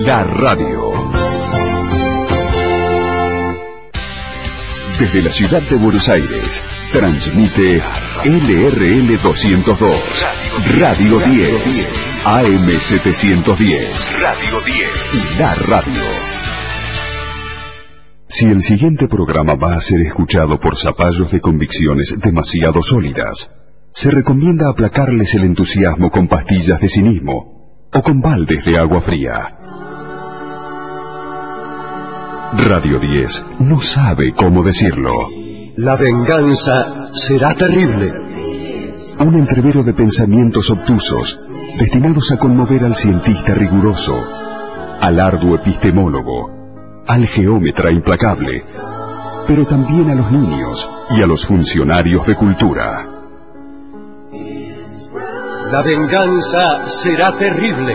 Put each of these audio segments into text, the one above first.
La radio. Desde la ciudad de Buenos Aires, transmite LRL 202, Radio 10, AM 710, Radio 10, La radio. Si el siguiente programa va a ser escuchado por zapallos de convicciones demasiado sólidas, se recomienda aplacarles el entusiasmo con pastillas de cinismo o con baldes de agua fría. Radio 10 no sabe cómo decirlo. La venganza será terrible. Un entrevero de pensamientos obtusos, destinados a conmover al cientista riguroso, al arduo epistemólogo, al geómetra implacable, pero también a los niños y a los funcionarios de cultura. La venganza será terrible.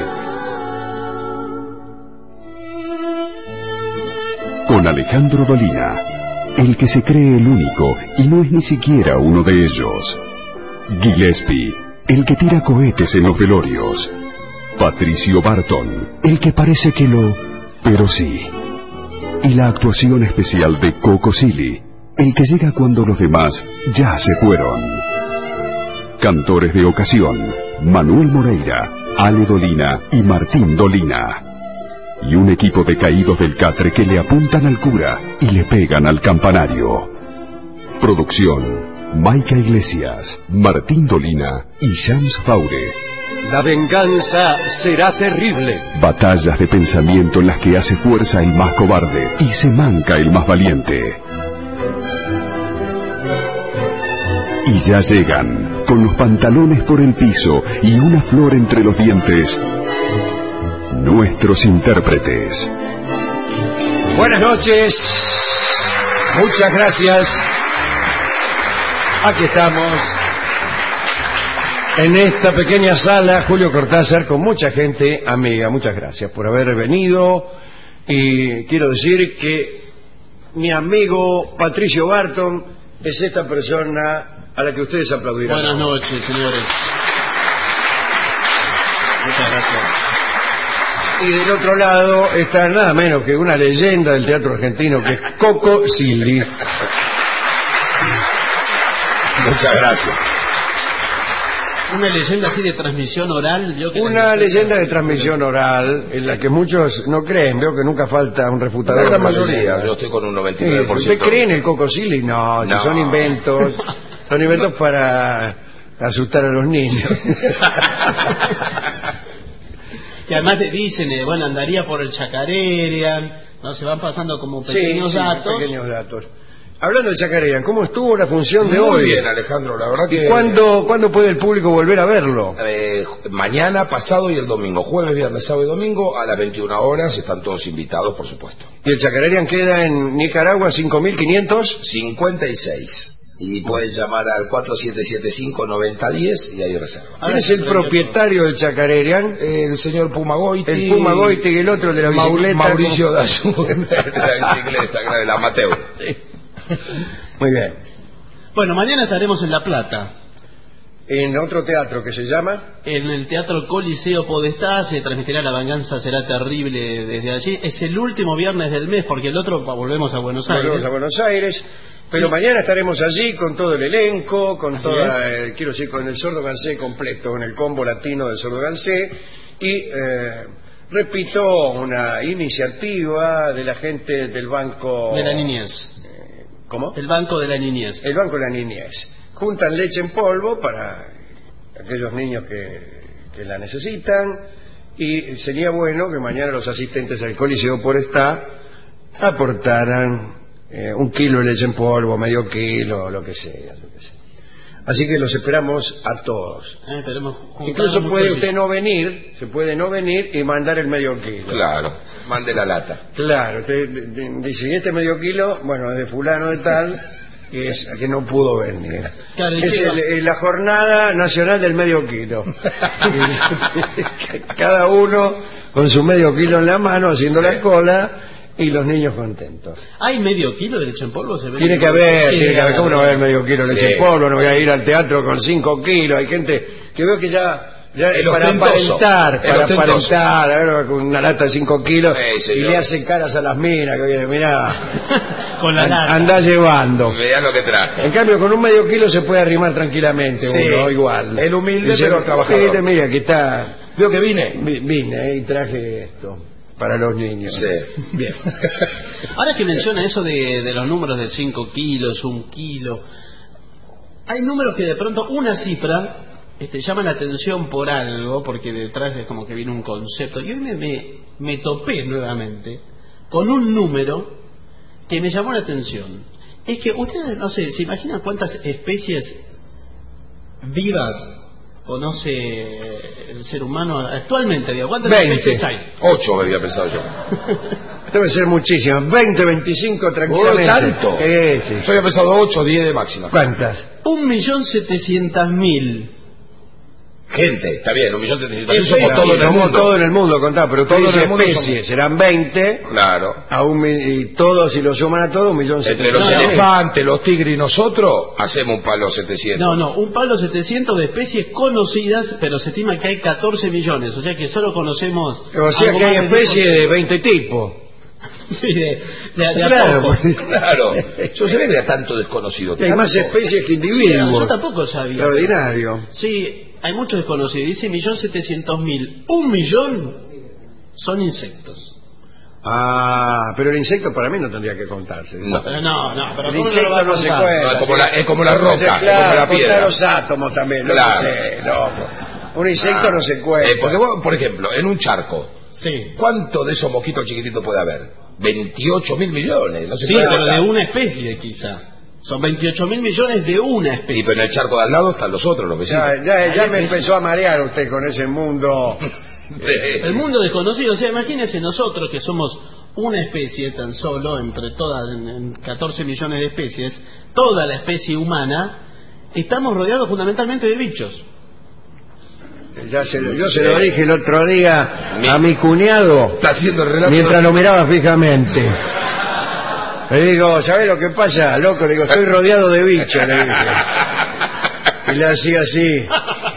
Con Alejandro Dolina, el que se cree el único y no es ni siquiera uno de ellos. Gillespie, el que tira cohetes en los velorios. Patricio Barton, el que parece que lo, pero sí. Y la actuación especial de Coco Silly, el que llega cuando los demás ya se fueron. Cantores de ocasión, Manuel Moreira, Ale Dolina y Martín Dolina. Y un equipo de caídos del catre que le apuntan al cura y le pegan al campanario. Producción: Maica Iglesias, Martín Dolina y Shams Faure. La venganza será terrible. Batallas de pensamiento en las que hace fuerza el más cobarde y se manca el más valiente. Y ya llegan, con los pantalones por el piso y una flor entre los dientes, nuestros intérpretes. Buenas noches, muchas gracias. Aquí estamos, en esta pequeña sala, Julio Cortázar, con mucha gente amiga. Muchas gracias por haber venido. Y quiero decir que mi amigo Patricio Barton es esta persona a la que ustedes aplaudirán. Buenas noches, señores. Muchas gracias. Y del otro lado está nada menos que una leyenda del teatro argentino, que es Coco Silly. Muchas gracias. Una leyenda así de transmisión oral. Una leyenda de transmisión oral en la que muchos no creen. Veo que nunca falta un refutador. La mayoría, yo estoy con un 99%. ¿Usted cree en el Coco Silly? No, no. Son inventos. Son inventos para asustar a los niños. Y además te dicen, bueno, andaría por el Chacarerian, no, se van pasando como pequeños datos. Pequeños datos. Hablando de Chacarerian, ¿cómo estuvo la función de hoy? Muy bien, Alejandro, la verdad que... ¿Cuándo puede el público volver a verlo? Mañana, pasado y el domingo, jueves, viernes, sábado y domingo, a las 21 horas, están todos invitados, por supuesto. ¿Y el Chacarerian queda en Nicaragua, 5556? Y pueden llamar al 4775-9010 y ahí reservan. ¿Quién es el propietario del Chacarerian? El señor Pumagoiti. El Pumagoiti y el otro de la bicicleta. Mauricio Dazu, de la bicicleta, claro, el amateur. Sí. Muy bien. Bueno, mañana estaremos en La Plata. En otro teatro que se llama... En el Teatro Coliseo Podestá se transmitirá La venganza será terrible desde allí. Es el último viernes del mes, porque el otro volvemos a Buenos Aires. Volvemos a Buenos Aires. Pero mañana estaremos allí con todo el elenco, con Así toda, quiero decir, con el Sordo Gansé completo, con el combo latino del Sordo Gansé. Y, repito, una iniciativa de la gente del Banco... De la Niñez. ¿Cómo? El Banco de la Niñez. El Banco de la Niñez. Juntan leche en polvo para aquellos niños que la necesitan. Y sería bueno que mañana los asistentes al Coliseo Podestá aportaran... 1 kilo de leche en polvo, medio kilo, lo que sea. Así que los esperamos a todos. Incluso puede usted no venir, se puede no venir y mandar el medio kilo. Claro, mande la lata. Claro, usted dice, ¿y este medio kilo? Bueno, es de fulano de tal, y es que no pudo venir. Claro, es la jornada nacional del medio kilo. Cada uno con su medio kilo en la mano, haciendo la cola... Y los niños contentos. ¿Hay medio kilo de leche en polvo? Tiene que haber. ¿Cómo no va a haber medio kilo de leche en polvo? No voy a ir al teatro con 5 kilos. Hay gente que veo que ya Ya, El para ostentoso. aparentar, a ver, con una lata de 5 kilos y señor. le hacen caras a las minas que vienen, mirá, Con la lata. anda llevando. Mirá lo que traje. En cambio, con un medio kilo se puede arrimar tranquilamente Sí. uno, igual. El humilde, Dice, pero trabajador. "Fíjate, mira, aquí está, ¿Vio que vine? vine y traje esto para los niños". Sí. Bien. Ahora que menciona eso de los números de 5 kilos, 1 kilo, hay números que de pronto una cifra llama la atención por algo, porque detrás es como que viene un concepto. Y hoy me topé nuevamente con un número que me llamó la atención. Es que ustedes, no sé, ¿se imaginan cuántas especies vivas conoce el ser humano actualmente? Digo, ¿cuántas 20. especies hay? 8 había pensado yo. Debe ser muchísimas, 20, 25 tranquilamente. ¿Tanto? Sí. Yo había pensado 8 o 10 de máxima. ¿Cuántas? 1.700.000. Gente, está bien, 1.700.000 Especies. somos todos en el Somos mundo. todo en el mundo, contá, pero usted Todo en dice el mundo especies, serán 20, Claro. y todos, si lo suman a todos, 1.700.000. Entre los No, no. elefantes, los tigres y nosotros, hacemos un palo 700. No, un palo 700 de especies conocidas, pero se estima que hay 14 millones, o sea que solo conocemos... O sea algo que hay más de especies de 20 tipos. Sí, de Claro, a poco. pues. Claro. Yo sé que era tanto desconocido. Hay más especies que Sí, individuos. yo tampoco sabía. Extraordinario. Sí, hay muchos desconocidos. Dice 1.700.000. 1 millón son insectos. Pero el insecto para mí no tendría que contarse. No. Pero pero El ¿cómo insecto lo va a no se contar? cuenta. No, es como sí. es como la roca, Entonces, es como la contar piedra. los átomos también, Claro. no sé, no. Un insecto no se cuenta. Porque vos, por ejemplo, en un charco, Sí, ¿cuántos de esos mosquitos chiquititos puede haber? 28.000 millones. No se sí, puede pero contar. de una especie quizá. Son 28.000 millones de una especie. Y pero en el charco de al lado están los otros, los vecinos. Ya me empezó a marear usted con ese mundo. El mundo desconocido, o sea, imagínense nosotros que somos una especie tan solo, entre todas, en 14 millones de especies, toda la especie humana, estamos rodeados fundamentalmente de bichos. Yo se lo dije el otro día a mi cuñado, Está haciendo el relato. mientras lo miraba fijamente. Le digo, ¿sabés lo que pasa, loco? Le digo, estoy rodeado de bichos, le dije. Y le hacía así.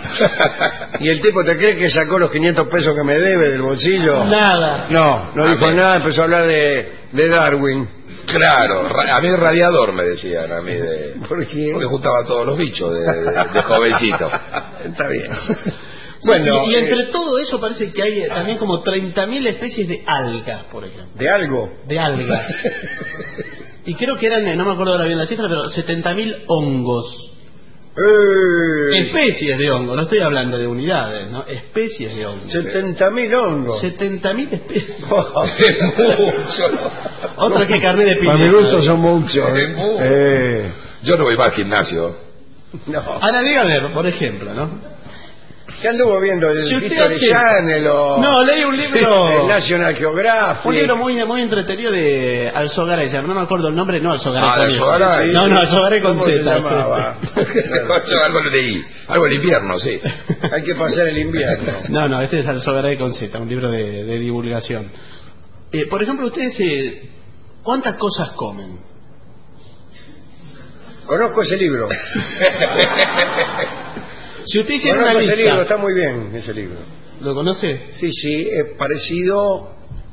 ¿Y el tipo te cree que sacó los 500 pesos que me debe del bolsillo? Nada. No dijo nada, empezó a hablar de Darwin. Claro, a mí radiador me decían, a mí de... ¿Por qué? Porque juntaba todos los bichos de jovencito. Está bien. Bueno, Bueno, y entre todo eso parece que hay también como 30.000 especies de algas, por ejemplo. ¿de algo? De algas. Y creo que eran, no me acuerdo ahora bien la cifra, pero 70.000 hongos. Especies de hongos, no estoy hablando de unidades, ¿no? Especies de hongos. 70.000 hongos. 70.000 especies. Es mucho. Otra que carne de Para pimienta. mi gusto son muchos. Yo no voy más al gimnasio. No. Ahora dígame, por ejemplo, ¿no? ¿Qué anduvo viendo? ¿El Si usted History hace- Channel o No, leí un libro... el National Geographic? Un libro muy entretenido de Alzogaray, no me acuerdo el nombre, no Alzogaray Ah, con Alzogaray, S. No, Alzogaray con ¿Cómo se Z. llamaba? Yo algo lo leí. Algo en invierno, sí. Hay que pasar el invierno. No, este es Alzogaray con Z, un libro de divulgación. Por ejemplo, ustedes, ¿cuántas cosas comen? Conozco ese libro. Si usted hiciera una Conozco ese libro, lista, está muy bien ese libro. ¿lo conoce? Sí, es parecido,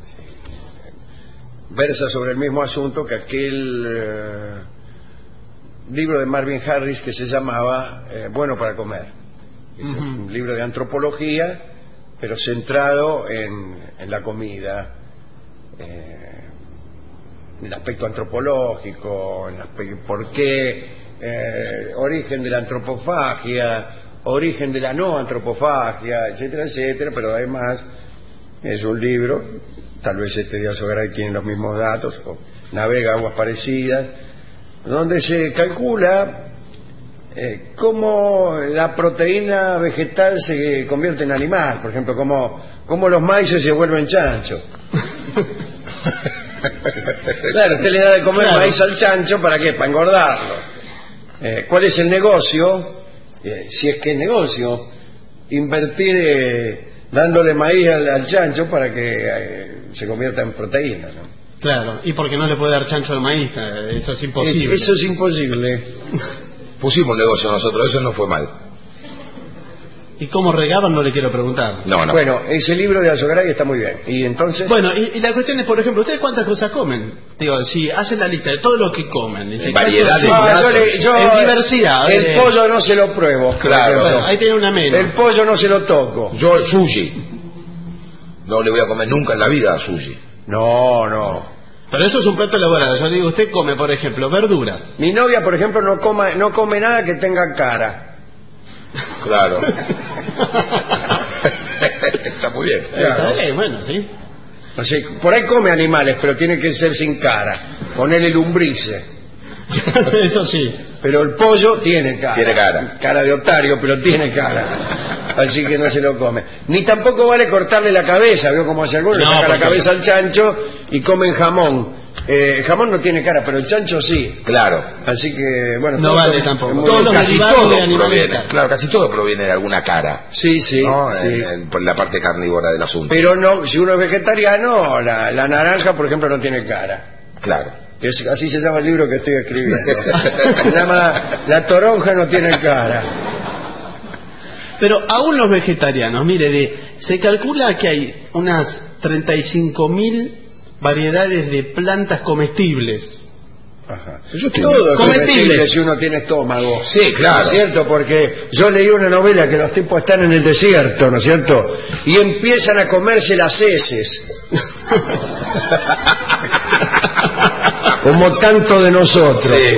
versa sobre el mismo asunto que aquel libro de Marvin Harris que se llamaba Bueno para comer. Es un libro de antropología, pero centrado en la comida, en el aspecto antropológico, por qué, origen de la antropofagia, origen de la no antropofagia, etcétera, etcétera, pero además es un libro, tal vez este de Alzogaray tiene los mismos datos, o navega aguas parecidas, donde se calcula cómo la proteína vegetal se convierte en animal, por ejemplo, cómo los maíces se vuelven chancho. Claro, usted le da de comer Claro. maíz al chancho, ¿para qué? Para engordarlo. ¿Cuál es el negocio? Si es que es negocio, invertir dándole maíz al chancho para que se convierta en proteína, ¿no? Claro, y porque no le puede dar chancho al maíz, eso es imposible. Eso es imposible. Pusimos un negocio nosotros, eso no fue mal. ¿Y cómo regaban? No le quiero preguntar. No. Bueno, ese libro de Alzogaray está muy bien. Y entonces... Bueno, y la cuestión es, por ejemplo, ¿ustedes cuántas cosas comen? Digo, si hacen la lista de todo lo que comen. En variedad de en diversidad. El pollo no se lo pruebo. Claro. Bueno, ahí tiene una menos. El pollo no se lo toco. Yo el sushi. No le voy a comer nunca en la vida a sushi. No. Pero eso es un plato elaborado. Yo digo, usted come, por ejemplo, verduras. Mi novia, por ejemplo, no come nada que tenga cara. Claro. Está muy bien. Está bien, bueno, sí. O sea, por ahí come animales, pero tiene que ser sin cara. Ponerle lumbrices. Eso sí. Pero el pollo tiene cara. Tiene cara. Cara de otario, pero tiene cara. Así que no se lo come. Ni tampoco vale cortarle la cabeza. Veo como hace algunos, le saca la cabeza al chancho y comen jamón. El jamón no tiene cara, pero el chancho sí. Claro. Así que, bueno. No vale tampoco. Casi todo proviene. Claro, casi todo proviene de alguna cara. Sí. ¿No? Sí. Por la parte carnívora del asunto. Pero no, si uno es vegetariano, la naranja, por ejemplo, no tiene cara. Claro. Así se llama el libro que estoy escribiendo. Se llama La toronja no tiene cara. Pero aún los vegetarianos, mire, se calcula que hay unas 35.000 variedades de plantas comestibles. Ajá. Todo es comestible si uno tiene estómago. Sí, claro. ¿No es cierto? Porque yo leí una novela que los tipos están en el desierto, ¿no es cierto? Y empiezan a comerse las heces. Como tanto de nosotros. Sí.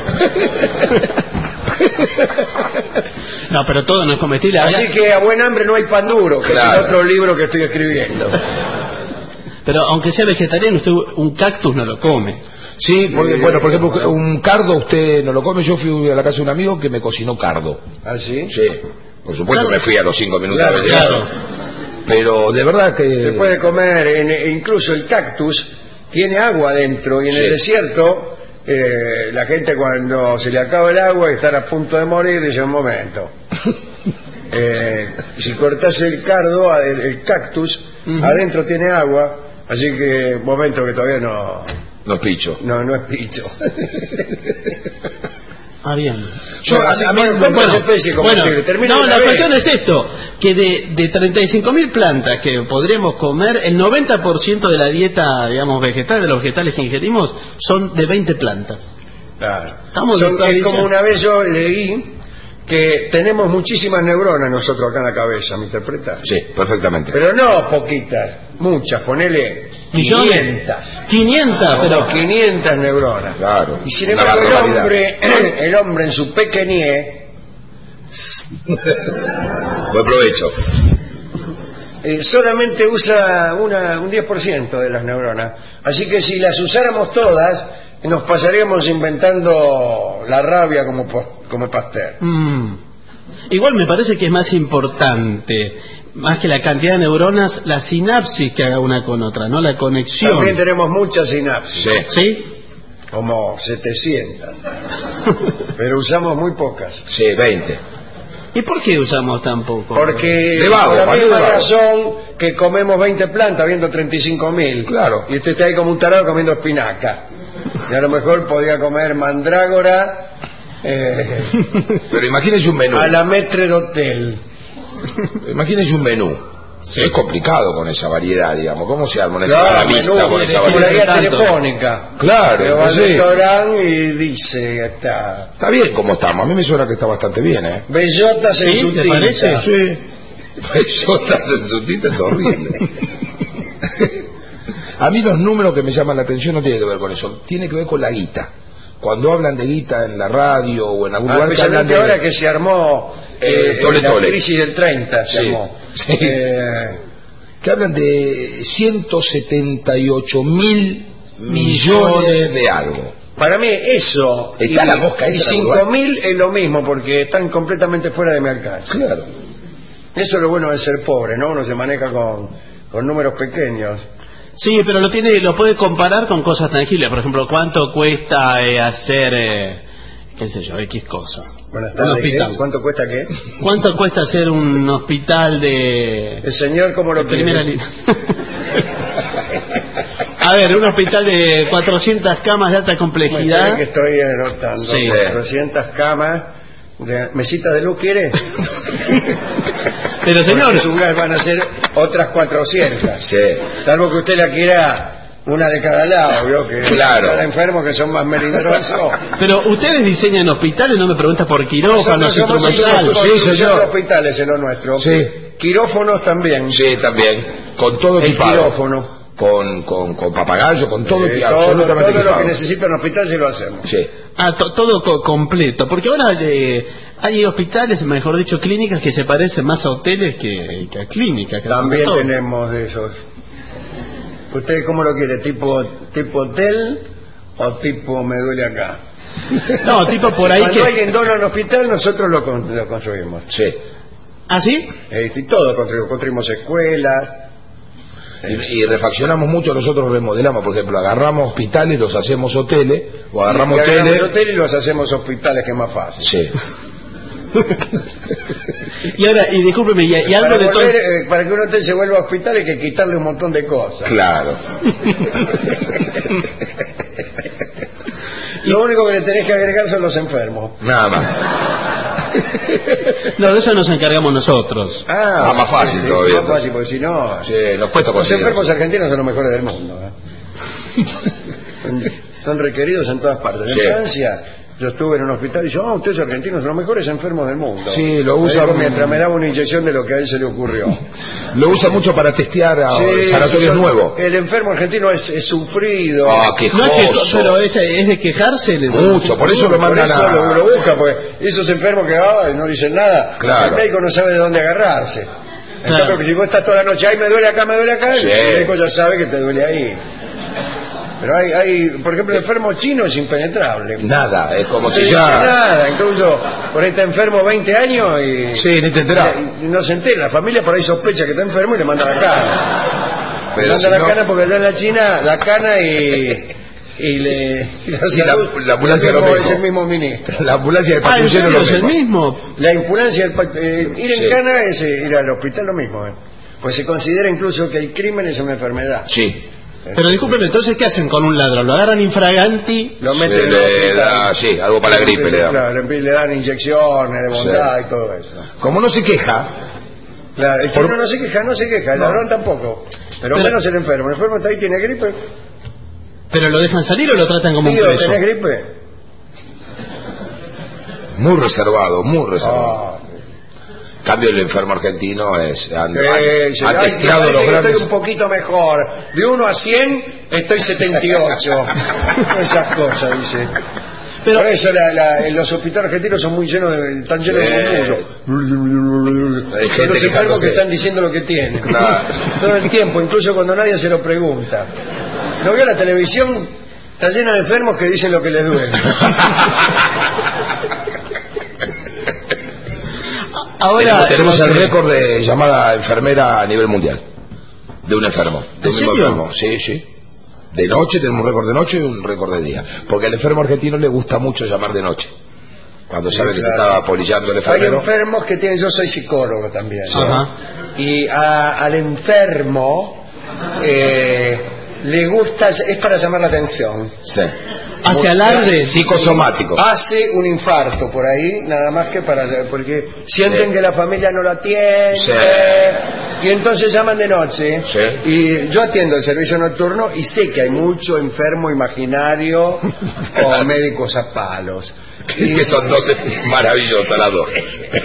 No, pero todo no es comestible. Así que a buen hambre no hay pan duro, que Claro. es el otro libro que estoy escribiendo. Pero aunque sea vegetariano, usted un cactus no lo come. Sí, porque, bueno, por ejemplo, un cardo usted no lo come. Yo fui a la casa de un amigo que me cocinó cardo. ¿Ah, sí? Sí, por supuesto Claro. me fui a los 5 minutos. Claro, de Claro. Pero de verdad que... Se puede comer, incluso el cactus tiene agua dentro y en Sí. el desierto la gente cuando se le acaba el agua y están a punto de morir dice un momento. Si cortás el cardo, el cactus, adentro tiene agua, así que un momento que todavía no es picho. no es picho. Ah, bien. ¿Cuántas especies comestibles? Termina de no, una la vez. cuestión es esto, que de 35.000 plantas que podremos comer, el 90% de la dieta, digamos, vegetal, de los vegetales que ingerimos, son de 20 plantas. Claro. Estamos Es como una vez yo leí que tenemos muchísimas neuronas nosotros acá en la cabeza, ¿me interpreta? Sí, perfectamente. Pero no poquitas, muchas, ponele ¿Millones? 500. 500, pero 500 neuronas. Claro. Y sin Una embargo barbaridad. el hombre en su pequeñez Buen provecho. solamente usa un 10% de las neuronas. Así que si las usáramos todas, nos pasaríamos inventando la rabia como Pasteur. igual me parece que es más importante, más que la cantidad de neuronas, la sinapsis que haga una con otra, ¿no? La conexión. También tenemos muchas sinapsis. Sí. ¿Sí? Como 700. Pero usamos muy pocas. Sí, 20. ¿Y por qué usamos tan poco? Porque De vago, por la Juan, misma de vago. razón que comemos 20 plantas viendo 35.000. Claro. Y usted está ahí como un tarado comiendo espinaca. Y a lo mejor podía comer mandrágora Pero imagínese un menú. a la maître d'hôtel. Imagínese un menú. Sí. Es complicado con esa variedad, digamos. ¿Cómo se arma Claro, a la menú, vista con esa como la variedad? guía tanto. telefónica. Claro, Que va al sí. restaurante y dice, está, Está bien como estamos. A mí me suena que está bastante bien, ¿eh? bellotas en ¿Sí? su ¿Te tinta. parece? Sí. Bellotas en su tinta es horrible. A mí los números que me llaman la atención no tienen que ver con eso. Tiene que ver con la guita. Cuando hablan de guita en la radio o en algún lugar que hablan Especialmente de... ahora que se armó tole, la tole. crisis del 30, se Sí, armó. sí. Que hablan de 178 mil millones de algo. Para mí eso Está la mosca y esa, 5.000 es lo mismo porque están completamente fuera de mi alcance. Claro. Eso es lo bueno de ser pobre, ¿no? Uno se maneja con números pequeños. Sí, pero lo puede comparar con cosas tangibles. Por ejemplo, ¿cuánto cuesta hacer, qué sé yo, X cosa? Buenas Un tardes. hospital. ¿Qué? ¿Cuánto cuesta qué? ¿Cuánto cuesta hacer un hospital de El señor, ¿cómo lo primera pide? línea? A ver, un hospital de 400 camas de alta Bueno, complejidad. que estoy anotando. Sí. 400 camas ¿Mesita de luz quiere? Pero señor, Porque sus gas van a ser otras 400. Sí. Salvo que usted la quiera una de cada lado, ¿vio? Que Claro. cada enfermo que son más melindrosos. pero ustedes diseñan hospitales, no me pregunta por quirófanos, Nosotros somos instrumentales. Sí, construcción señor. de hospitales en lo nuestro. Sí. Quirófonos también. Sí, también. Con todo El equipado. quirófano. Con papagayo, con todo equipado. Todo Absolutamente lo que equipado. necesita un hospital se lo hacemos. Sí. Ah, todo completo, porque ahora hay hospitales, mejor dicho, clínicas que se parecen más a hoteles que a clínicas. Que También todo. tenemos de esos. ¿Usted cómo lo quiere? ¿Tipo hotel o tipo me duele acá? No, tipo por ahí Cuando que... alguien dona un hospital, nosotros lo construimos. Sí. ¿Ah, sí? Y todo construimos escuelas. Y refaccionamos mucho, nosotros remodelamos, por ejemplo, agarramos hospitales, los hacemos hoteles, o agarramos hoteles. Hoteles y los hacemos hospitales, que es más fácil. Sí. Y ahora, y discúlpeme, y algo Para, de todo... para que un hotel se vuelva hospital hay que quitarle un montón de cosas. Claro. Lo único que le tenés que agregar son los enfermos. Nada más. No, de eso nos encargamos nosotros. Más fácil todavía. Más fácil, porque si no... Sí, nos cuesta Los conseguir. enfermos argentinos son los mejores del mundo. Son requeridos en todas partes. Sí. En Francia, yo estuve en un hospital y yo, ustedes argentinos son los mejores enfermos del mundo. Sí, lo usan- mientras me daba una inyección de lo que a él se le ocurrió. Lo usa mucho para testear a Sí, sanatorios son- nuevos. El enfermo argentino es sufrido. Ah, quejoso. No es que, pero es de quejarse. Mucho, por eso lo Por mandan eso a... lo busca, porque esos enfermos que no dicen nada, Claro. el médico no sabe de dónde agarrarse. En Claro. cambio, que si vos estás toda la noche, ay, me duele acá, Sí. el médico ya sabe que te duele ahí. Pero hay, por ejemplo, el enfermo chino es impenetrable. Nada, es como No si dice ya... nada, incluso por ahí está enfermo 20 años y, Sí, ni te enterás. y no se entera. La familia por ahí sospecha que está enfermo y le manda la cana. Le Pero manda si la no- cana porque allá en la China la cana y la Sí, salud la ambulancia lo mismo. es el mismo ministro. La ambulancia de Ah, ¿en patrullero serio lo es el mismo. mismo? La impulancia, ir en Sí. cana es ir al hospital lo mismo. Pues se considera incluso que el crimen es una enfermedad. Sí. Pero discúlpeme, entonces, ¿qué hacen con un ladrón? ¿Lo agarran infraganti? Lo Se meten en el le hospital. da, sí, algo para la gripe le dan. Claro, le dan inyecciones de bondad y todo eso. Como no se queja, Claro, el chino no se queja, el ladrón tampoco. Pero menos el enfermo. El enfermo está ahí, tiene gripe. ¿Pero lo dejan salir o lo tratan como un Tío, preso? ¿tenés gripe? muy reservado, muy reservado. Ah, Cambio el enfermo argentino es... Han sí, testeado parece los que grandes... estoy un poquito mejor. De 1 a 100 estoy 78. Esas cosas, dice. Pero, Por eso los hospitales argentinos son muy llenos están llenos de murmullos. Hay Son gente los enfermos quejándose. que están diciendo lo que tienen. Claro. Todo el tiempo, incluso cuando nadie se lo pregunta. ¿No vio la televisión? Está llena de enfermos que dicen lo que les duele. ahora... Tenemos el récord de llamada enfermera a nivel mundial. De un enfermo. De ¿En un mismo serio? enfermo. Sí, sí. De noche tenemos un récord de noche y un récord de día. Porque al enfermo argentino le gusta mucho llamar de noche. Cuando sabe que se claro. estaba apolillando el Hay enfermero. enfermos que tienen, yo soy psicólogo también. Ajá. Y al enfermo le gusta, es para llamar la atención. Sí. Hace alarde. Psicosomático. Hace un infarto por ahí, nada más que porque sienten Sí. que la familia no lo atiende. Sí. Y entonces llaman de noche. Sí. Y yo atiendo el servicio nocturno y sé que hay mucho enfermo imaginario o médicos a palos. Que son 12 maravillosos las dos.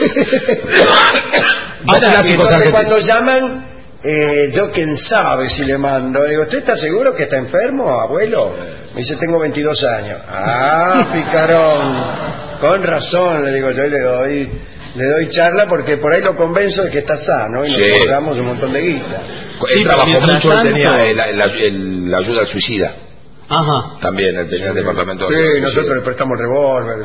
Dos Ahora, clásicos entonces argentinos. cuando llaman, yo quién sabe si le mando. Digo, ¿usted está seguro que está enfermo, abuelo? Me dice, tengo 22 años. Ah, picarón. Con razón, le digo yo, y le doy charla porque por ahí lo convenzo de que está sano y nos Sí. ahorramos un montón de guita. Sí, Él trabajó mientras mucho, él tenía tanto- la ayuda al suicida. Ajá. También, él tenía el departamento de Sí, ayuda al nosotros suicida. le prestamos revólver.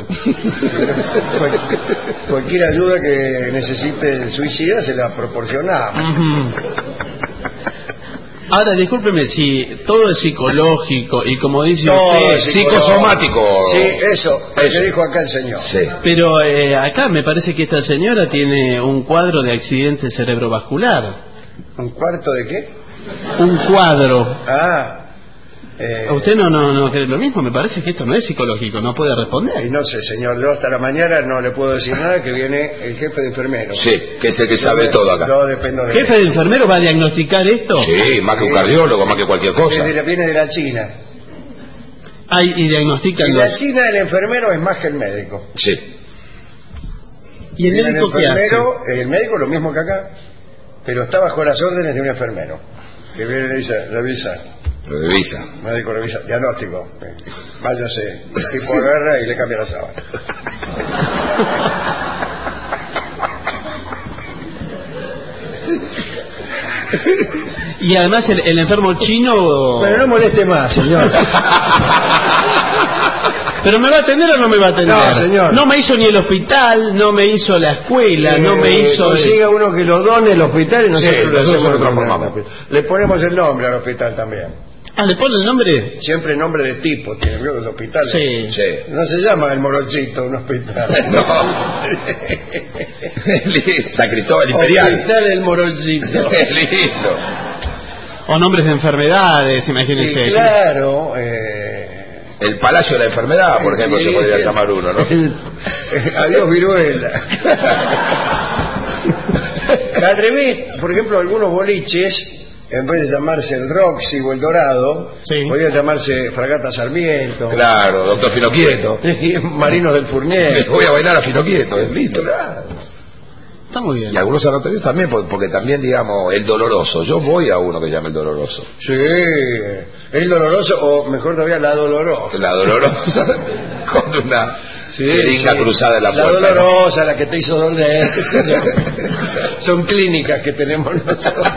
Cualquier ayuda que necesite el suicida se la proporcionamos. Ujú. Ahora, discúlpeme, si todo es psicológico y como dice Todo usted... es Psicosomático. Sí, eso, lo Eso. que dijo acá el señor. Sí. Pero acá me parece que esta señora tiene un cuadro de accidente cerebrovascular. ¿Un cuarto de qué? Un cuadro. Ah, ¿Usted no cree lo mismo? Me parece que esto no es psicológico, no puede responder. Y no sé, señor, yo hasta la mañana no le puedo decir nada, que viene el jefe de enfermeros. Sí, que es el que sabe todo acá. Yo dependo de ¿Jefe de enfermeros va a diagnosticar esto? Sí, más que un cardiólogo, más que cualquier cosa. Viene de la China. Y diagnostican En la los... China el enfermero es más que el médico. Sí. ¿Y el médico qué hace? El médico lo mismo que acá, pero está bajo las órdenes de un enfermero. Que viene y le dice, revisa. Revisa. Médico revisa, diagnóstico. Váyase, el tipo agarra y le cambia la sábana. Y además el enfermo chino... Pero no moleste más, señor. ¿Pero me va a atender o no me va a atender? No, señor. No me hizo ni el hospital, no me hizo la escuela, no me hizo... Consiga uno que lo done el hospital y nosotros Sí, lo hacemos nosotros de otra forma. transformamos. Le ponemos el nombre al hospital también. ¿Le pone el nombre? Siempre nombre de tipo, tiene miedo los hospitales. Sí. Sí. No se llama el Morochito un hospital. No. San Cristóbal Imperial. Hospital el Morochito. Qué lindo. O nombres de enfermedades, imagínense. Sí, claro. El Palacio de la Enfermedad, por ejemplo, sí, se podría llamar uno, ¿no? Adiós, viruela. Al revés, por ejemplo, algunos boliches, en vez de llamarse el Roxy o el Dorado, Sí. podría llamarse Fragata Sarmiento. Claro, doctor Finoquieto. Marinos del Fournier. Voy a bailar a Finoquieto, es lindo. Está muy bien. Y algunos sanatorios también, porque también, digamos, el Doloroso. Yo voy a uno que llama el Doloroso. Sí, el Doloroso, o mejor todavía, la Dolorosa. La Dolorosa, con una jeringa sí. cruzada en la puerta. La Dolorosa, la que te hizo doler. Son clínicas que tenemos nosotros.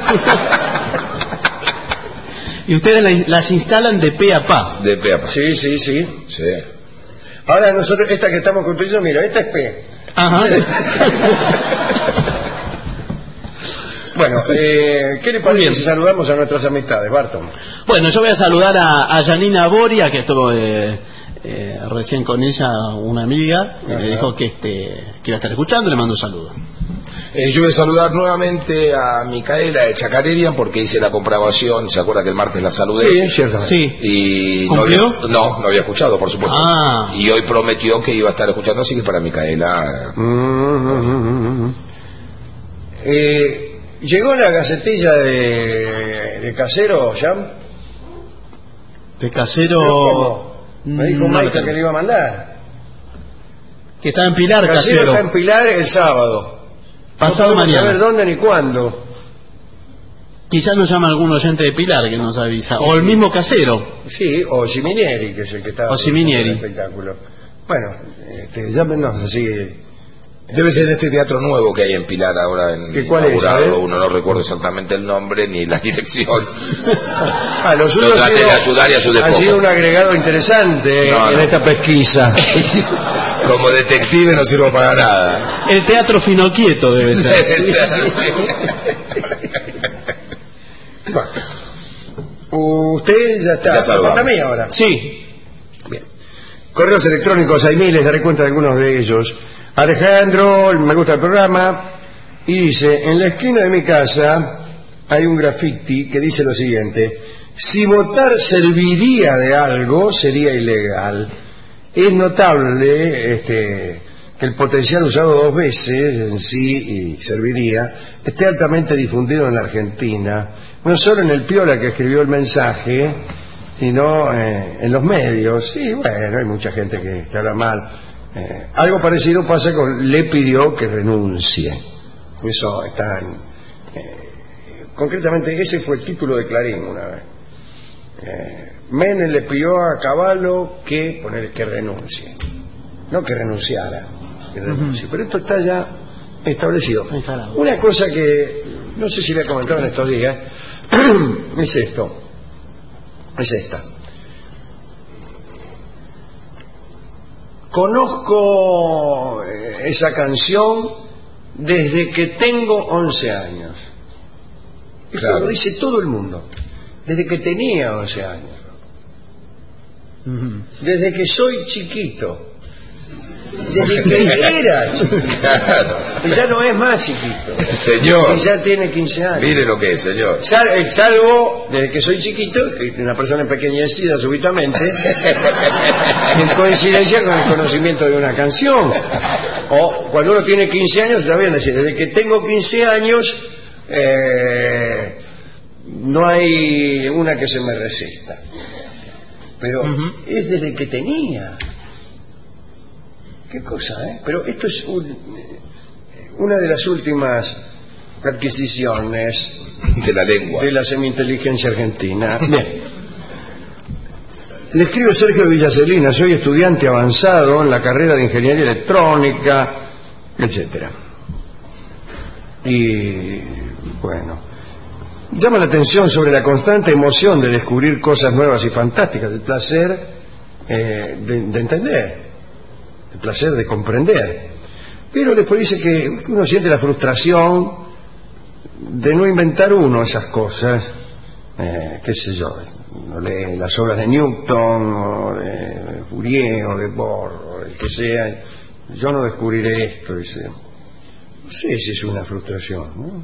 Y ustedes las instalan de pe a pa. De pe a pa. Sí, sí, sí. Sí. Ahora nosotros, esta que estamos construyendo, mira, esta es P. Ajá. Bueno, ¿qué le parece si saludamos a nuestras amistades, Barton? Bueno, yo voy a saludar a Janina Boria, que estuvo recién con ella, una amiga, y me dijo que iba a estar escuchando, le mando un saludo. Yo voy a saludar nuevamente a Micaela de Chacarerian porque hice la comprobación. ¿Se acuerda que el martes la saludé? Sí, cierto. Sí. Y ¿Cumplió? no había escuchado, por supuesto. Ah. Y hoy prometió que iba a estar escuchando, así que para Micaela. ¿Llegó la gacetilla de Casero, Jan? De Casero... ¿Cómo? Me dijo no lo Maika tengo. que le iba a mandar. Que está en Pilar, Casero Casero. está en Pilar el sábado. Pasado No podemos mañana. saber dónde ni cuándo. Quizás nos llama algún oyente de Pilar que nos avisa. O el mismo Casero. Sí, o Siminieri, que es el que está O Siminieri. en el espectáculo. Bueno, llámenos así. Debe ser este teatro nuevo que hay en Pilar ahora, ¿Qué cuál es, inaugurado. sabe? Uno no recuerdo exactamente el nombre ni la dirección. Lo suyo No trate de ayudar y ayude ha poco. sido un agregado interesante en esta pesquisa. Como detective no sirvo para nada. El Teatro Finoquieto debe ser. Usted ya está. Ya saludamos. Falta mí ahora. Sí. Bien. Correos electrónicos, hay miles, daré cuenta de algunos de ellos. Alejandro, me gusta el programa, y dice, en la esquina de mi casa hay un graffiti que dice lo siguiente: si votar serviría de algo, sería ilegal. Es notable que el potencial usado dos veces en sí y serviría esté altamente difundido en la Argentina, no solo en el Piola que escribió el mensaje, sino en los medios. Y bueno, hay mucha gente que habla mal. Algo parecido pasa con le pidió que renuncie. Eso está concretamente ese fue el título de Clarín una vez. Menem le pidió a Cavallo que renuncie, no que renunciara, que renuncie. Pero esto está ya establecido. Una cosa que no sé si le he comentado en estos días es esta. Conozco esa canción desde que tengo 11 años. Esto Claro. lo dice todo el mundo. Desde que tenía 11 años. Desde que soy chiquito. Desde que era chiquito. Claro. Y ya no es más chiquito. Señor. Y ya tiene 15 años. Mire lo que es, señor. Salvo desde que soy chiquito, que una persona empequeñecida súbitamente, en coincidencia con el conocimiento de una canción. O cuando uno tiene 15 años, ya bien decir, desde que tengo 15 años, no hay una que se me resista. Pero es desde que tenía. Qué cosa, ¿eh? Pero esto es una de las últimas adquisiciones De la lengua. de la semi-inteligencia argentina. Bien. Le escribe Sergio Villacelina, soy estudiante avanzado en la carrera de Ingeniería Electrónica, etcétera. Y bueno, llama la atención sobre la constante emoción de descubrir cosas nuevas y fantásticas, el placer de entender, el placer de comprender. Pero después dice que uno siente la frustración de no inventar uno esas cosas, qué sé yo, no lee las obras de Newton o de Fourier o de Bohr o el que sea, yo no descubriré esto, dice. No sé si es una frustración, ¿no?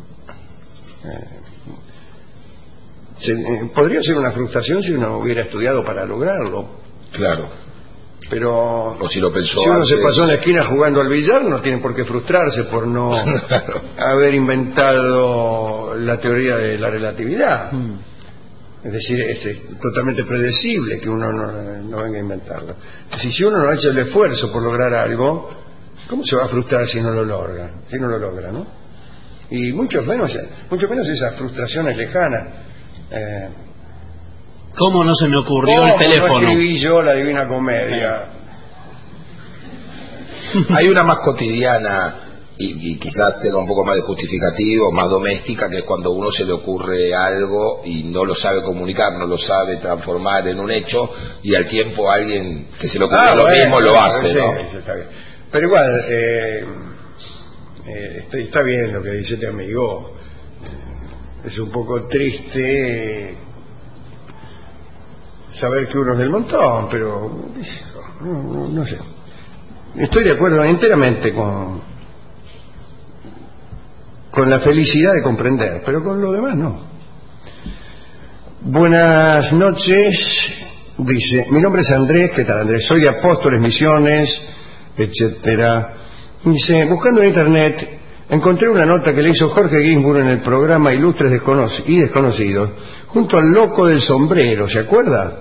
Podría ser una frustración si uno hubiera estudiado para lograrlo. Claro. Pero O si lo pensó si uno antes. se pasó en la esquina jugando al billar, no tiene por qué frustrarse por no haber inventado la teoría de la relatividad. Es decir, es totalmente predecible que uno no venga a inventarlo. Si uno no ha hecho el esfuerzo por lograr algo, ¿cómo se va a frustrar si no lo logra? Si no lo logra, ¿no? Y mucho menos esas frustraciones lejanas. ¿Cómo no se me ocurrió el teléfono? No escribí yo la Divina Comedia. Hay una más cotidiana y quizás tenga un poco más de justificativo, más doméstica, que es cuando uno se le ocurre algo y no lo sabe comunicar, no lo sabe transformar en un hecho, y al tiempo alguien que se le ocurre lo mismo lo hace, sí, ¿no? Está bien. Pero igual, está bien lo que dice este amigo. Es un poco triste saber que uno es del montón, pero no sé. Estoy de acuerdo enteramente con la felicidad de comprender, pero con lo demás no. Buenas noches, dice, mi nombre es Andrés, ¿qué tal Andrés? Soy de Apóstoles, Misiones, etcétera. Dice, buscando en internet encontré una nota que le hizo Jorge Ginsburg en el programa Ilustres y Desconocidos, junto al loco del sombrero, ¿se acuerda?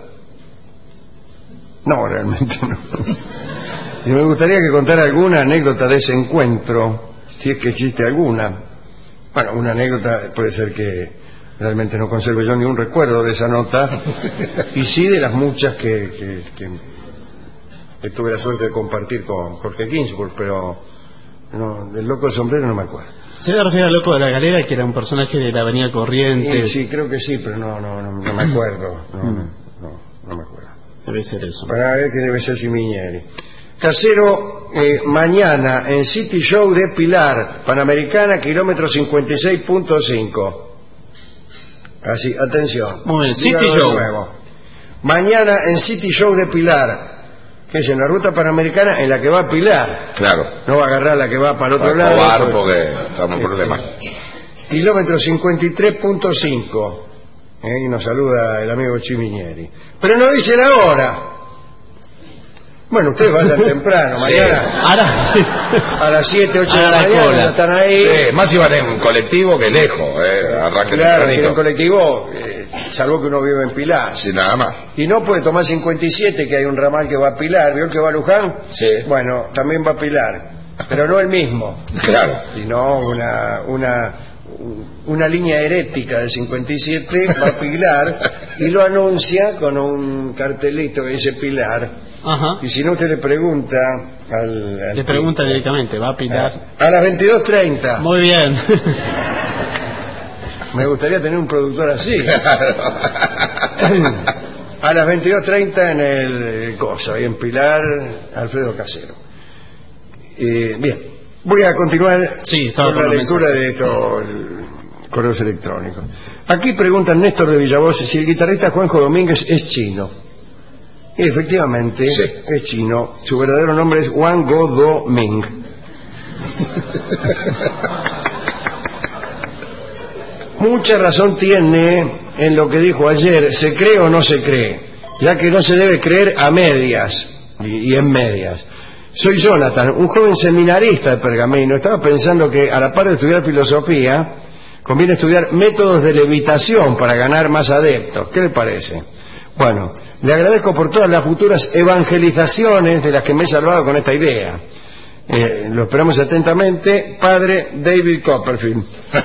No, realmente no. Y me gustaría que contara alguna anécdota de ese encuentro, si es que existe alguna. Bueno, una anécdota puede ser que realmente no conserve yo ni un recuerdo de esa nota, y sí de las muchas que tuve la suerte de compartir con Jorge Ginsburg, pero no, del loco del sombrero no me acuerdo. ¿Se le refiere al loco de la galera, que era un personaje de la Avenida Corrientes? Sí, creo que sí, pero no me acuerdo. No me acuerdo. Debe ser eso. Para ver que debe ser Cimiñeri. Casero, mañana en City Show de Pilar, Panamericana, kilómetro 56.5. Así, atención. Muy bien, Dígalo City de Show. nuevo. Mañana en City Show de Pilar, que es en la ruta Panamericana en la que va a Pilar. Claro. No va a agarrar la que va para el otro Para lado. Tobar, porque estamos en problemas. Kilómetro 53.5. Y nos saluda el amigo Cimiñeri. Pero no dice la hora. Bueno, ustedes vayan temprano, mañana. Sí. Ahora sí. A las 7, 8 de la A la mañana cola. ya están ahí. Sí, más si van en colectivo que lejos, arranque Claro, si en tempranito. colectivo, salvo que uno vive en Pilar. Sí, nada más. Y no puede tomar 57, que hay un ramal que va a Pilar. ¿Vio que va a Luján? Sí. Bueno, también va a Pilar. Pero no el mismo. Claro. Sino una línea herética de 57 va a Pilar y lo anuncia con un cartelito que dice Pilar. Ajá. Y si no, usted le pregunta al Le pregunta directamente, ¿va a Pilar? a las 22:30. Muy bien. Me gustaría tener un productor así. A las 22:30 en el coso, ahí en Pilar, Alfredo Casero. Bien, voy a continuar Sí, estaba con la con los lectura de estos correos electrónicos. Aquí preguntan Néstor de Villavoz si el guitarrista Juanjo Domínguez es chino. Y efectivamente, Sí. es chino. Su verdadero nombre es Wang Go Ming. Mucha razón tiene en lo que dijo ayer, ¿se cree o no se cree? Ya que no se debe creer a medias y en medias. Soy Jonathan, un joven seminarista de Pergamino. Estaba pensando que a la par de estudiar filosofía, conviene estudiar métodos de levitación para ganar más adeptos. ¿Qué le parece? Bueno, le agradezco por todas las futuras evangelizaciones de las que me he salvado con esta idea. Lo esperamos atentamente, padre David Copperfield.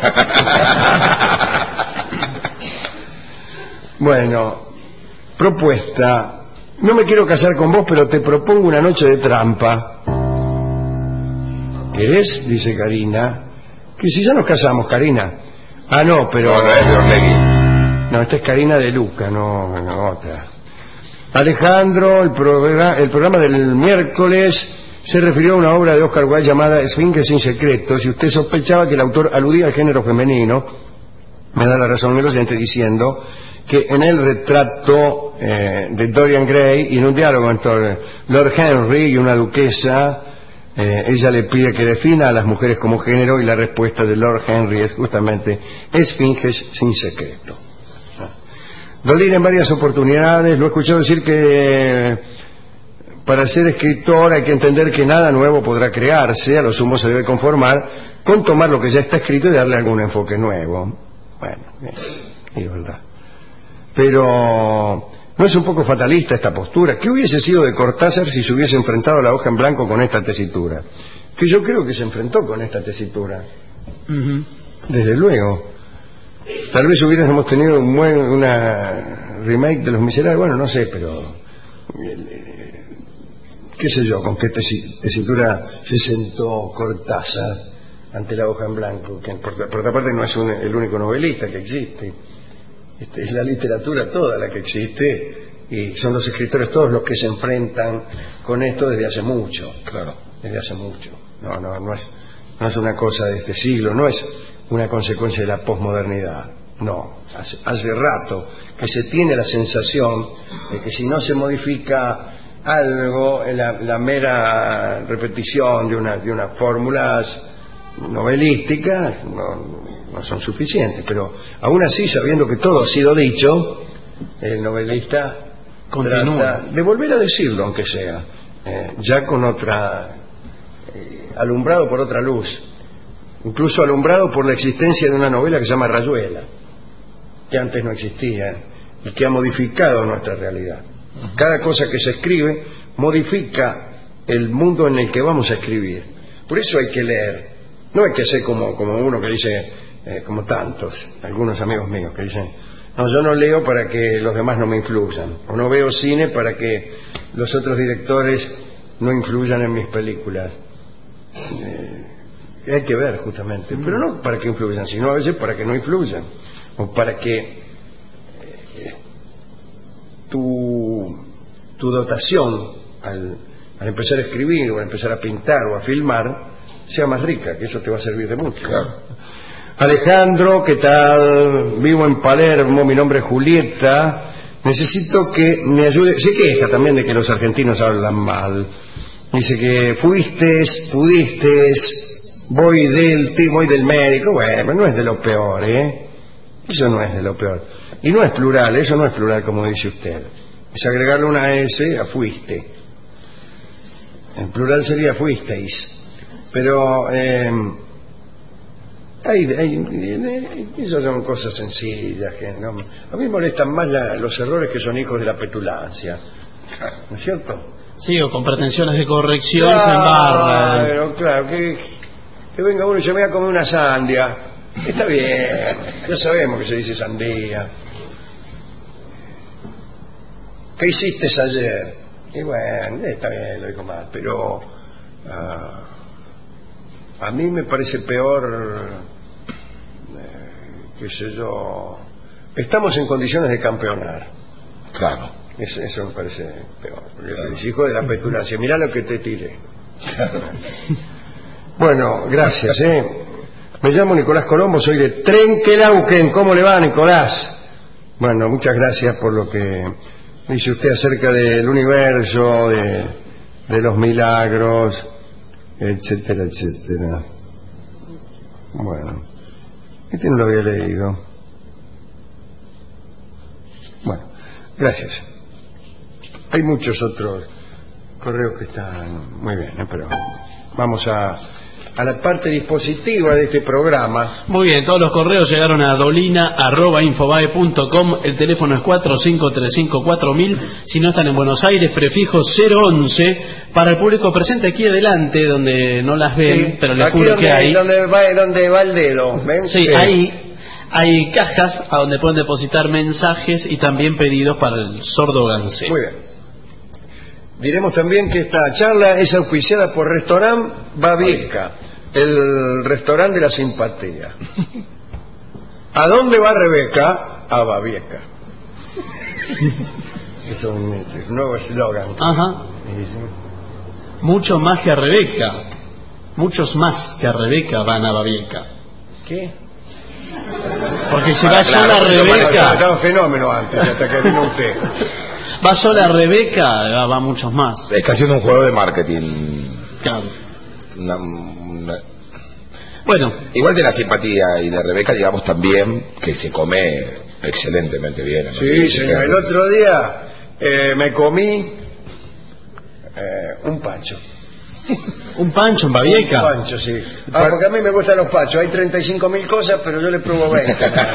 Bueno, propuesta. No me quiero casar con vos, pero te propongo una noche de trampa. ¿Querés? Dice Karina. Que si ya nos casamos, Karina. Ah, no, pero... No, no es de Orlegui. No, esta es Karina de Luca, no otra. Alejandro, el programa del miércoles se refirió a una obra de Oscar Wilde llamada Esfinge sin secretos, y usted sospechaba que el autor aludía al género femenino. Me da la razón el oyente diciendo que en el retrato de Dorian Gray y en un diálogo entre Lord Henry y una duquesa, ella le pide que defina a las mujeres como género, y la respuesta de Lord Henry es justamente esfinges sin secreto. Dolina en varias oportunidades lo he escuchado decir que para ser escritor hay que entender que nada nuevo podrá crearse, a lo sumo se debe conformar con tomar lo que ya está escrito y darle algún enfoque nuevo. Bueno, es verdad. Pero ¿no es un poco fatalista esta postura? ¿Qué hubiese sido de Cortázar si se hubiese enfrentado a la hoja en blanco con esta tesitura? Que yo creo que se enfrentó con esta tesitura. Desde luego. Tal vez hubiéramos tenido una remake de Los Miserables, bueno, no sé, pero qué sé yo, con qué tesitura se sentó Cortázar ante la hoja en blanco, que por otra parte no es el único novelista que existe. Es la literatura toda la que existe, y son los escritores todos los que se enfrentan con esto desde hace mucho. Claro. Desde hace mucho. No es una cosa de este siglo, no es una consecuencia de la posmodernidad. No, hace rato que se tiene la sensación de que si no se modifica algo, la mera repetición de unas fórmulas novelísticas no son suficientes, pero aún así, sabiendo que todo ha sido dicho, el novelista trata de volver a decirlo, aunque sea ya con otra alumbrado por otra luz, incluso alumbrado por la existencia de una novela que se llama Rayuela, que antes no existía y que ha modificado nuestra realidad. Cada cosa que se escribe modifica el mundo en el que vamos a escribir. Por eso hay que leer. No hay que ser como uno que dice, como tantos, algunos amigos míos que dicen, no, yo no leo para que los demás no me influyan, o no veo cine para que los otros directores no influyan en mis películas. Hay que ver, justamente, pero no para que influyan, sino a veces para que no influyan, o para que tu dotación al empezar a escribir, o a empezar a pintar, o a filmar, sea más rica, que eso te va a servir de mucho. Claro. Alejandro, ¿qué tal? Vivo en Palermo, mi nombre es Julieta, necesito que me ayude. Se queja también de que los argentinos hablan mal. Dice que pudiste, voy del médico. Bueno, no es de lo peor, eso no es de lo peor. Y no es plural, eso no es plural como dice usted, es agregarle una S a fuiste. En plural sería fuisteis. Pero esas son cosas sencillas que no, a mí me molestan más los errores que son hijos de la petulancia, ¿no es cierto? Sí, o con pretensiones de corrección se embarran. Claro, que venga uno y se me va a comer una sandia. Está bien, ya sabemos que se dice sandía. ¿Qué hiciste ayer? Y bueno, está bien, lo digo mal, pero a mí me parece peor, qué sé yo, estamos en condiciones de campeonar. Claro. Eso me parece peor, porque es hijo de la petulancia. Mirá lo que te tiré. Claro. Bueno, gracias. Me llamo Nicolás Colombo, soy de Trenquelauquen. ¿Cómo le va, Nicolás? Bueno, muchas gracias por lo que Dice usted acerca del universo, de los milagros, etcétera, etcétera. Bueno, este no lo había leído. Bueno, gracias. Hay muchos otros correos que están muy bien, pero vamos a la parte dispositiva de este programa. Muy bien, todos los correos llegaron a dolina@infobae.com. El teléfono es 45354000. Si no están en Buenos Aires, prefijo 011 para el público presente aquí adelante, donde no las ven, sí, pero les juro que hay. Donde va el dedo, ¿ven? Sí, sí. Hay cajas a donde pueden depositar mensajes y también pedidos para el sordo Gansé. Muy bien. Diremos también que esta charla es auspiciada por Restaurant Babieca, el restaurante de la simpatía. ¿A dónde va Rebeca? A Babieca. Es un nuevo eslogan. Ajá. Mucho más que a Rebeca. Muchos más que a Rebeca van a Babieca. ¿Qué? Porque si va sola Rebeca... Estaba un fenómeno antes, hasta que vino usted. Va sola Rebeca, va muchos más. Está haciendo un juego de marketing. Claro. Bueno, igual de la simpatía y de Rebeca, digamos también que se come excelentemente bien. ¿No? Sí, señor. El otro día me comí un pancho. ¿Un pancho en Babieca? Un pancho, sí. Porque a mí me gustan los panchos. Hay 35.000 cosas, pero yo le pruebo 20.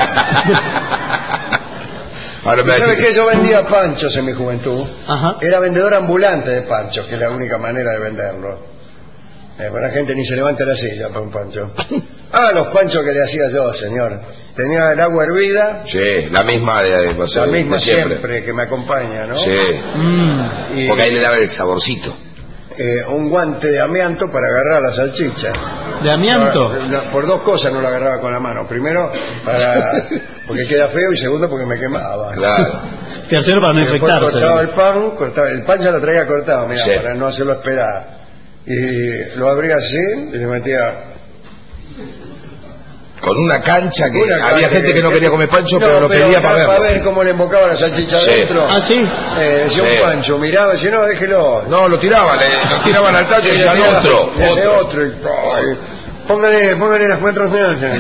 ¿Sabes qué? Yo vendía panchos en mi juventud. Ajá. Era vendedor ambulante de panchos, que es la única manera de venderlos. La gente ni se levanta de la silla para un pancho. Los panchos que le hacía yo, señor. Tenía el agua hervida. Sí, la misma de siempre que me acompaña, ¿no? Sí. Porque ahí le daba el saborcito. Un guante de amianto para agarrar la salchicha. ¿De amianto? Por dos cosas no la agarraba con la mano. Primero, porque queda feo, y segundo, porque me quemaba. Claro. Tercero, para no infectarse. Cortaba el pan ya lo traía cortado, mira, sí, para no hacerlo esperar. Y lo abría así y le metía... Con una cancha que había gente que no quería comer pancho, pero lo pedía para ver cómo le embocaba la salchicha adentro. Ah, sí. Decía un pancho, miraba y decía, no, déjelo. No, lo tiraban al tacho y decían otro. Póngale las 4 cebollas.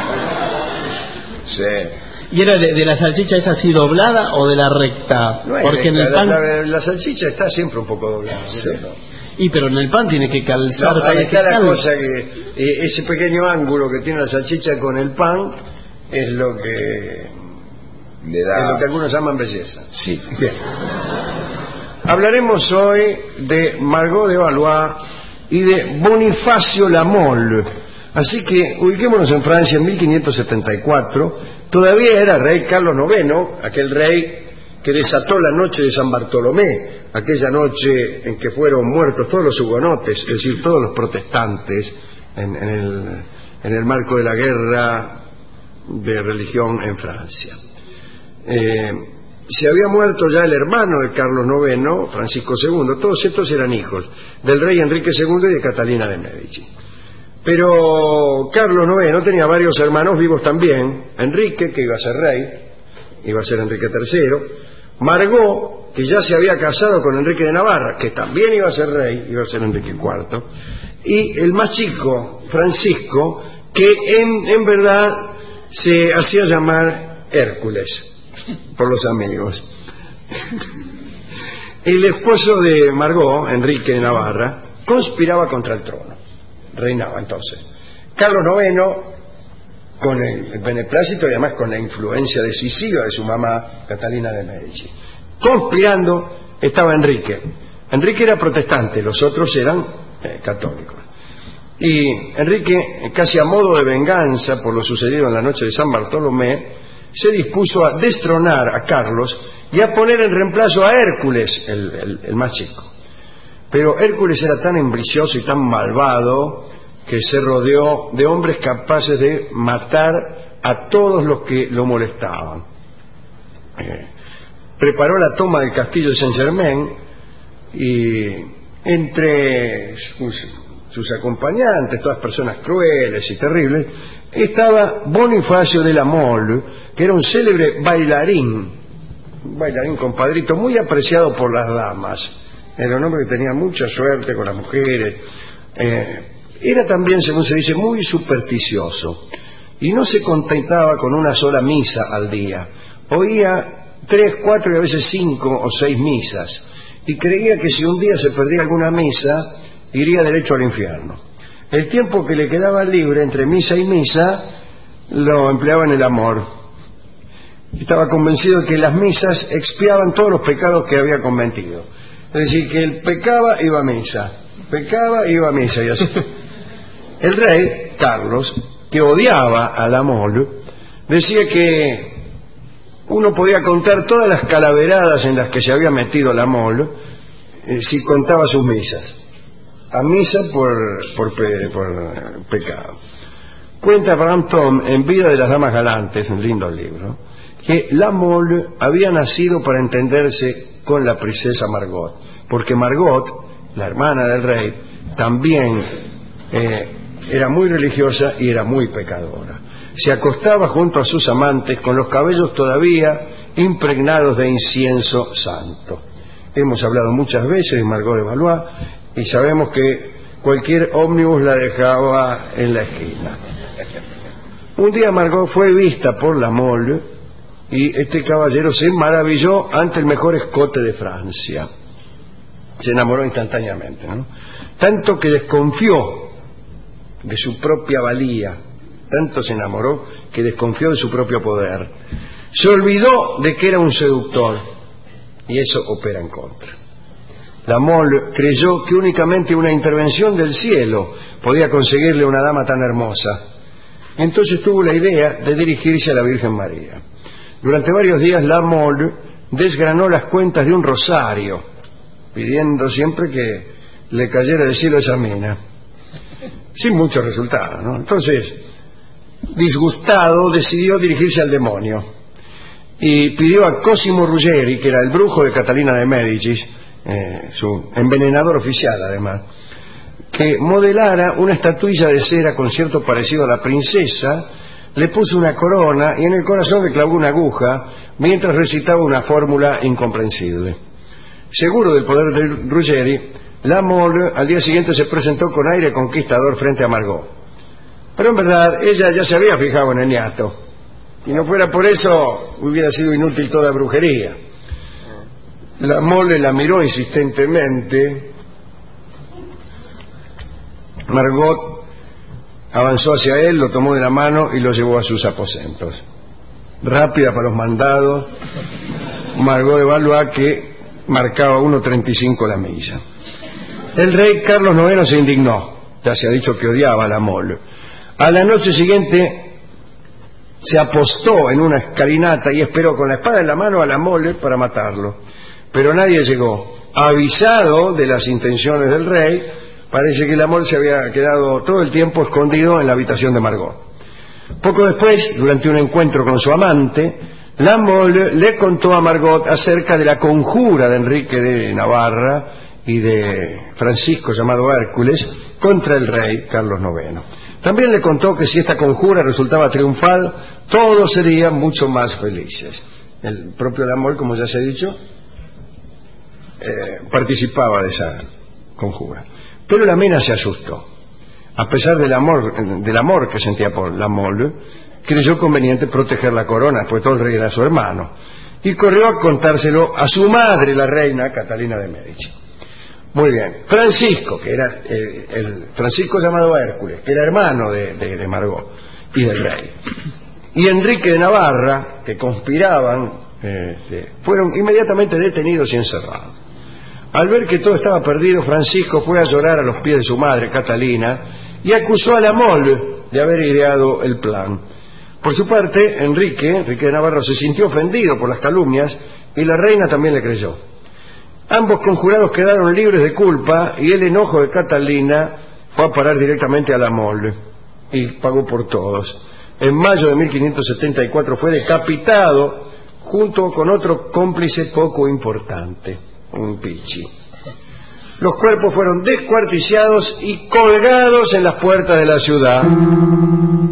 Sí. ¿Y era de la salchicha esa así doblada o de la recta? No, porque en el pan... la salchicha está siempre un poco doblada. Sí. Y pero en el pan tiene que calzar. Ahí está la cosa, que ese pequeño ángulo que tiene la salchicha con el pan es lo que le da, es lo que algunos llaman belleza. Sí. Bien. Hablaremos hoy de Margot de Valois y de Bonifacio la Mole. Así que ubiquémonos en Francia en 1574. Todavía era rey Carlos IX, aquel rey que desató la noche de San Bartolomé, aquella noche en que fueron muertos todos los hugonotes, es decir, todos los protestantes, en el marco de la guerra de religión en Francia. Se había muerto ya el hermano de Carlos IX, Francisco II, todos estos eran hijos del rey Enrique II y de Catalina de Medici. Pero Carlos IX tenía varios hermanos vivos también, Enrique, que iba a ser rey, iba a ser Enrique III, Margot, que ya se había casado con Enrique de Navarra, que también iba a ser rey, iba a ser Enrique IV, y el más chico, Francisco, que en verdad se hacía llamar Hércules por los amigos. El esposo de Margot, Enrique de Navarra, conspiraba contra el trono, reinaba entonces. Carlos IX, con el beneplácito y además con la influencia decisiva de su mamá, Catalina de Medici. Conspirando estaba Enrique. Enrique era protestante, los otros eran católicos. Y Enrique, casi a modo de venganza por lo sucedido en la noche de San Bartolomé, se dispuso a destronar a Carlos y a poner en reemplazo a Hércules, el más chico. Pero Hércules era tan ambicioso y tan malvado que se rodeó de hombres capaces de matar a todos los que lo molestaban. Preparó la toma del castillo de Saint-Germain y entre sus acompañantes, todas personas crueles y terribles, estaba Bonifacio de la Mole, que era un célebre bailarín un bailarín compadrito muy apreciado por las damas. Era un hombre que tenía mucha suerte con las mujeres. Era también, según se dice, muy supersticioso y no se contentaba con una sola misa al día. Oía 3, 4 y a veces 5 o 6 misas y creía que si un día se perdía alguna misa iría derecho al infierno. El tiempo que le quedaba libre entre misa y misa lo empleaba en el amor. Estaba convencido de que las misas expiaban todos los pecados que había cometido. Es decir, que él pecaba, iba a misa, pecaba, iba a misa y así. El rey, Carlos, que odiaba a la mole, decía que uno podía contar todas las calaveradas en las que se había metido la mole si contaba sus misas. A misa por pecado. Cuenta Abraham Tom, en Vida de las Damas Galantes, un lindo libro, que la mole había nacido para entenderse con la princesa Margot, porque Margot, la hermana del rey, también era muy religiosa y era muy pecadora. Se acostaba junto a sus amantes con los cabellos todavía impregnados de incienso santo. Hemos hablado muchas veces de Margot de Valois y sabemos que cualquier ómnibus la dejaba en la esquina. Un día Margot fue vista por la mole y este caballero se maravilló ante el mejor escote de Francia. Se enamoró instantáneamente, ¿no? Tanto que desconfió de su propia valía, tanto se enamoró que desconfió de su propio poder. Se olvidó de que era un seductor y eso opera en contra. La mole creyó que únicamente una intervención del cielo podía conseguirle una dama tan hermosa. Entonces tuvo la idea de dirigirse a la Virgen María. Durante varios días la mole desgranó las cuentas de un rosario, pidiendo siempre que le cayera del cielo esa mina, sin mucho resultado, ¿no? Entonces, disgustado, decidió dirigirse al demonio y pidió a Cosimo Ruggeri, que era el brujo de Catalina de Médicis, su envenenador oficial además, que modelara una estatuilla de cera con cierto parecido a la princesa, le puso una corona y en el corazón le clavó una aguja mientras recitaba una fórmula incomprensible. Seguro del poder de Ruggeri, la mole al día siguiente se presentó con aire conquistador frente a Margot. Pero en verdad ella ya se había fijado en el niato y no fuera por eso hubiera sido inútil toda brujería. La mole la miró insistentemente. Margot avanzó hacia él, lo tomó de la mano y lo llevó a sus aposentos. Rápida para los mandados, Margot de Valois, que marcaba 1.35 la milla. El rey Carlos IX se indignó, ya se ha dicho que odiaba a la mole. A la noche siguiente se apostó en una escalinata y esperó con la espada en la mano a la mole para matarlo. Pero nadie llegó. Avisado de las intenciones del rey, parece que la mole se había quedado todo el tiempo escondido en la habitación de Margot. Poco después, durante un encuentro con su amante, la mole le contó a Margot acerca de la conjura de Enrique de Navarra y de Francisco, llamado Hércules, contra el rey Carlos IX. También le contó que si esta conjura resultaba triunfal, todos serían mucho más felices. El propio la mole, como ya se ha dicho, participaba de esa conjura. Pero la mina se asustó. A pesar del amor que sentía por la mole, creyó conveniente proteger la corona, pues todo el rey era su hermano, y corrió a contárselo a su madre, la reina Catalina de Médicis. Muy bien. Francisco, que era el Francisco llamado Hércules, que era hermano de Margot y del rey, y Enrique de Navarra, que conspiraban, fueron inmediatamente detenidos y encerrados. Al ver que todo estaba perdido, Francisco fue a llorar a los pies de su madre, Catalina, y acusó a la mole de haber ideado el plan. Por su parte, Enrique de Navarra se sintió ofendido por las calumnias y la reina también le creyó. Ambos conjurados quedaron libres de culpa y el enojo de Catalina fue a parar directamente a la mole y pagó por todos. En mayo de 1574 fue decapitado junto con otro cómplice poco importante, un pichi. Los cuerpos fueron descuarticiados y colgados en las puertas de la ciudad.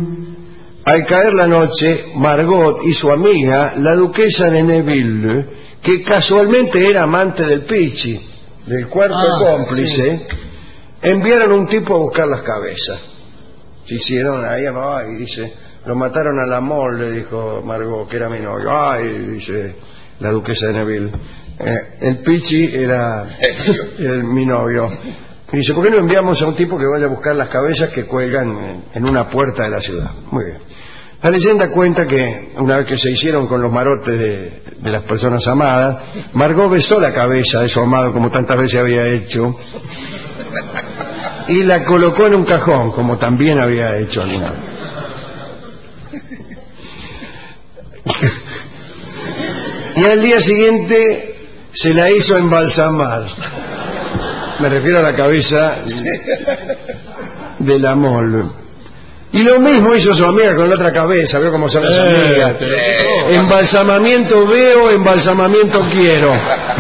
Al caer la noche, Margot y su amiga, la duquesa de Neville, que casualmente era amante del Pichi, del cuarto cómplice, sí, enviaron un tipo a buscar las cabezas. Se hicieron ahí, y dice, lo mataron a la Mol, le dijo Margot, que era mi novio. Ay, dice la duquesa de Neville, el Pichi era mi novio. Y dice, ¿por qué no enviamos a un tipo que vaya a buscar las cabezas que cuelgan en una puerta de la ciudad? Muy bien. La leyenda cuenta que una vez que se hicieron con los marotes de las personas amadas, Margot besó la cabeza de su amado como tantas veces había hecho y la colocó en un cajón como también había hecho alguna vez. Y al día siguiente se la hizo embalsamar. Me refiero a la cabeza de la Mol. Y lo mismo hizo su amiga con la otra cabeza. Veo cómo son las amigas. Embalsamamiento veo, embalsamamiento quiero.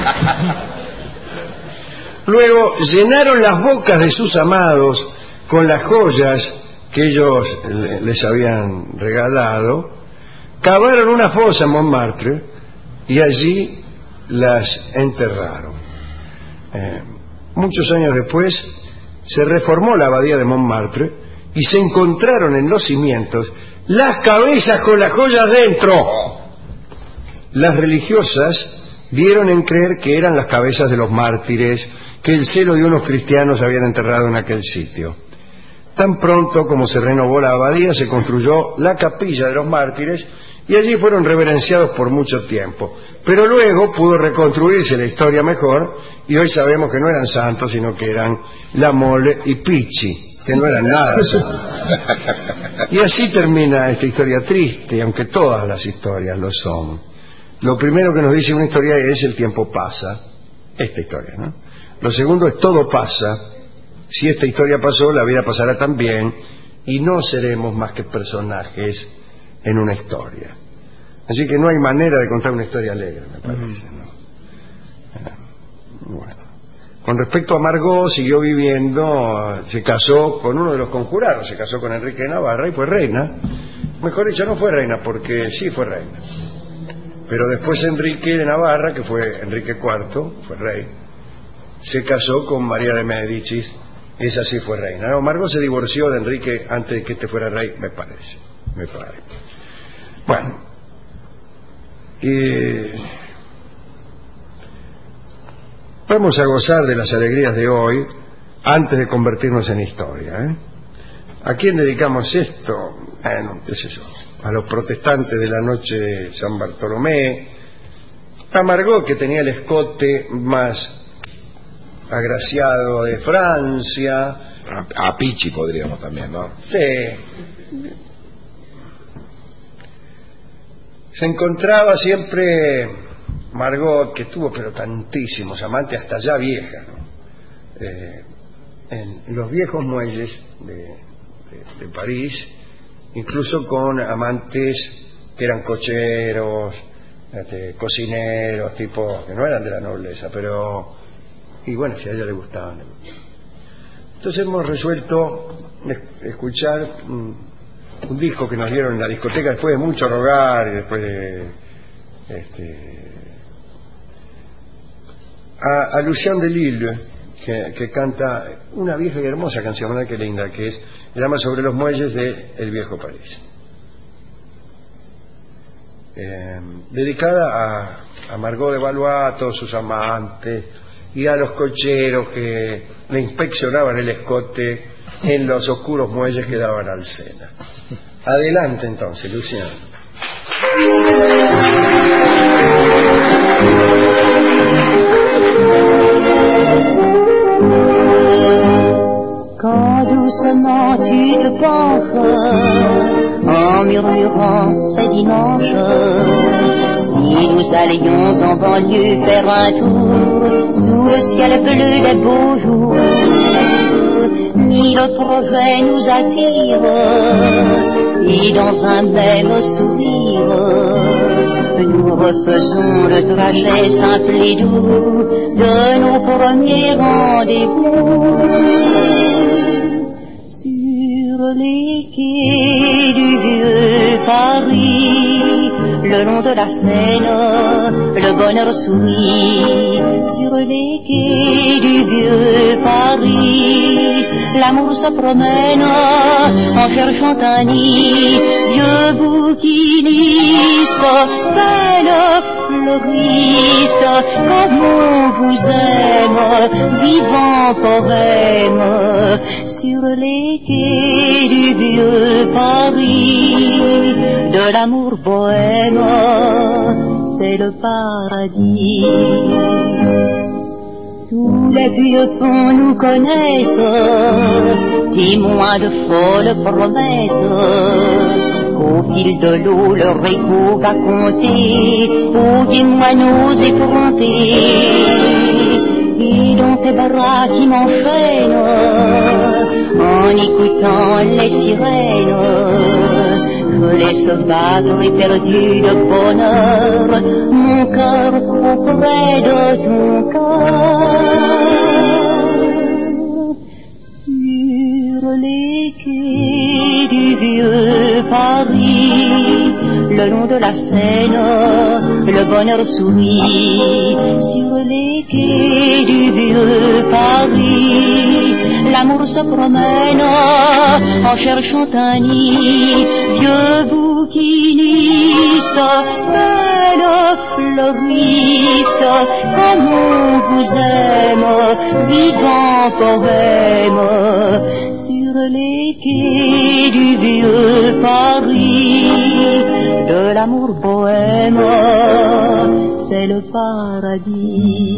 Luego llenaron las bocas de sus amados con las joyas que ellos les habían regalado, cavaron una fosa en Montmartre y allí las enterraron. Muchos años después se reformó la abadía de Montmartre y se encontraron en los cimientos las cabezas con las joyas dentro. Las religiosas dieron en creer que eran las cabezas de los mártires que el celo de unos cristianos habían enterrado en aquel sitio. Tan pronto como se renovó la abadía, se construyó la capilla de los mártires y allí fueron reverenciados por mucho tiempo. Pero luego pudo reconstruirse la historia mejor y hoy sabemos que no eran santos, sino que eran la Mole y Pichi, que no eran nada. Y así termina esta historia triste, aunque todas las historias lo son. Lo primero que nos dice una historia es el tiempo pasa, esta historia, ¿no? Lo segundo es todo pasa. Si esta historia pasó, la vida pasará también y no seremos más que personajes en una historia. Así que no hay manera de contar una historia alegre, me parece, ¿no? Bueno. Con respecto a Margot, siguió viviendo, se casó con uno de los conjurados, se casó con Enrique de Navarra y fue reina. Mejor dicho, no fue reina, porque sí fue reina. Pero después Enrique de Navarra, que fue Enrique IV, fue rey, se casó con María de Médicis, esa sí fue reina. No, Margot se divorció de Enrique antes de que este fuera rey, me parece. Bueno, vamos a gozar de las alegrías de hoy antes de convertirnos en historia, ¿A quién dedicamos esto? Bueno, qué sé yo, a los protestantes de la noche de San Bartolomé, a Margot, que tenía el escote más agraciado de Francia, a Pichi podríamos también, ¿no? Sí. Se encontraba siempre Margot, que tuvo pero tantísimos amantes, hasta ya vieja, ¿no? En los viejos muelles de París, incluso con amantes que eran cocheros, cocineros, tipos que no eran de la nobleza, pero, y bueno, si a ella le gustaban. Entonces hemos resuelto escuchar un disco que nos dieron en la discoteca después de mucho rogar y después de a Lucien de Lille, que canta una vieja y hermosa canción, ¿verdad? Qué linda que es, se llama Sobre los muelles de El Viejo París, dedicada a Margot de Valois, a todos sus amantes y a los cocheros que le inspeccionaban el escote en los oscuros muelles que daban al Sena. Adelante entonces, Lucien. Quand doucement tu te penches en murmurant ce dimanche, si nous allions en banlieue faire un tour sous le ciel bleu des beaux jours, mille projets nous attirent et dans un même sourire nous refaisons le trajet simple et doux de nos premiers rendez-vous. Sur les quais du vieux Paris, le long de la Seine, le bonheur sourit sur les quais du vieux Paris. L'amour se promène en cherchant un nid, vieux bouquiniste, belle fleuriste, comme on vous aime, vivant poème, sur les quais du vieux Paris, de l'amour bohème, c'est le paradis. Tous les vieux ponts nous connaissent, témoins de folles promesses, qu'au fil de l'eau leur écho va compter, aux des moineaux effrontés, et dans tes bras qui m'enchaînent, en écoutant les sirènes, je laisse vague éperdu de bonheur, mon cœur trop près de ton cœur. Sur les quais du vieux Paris, le long de la Seine, le bonheur sourit. Sur les quais du vieux Paris, l'amour se promène en cherchant un nid, vieux bouquiniste, belle fleuriste, comme on vous aime, vivant poème, sur les quais du vieux Paris, de l'amour bohème, c'est le paradis.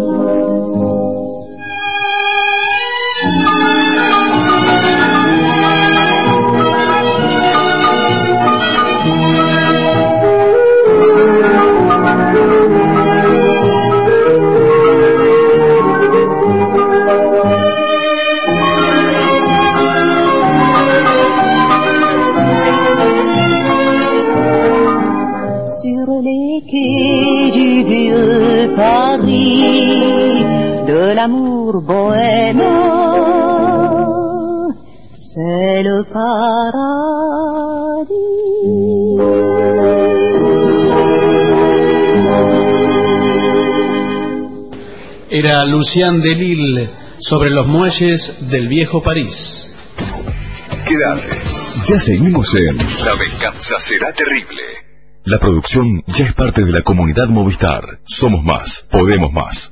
Sur les quais du vieux Paris, de l'amour bohème, c'est le paradis. Era Lucien Delille sobre los muelles del viejo París. Quédate. Ya seguimos en La venganza será terrible. La producción ya es parte de la comunidad Movistar. Somos más, podemos más.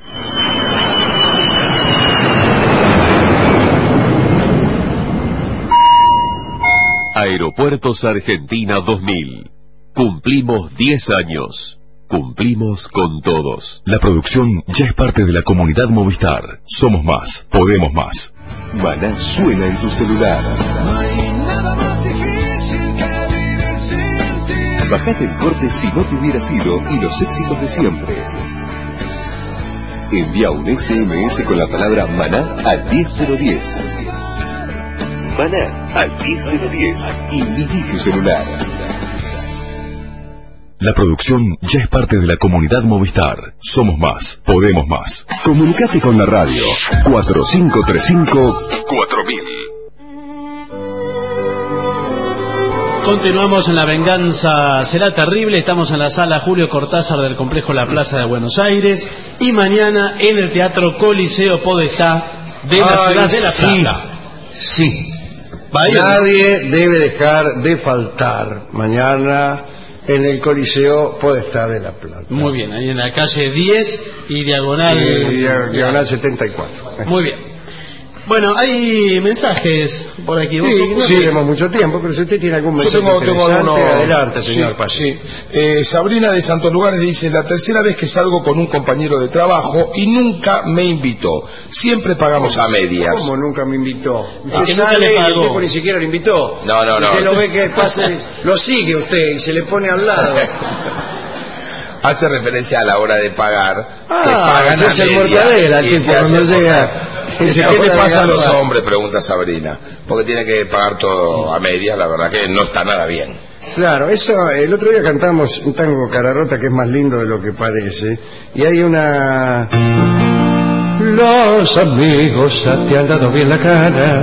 Aeropuertos Argentina 2000. Cumplimos 10 años. Cumplimos con todos. La producción ya es parte de la comunidad Movistar. Somos más, podemos más. Maná suena en tu celular. No hay nada más difícil que vivir sin ti. Bajate el corte Si no te hubiera sido y los éxitos de siempre. Envía un SMS con la palabra Maná al 10010. Maná al 10010 y viví tu celular. La producción ya es parte de la comunidad Movistar. Somos más, podemos más. Comunicate con la radio 4535-4000. Continuamos en La venganza será terrible. Estamos en la sala Julio Cortázar del complejo La Plaza de Buenos Aires. Y mañana en el Teatro Coliseo Podestá de la ciudad de La Plata. Sí. Nadie debe dejar de faltar mañana en el Coliseo Podestá de La Plata. Muy bien, ahí en la calle 10 y diagonal... diagonal 74. Muy bien. Bueno, hay mensajes por aquí. No tenemos mucho tiempo, pero si usted tiene algún mensaje interesante, adelante, señor Paz. Sabrina de Santos Lugares dice: la tercera vez que salgo con un compañero de trabajo y nunca me invitó. Siempre pagamos a medias. ¿Cómo nunca me invitó? Que Usted nunca sale le y el pagó. tipo ni siquiera le invitó. No. Usted lo ve que pasa, lo sigue usted y se le pone al lado. Hace referencia a la hora de pagar. Que pagan es a el medias mortadela, el y tipo se hace cuando llega. Dice, ¿qué le pasa a los hombres? Pregunta Sabrina. Porque tiene que pagar todo a medias, la verdad que no está nada bien. Claro, eso, el otro día cantamos un tango Cararrota que es más lindo de lo que parece. Y hay una... Los amigos ya te han dado bien la cara,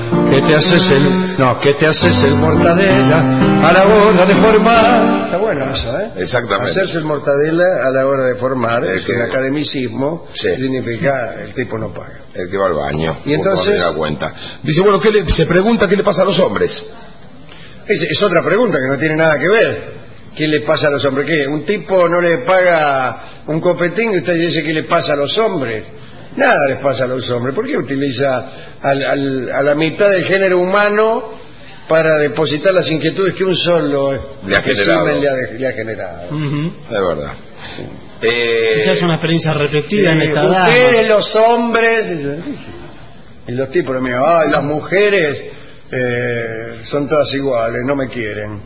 que te haces el mortadela a la hora de formar. Está bueno eso, ¿eh? Exactamente. Hacerse el mortadela a la hora de formar es que- un academicismo, Sí. significa el tipo no paga. El que va al baño. Y entonces- no se da cuenta. Dice, bueno, se pregunta qué le pasa a los hombres. Es otra pregunta que no tiene nada que ver. ¿Qué le pasa a los hombres? ¿Qué? ¿Un tipo no le paga un copetín y usted dice qué le pasa a los hombres? Nada les pasa a los hombres. ¿Por qué utiliza a la mitad del género humano para depositar las inquietudes que un solo Le ha generado. le ha generado? Es verdad. Quizás es una experiencia repetida en esta edad. Ustedes los hombres y los tipos le miran, ay, las mujeres son todas iguales, no me quieren.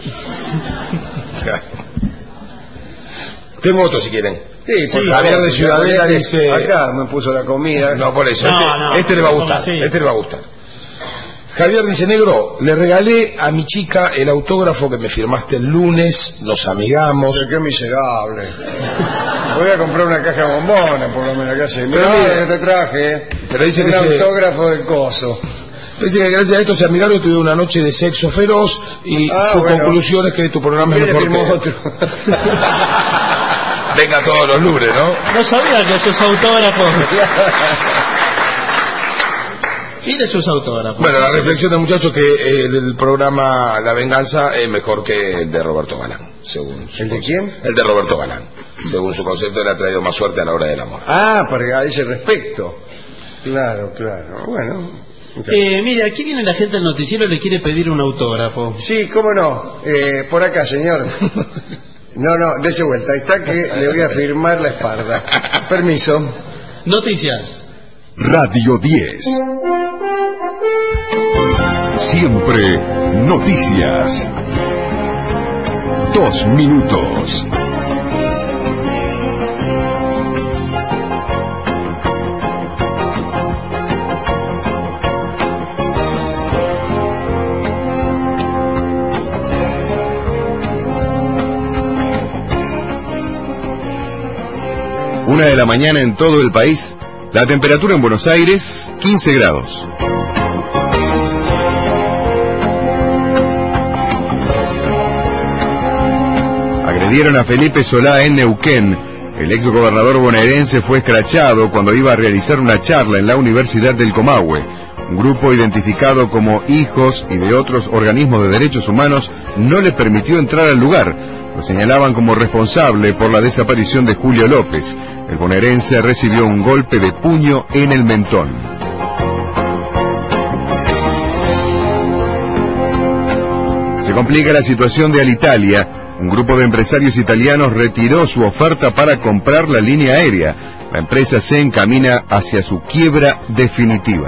Tengo otro si quieren. Sí, por Sí, favor, Javier de Ciudadela dice... acá me puso la comida. No, por eso. No, este le va a no, gustar. sí. Este le va a gustar. Javier dice, negro, le regalé a mi chica el autógrafo que me firmaste el lunes, nos amigamos. Pero qué miserable. Voy a comprar una caja de bombones, por lo menos, ¿qué hace? Pero Mirá mire, lo que te traje. pero dice un que se- autógrafo del coso. Dice que gracias a esto se amigaron y tuvieron una noche de sexo feroz y su bueno. conclusión es que tu programa es ¿Quién le mejor firmó que... otro? Venga todos los lunes, ¿no? No sabía que sus autógrafos. Mire sus autógrafos. Bueno, la reflexión del muchacho que el programa La Venganza es mejor que el de Roberto Galán, según su ¿El de concepto. quién? El de Roberto Galán. Según su concepto, le ha traído más suerte a la hora del amor. Ah, a ese respecto. Claro, claro. Bueno. Mire, aquí viene la gente del noticiero y le quiere pedir un autógrafo. Sí, cómo no. Por acá, señor. No, dese vuelta. Ahí está que le voy a firmar la espalda. Permiso. Noticias. Radio 10. Siempre noticias. 2 minutos. Una de la mañana en todo el país. La temperatura en Buenos Aires, 15 grados. Agredieron a Felipe Solá en Neuquén. El exgobernador bonaerense fue escrachado cuando iba a realizar una charla en la Universidad del Comahue. Un grupo identificado como Hijos y de otros organismos de derechos humanos no le permitió entrar al lugar. Lo señalaban como responsable por la desaparición de Julio López. El bonaerense recibió un golpe de puño en el mentón. Se complica la situación de Alitalia. Un grupo de empresarios italianos retiró su oferta para comprar la línea aérea. La empresa se encamina hacia su quiebra definitiva.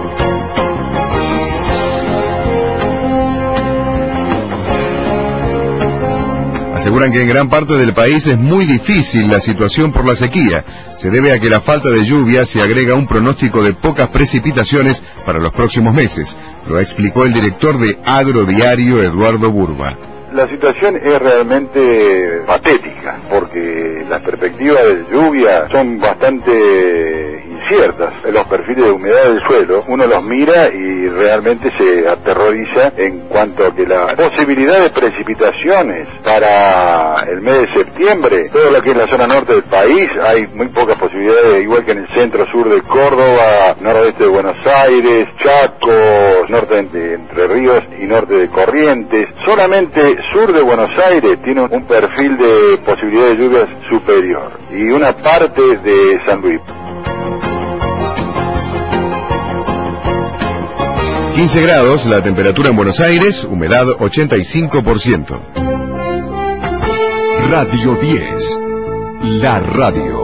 Aseguran que en gran parte del país es muy difícil la situación por la sequía. Se debe a que la falta de lluvia se agrega un pronóstico de pocas precipitaciones para los próximos meses. Lo explicó el director de Agrodiario, Eduardo Burba. La situación es realmente patética, porque las perspectivas de lluvia son bastante inciertas. Los perfiles de humedad del suelo, uno los mira y realmente se aterroriza en cuanto a que la posibilidad de precipitaciones para el mes de septiembre, todo lo que es la zona norte del país, hay muy pocas posibilidades, igual que en el centro-sur de Córdoba, noroeste de Buenos Aires, Chaco, norte de Entre Ríos y norte de Corrientes. Solamente sur de Buenos Aires tiene un perfil de posibilidad de lluvias superior, y una parte de San Luis. 15 grados, la temperatura en Buenos Aires, humedad 85%. Radio 10. La radio.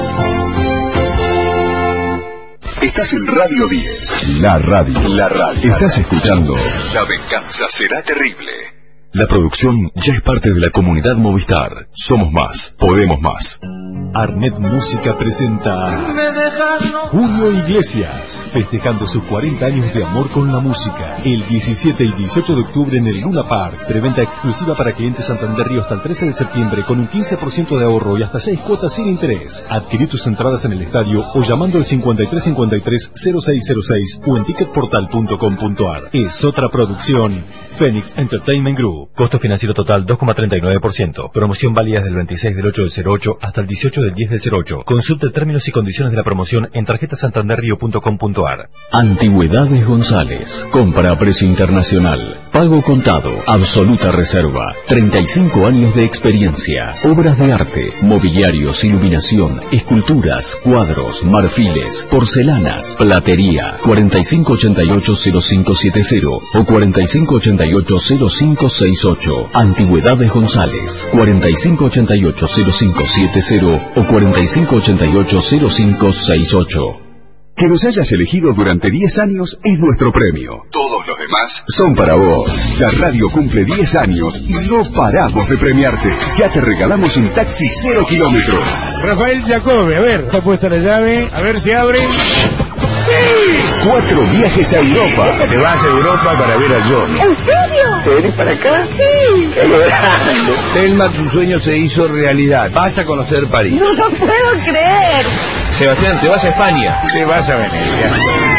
Estás en Radio 10. La radio. La radio. Estás escuchando La venganza será terrible. La producción ya es parte de la comunidad Movistar. Somos más, podemos más. Arnet Música presenta Julio Iglesias, festejando sus 40 años de amor con la música. El 17 y 18 de octubre en el Luna Park. Preventa exclusiva para clientes Santander Río hasta el 13 de septiembre con un 15% de ahorro y hasta 6 cuotas sin interés. Adquirí tus entradas en el estadio o llamando al 5353-0606 o en ticketportal.com.ar. Es otra producción. Phoenix Entertainment Group. Costo financiero total 2,39%. Promoción válida del 26 del 8 del 08 hasta el 18 del 10 del 08. Consulte términos y condiciones de la promoción en tarjetasantanderrio.com.ar. Antigüedades González. Compra a precio internacional. Pago contado. Absoluta reserva. 35 años de experiencia. Obras de arte, mobiliarios, iluminación, esculturas, cuadros, marfiles, porcelanas, platería. 4588-0570 o 4588-0568. Antigüedades González. 4588-0570 o 4588-0568. Que nos hayas elegido durante 10 años es nuestro premio. Todos los demás son para vos. La radio cumple 10 años y no paramos de premiarte. Ya te regalamos un taxi 0 kilómetros. Rafael Jacobe, a ver, está puesta la llave, a ver si abre. ¡Sí! 4 viajes a Europa. Te vas a Europa para ver a John. ¿En serio? ¿Te venís para acá? Sí. ¡Qué grande! Telma, tu sueño se hizo realidad. Vas a conocer París. No lo puedo creer. Sebastián, te vas a España. Te vas a Venecia.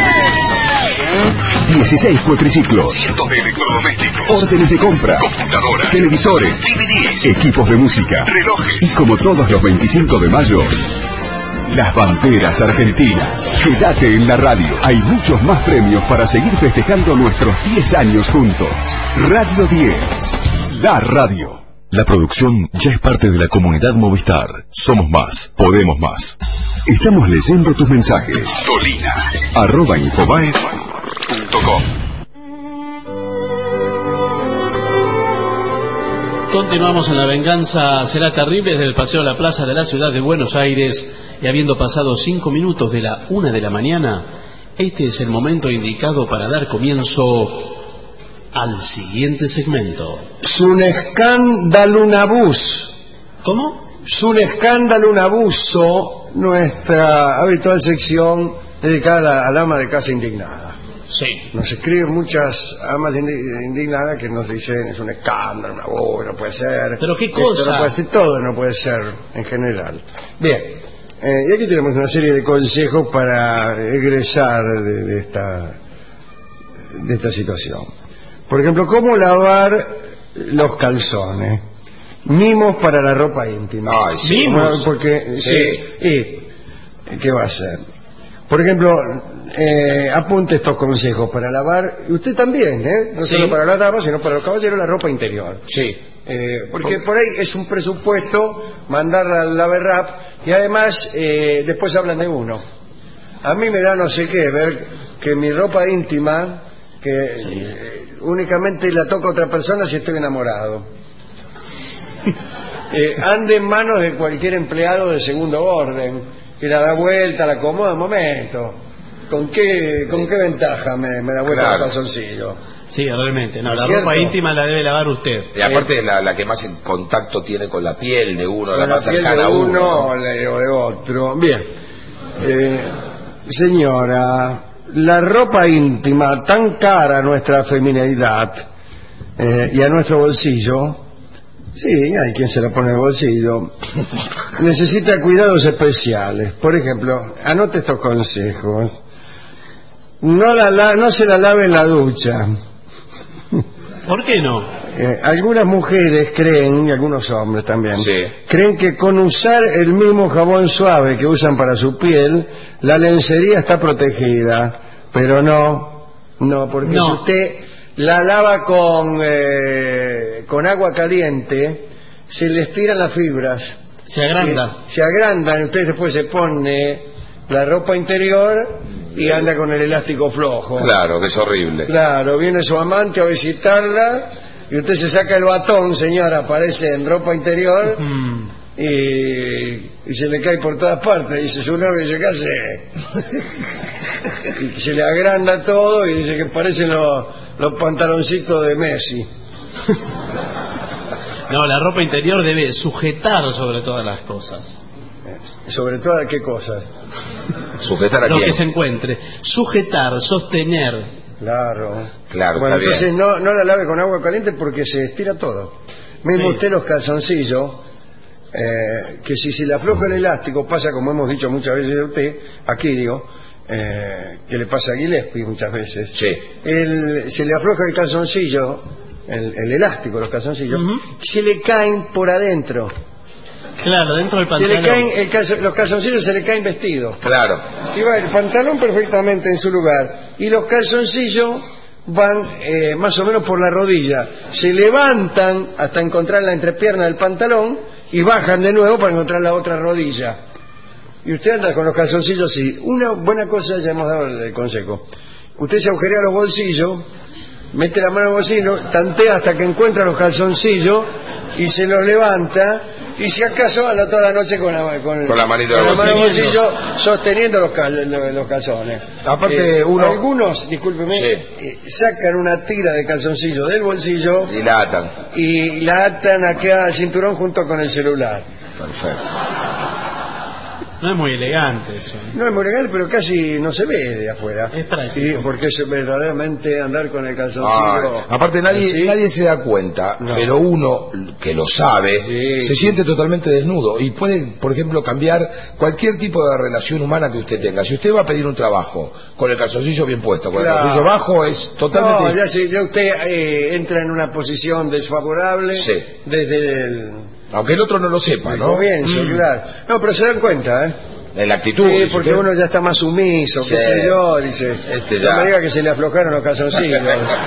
16 cuatriciclos, cientos de electrodomésticos, órdenes de compra, computadoras, televisores, DVDs, equipos de música, relojes. Y como todos los 25 de mayo, las banderas argentinas. Quédate en la radio. Hay muchos más premios para seguir festejando nuestros 10 años juntos. Radio 10, la radio. La producción ya es parte de la comunidad Movistar. Somos más, podemos más. Estamos leyendo tus mensajes. Dolina@infobae.com. Continuamos en La Venganza Será Terrible desde el Paseo a la Plaza de la Ciudad de Buenos Aires, y habiendo pasado 5 minutos de la 1 de la mañana, este es el momento indicado para dar comienzo al siguiente segmento. Es un escándalo, un abuso. ¿Cómo? Es un escándalo, un abuso, nuestra habitual sección dedicada a la ama de casa indignada. Sí. Nos escriben muchas amas indignadas que nos dicen es un escándalo, una abuso, no puede ser. ¿Pero qué Esto cosa? no puede ser, todo no puede ser en general. Bien, y aquí tenemos una serie de consejos para egresar de esta situación. Por ejemplo, ¿cómo lavar los calzones? Mimos para la ropa íntima. Ay, sí. ¿Mimos? Porque, Sí. ¿y qué va a hacer? Por ejemplo, apunte estos consejos para lavar, y usted también, no Sí. solo para las damas, sino para los caballeros, la ropa interior. Sí. Porque por ahí es un presupuesto mandarla al laverrap y además después hablan de uno. A mí me da no sé qué ver que mi ropa íntima, que únicamente la toca otra persona si estoy enamorado, ande en manos de cualquier empleado de segundo orden, que la da vuelta, la acomoda un momento. ¿Con qué ventaja me da vuelta Claro. el calzoncillo? Sí, realmente. No, la ¿Cierto? ropa íntima la debe lavar usted. Y aparte es la que más en contacto tiene con la piel de uno, la Con más la piel cercana de a uno. uno o de otro. Bien. Señora, la ropa íntima, tan cara a nuestra feminidad y a nuestro bolsillo, sí, hay quien se la pone en el bolsillo, necesita cuidados especiales. Por ejemplo, anote estos consejos. No se la lave en la ducha. ¿Por qué no? Algunas mujeres creen, y algunos hombres también, Sí. creen que con usar el mismo jabón suave que usan para su piel, la lencería está protegida. Pero no, porque No. si usted la lava con agua caliente, se le estiran las fibras. Se agranda. Se agrandan, usted después se pone la ropa interior y anda con el elástico flojo. Claro, que es horrible. Claro, viene su amante a visitarla y usted se saca el batón, señora, aparece en ropa interior y se le cae por todas partes. Dice su novio, dice, ¿qué hace? Y se le agranda todo y dice que parecen los pantaloncitos de Messi. No, la ropa interior debe sujetar sobre todas las cosas. Sobre todo, ¿qué cosas? ¿Sujetar a Lo quién? que se encuentre. Sujetar, sostener. Claro. Claro, Bueno, está entonces bien. no la lave con agua caliente porque se estira todo. Mismo Sí. usted los calzoncillos, que si se le afloja el elástico, pasa como hemos dicho muchas veces a usted, aquí digo, que le pasa a Gillespie muchas veces. Sí. Se le afloja el calzoncillo, el elástico de los calzoncillos, Ujú. se le caen por adentro. Claro, dentro del Se le pantalón. caen, los calzoncillos se le caen vestidos. Claro. Y va el pantalón perfectamente en su lugar y los calzoncillos van más o menos por la rodilla, se levantan hasta encontrar la entrepierna del pantalón y bajan de nuevo para encontrar la otra rodilla. Y usted anda con los calzoncillos así. Una buena cosa, ya hemos dado el consejo, usted se agujerea los bolsillos, mete la mano en el bolsillo, tantea hasta que encuentra los calzoncillos y se los levanta. Y si acaso anda toda la noche con la manito en el mano en el bolsillo. bolsillo sosteniendo los calzones. Aparte, algunos, discúlpeme, Sí. sacan una tira de calzoncillo del bolsillo Y la atan. y la atan acá al cinturón junto con el celular. Perfecto. No es muy elegante eso. No es muy legal, pero casi no se ve de afuera. Es práctico. Y porque es verdaderamente andar con el calzoncillo. Aparte nadie así. se da cuenta, No. pero uno que lo sabe Sí, se sí. siente totalmente desnudo y puede, por ejemplo, cambiar cualquier tipo de relación humana que usted tenga. Si usted va a pedir un trabajo con el calzoncillo bien puesto, con Claro. el calzoncillo bajo, es totalmente... No, ya usted entra en una posición desfavorable Sí. desde el Aunque el otro no lo sepa, ¿no? comienzo, claro. No, pero se dan cuenta, ¿eh? En la actitud. Sí, dice porque usted. uno ya está más sumiso, qué Sí. sé yo, dice. ya. No me diga que se le aflojaron los calzoncillos.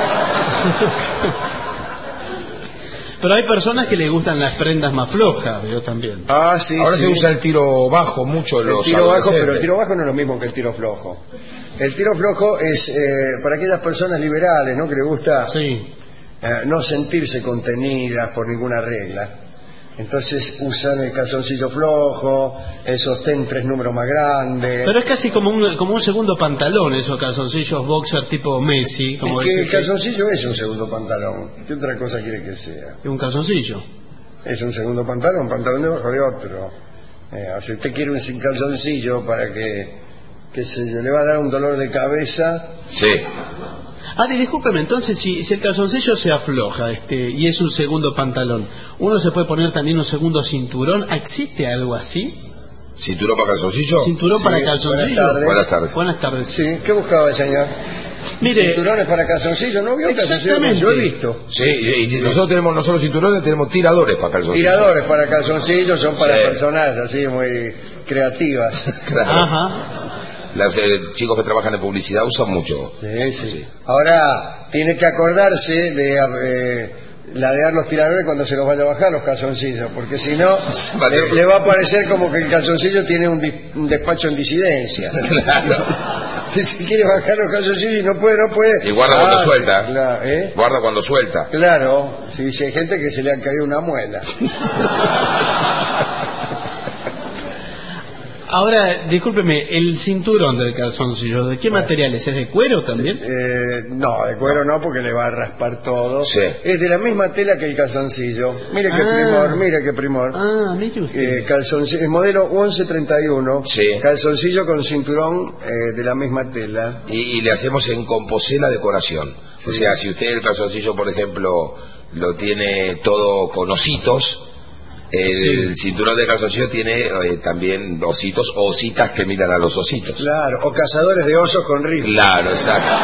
Pero hay personas que le gustan las prendas más flojas, yo también. Ah, sí, Ahora sí. se usa el tiro bajo mucho en El los tiro bajo, adolescentes. pero el tiro bajo no es lo mismo que el tiro flojo. El tiro flojo es para aquellas personas liberales, ¿no? Que les gusta Sí. no sentirse contenidas por ninguna regla. Entonces usan el calzoncillo flojo, el sostén 3 números más grande. Pero es casi como un segundo pantalón, esos calzoncillos boxer tipo Messi. Como Es que el decís, calzoncillo es un segundo pantalón. ¿Qué otra cosa quiere que sea? un calzoncillo. Es un segundo pantalón debajo de otro. Si usted quiere un sin calzoncillo para que se le va a dar un dolor de cabeza. Sí. Ari, discúlpeme, entonces si el calzoncillo se afloja y es un segundo pantalón, ¿uno se puede poner también un segundo cinturón? ¿Existe algo así? ¿Cinturón para calzoncillo? ¿Cinturón Sí, para calzoncillo? buenas tardes. Buenas tardes. Sí, ¿qué buscaba el señor? Mire, Cinturones para calzoncillo, ¿no vio calzoncillo? Exactamente. Yo he visto. Sí, y nosotros tenemos no solo cinturones, tenemos tiradores para calzoncillo. Tiradores para calzoncillos son para Sí. personas así muy creativas. Claro. ajá. Los chicos que trabajan en publicidad usan mucho. Sí, sí. Ahora, tiene que acordarse de ladear los tiradores cuando se los vaya a bajar los calzoncillos, porque si no, le va a parecer como que el calzoncillo tiene un despacho en disidencia. Claro. Si quiere bajar los calzoncillos y no puede. Y guarda cuando suelta. Claro, ¿eh? Guarda cuando suelta. Claro, si hay gente que se le ha caído una muela. Ahora, discúlpeme, el cinturón del calzoncillo, ¿de qué materiales? ¿Es de cuero también? No, de cuero no, porque le va a raspar todo. Sí. Es de la misma tela que el calzoncillo. Mire qué primor, mire qué primor. Ah, mire usted. Calzoncillo, el modelo 1131. Sí. Calzoncillo con cinturón de la misma tela. Y le hacemos en composé la decoración. O Sí. sea, si usted el calzoncillo, por ejemplo, lo tiene todo con ositos, el cinturón de calzoncillo tiene también ositos o ositas que miran a los ositos. Claro, o cazadores de osos con rifle. Claro, exacto.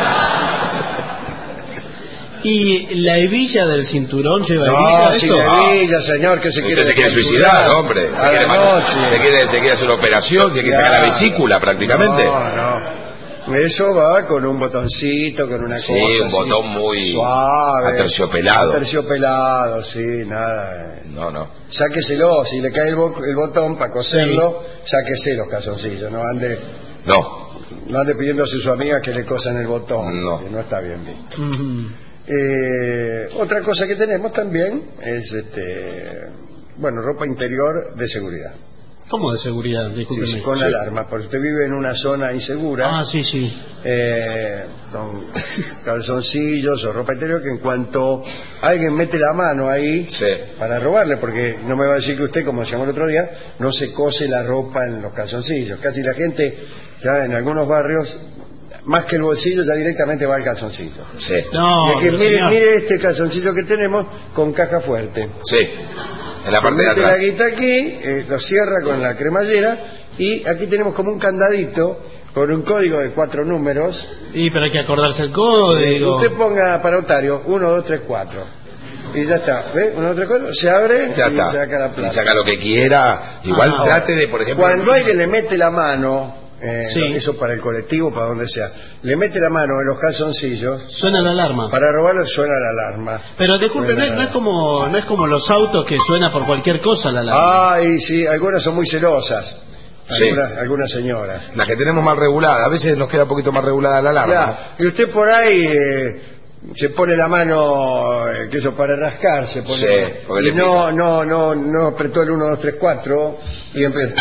¿Y la hebilla del cinturón lleva No, hebilla? sin esto? hebilla, señor, que se quiere. Usted se quiere suicidar, hombre. Se A quiere, la noche. se quiere hacer una operación, se quiere sacar la vesícula prácticamente. No. Eso va con un botoncito, con una Sí, cosa un así, botón muy suave, aterciopelado. Aterciopelado, sí, nada. No. Sáqueselo, si le cae el botón para coserlo, sáquese los calzoncillos, no ande pidiendo a sus amigas que le cosan el botón, No. que no está bien visto. Ujú. Otra cosa que tenemos también es ropa interior de seguridad. ¿Cómo de seguridad? Discúlpeme. Sí, con alarma, porque usted vive en una zona insegura. Ah, sí, sí. Con calzoncillos o ropa interior, que en cuanto alguien mete la mano ahí para robarle, porque no me va a decir que usted, como decíamos el otro día, no se cose la ropa en los calzoncillos. Casi la gente, ya en algunos barrios, más que el bolsillo, ya directamente va al calzoncillo. Sí. No, y es que pero mire este calzoncillo que tenemos con caja fuerte. Sí. En la parte de Mete atrás. la guita aquí, lo cierra con la cremallera y aquí tenemos como un candadito con un código de 4 números. Pero hay que acordarse el código. Usted ponga para Otario 1, 2, 3, 4 y ya está. ¿Ve? 1, 2, 3, 4, se abre Ya y está. saca la plata. Y saca lo que quiera. Igual trate de, por ejemplo... Cuando alguien le mete la mano, Sí. eso para el colectivo, para donde sea, le mete la mano en los calzoncillos, Suena la alarma. para robarlo suena la alarma. Pero disculpe, no es como los autos que suena por cualquier cosa la alarma. Ay, sí, algunas son muy celosas. Sí. Algunas señoras. La que tenemos mal regulada. A veces nos queda un poquito más regulada la alarma. Claro. Y usted por ahí se pone la mano, que eso para rascarse, pone, Sí, porque y le no apretó el 1, 2, 3, 4 y empezó.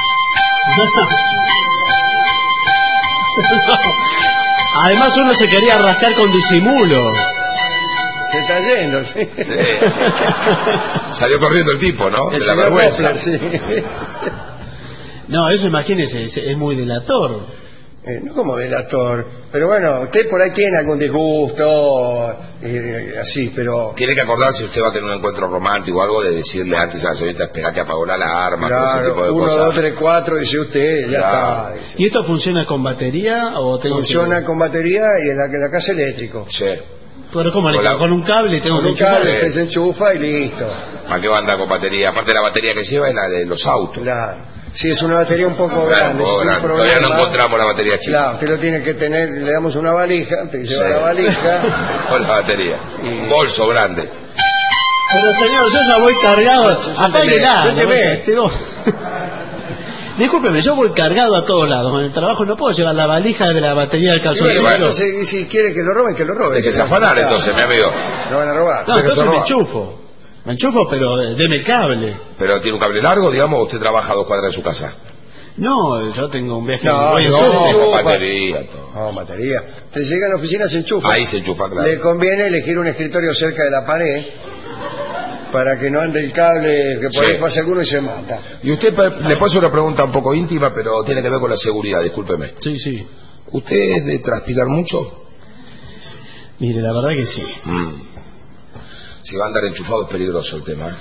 Además uno se quería rascar con disimulo. Se está yendo, ¿sí? Sí. Salió corriendo el tipo, ¿no? El De la señor vergüenza. Doppler, sí. No, eso imagínese, es muy delator. No como delator, pero bueno, usted por ahí tiene algún disgusto, así, pero... Tiene que acordarse, si usted va a tener un encuentro romántico o algo, de decirle antes a la señorita, espera que apagó la alarma, todo ese tipo de Claro, 1, cosas. 2, 3, 4, dice usted, ya Claro. está. dice. ¿Y esto funciona con batería o tengo Funciona con batería y en la casa eléctrico. Sí. Pero ¿cómo? Con la- Con un cable tengo Con que un cable enchufar. usted se enchufa y listo. ¿Para qué va a andar con batería? Aparte la batería que lleva es la de los autos. Claro. Si es una batería un poco grande, Un poco sin grande. problema. Todavía no encontramos la batería chica. Claro, usted lo tiene que tener, le damos una valija, usted lleva Sí. la valija. Con la batería. Y- Un bolso grande. Pero señor, yo ya voy cargado. Apáguela. Suélteme. Discúlpeme, yo voy cargado a todos lados. En el trabajo no puedo llevar la valija de la batería del Y calzoncillo. bueno, entonces, si quiere que lo roben, que lo roben. Hay que zafanar entonces, mi amigo. Lo van a robar. No, entonces me roba. enchufo. Me enchufo, pero deme el cable. Pero tiene un cable largo, digamos, o usted trabaja a 2 cuadras de su casa. No, yo tengo un viaje. No, voy en no. subte. se enchufa. Con batería, todo. No, batería. Usted llega a la oficina, se enchufa. Ahí se enchufa, claro. Le conviene elegir un escritorio cerca de la pared para que no ande el cable, que por Sí. ahí pasa alguno y se mata. Y usted, le puedo hacer una pregunta un poco íntima, pero tiene que ver con la seguridad, discúlpeme. Sí, sí. ¿Usted es de transpirar mucho? Mire, la verdad que sí. Si va a andar enchufado es peligroso el tema, ¿eh?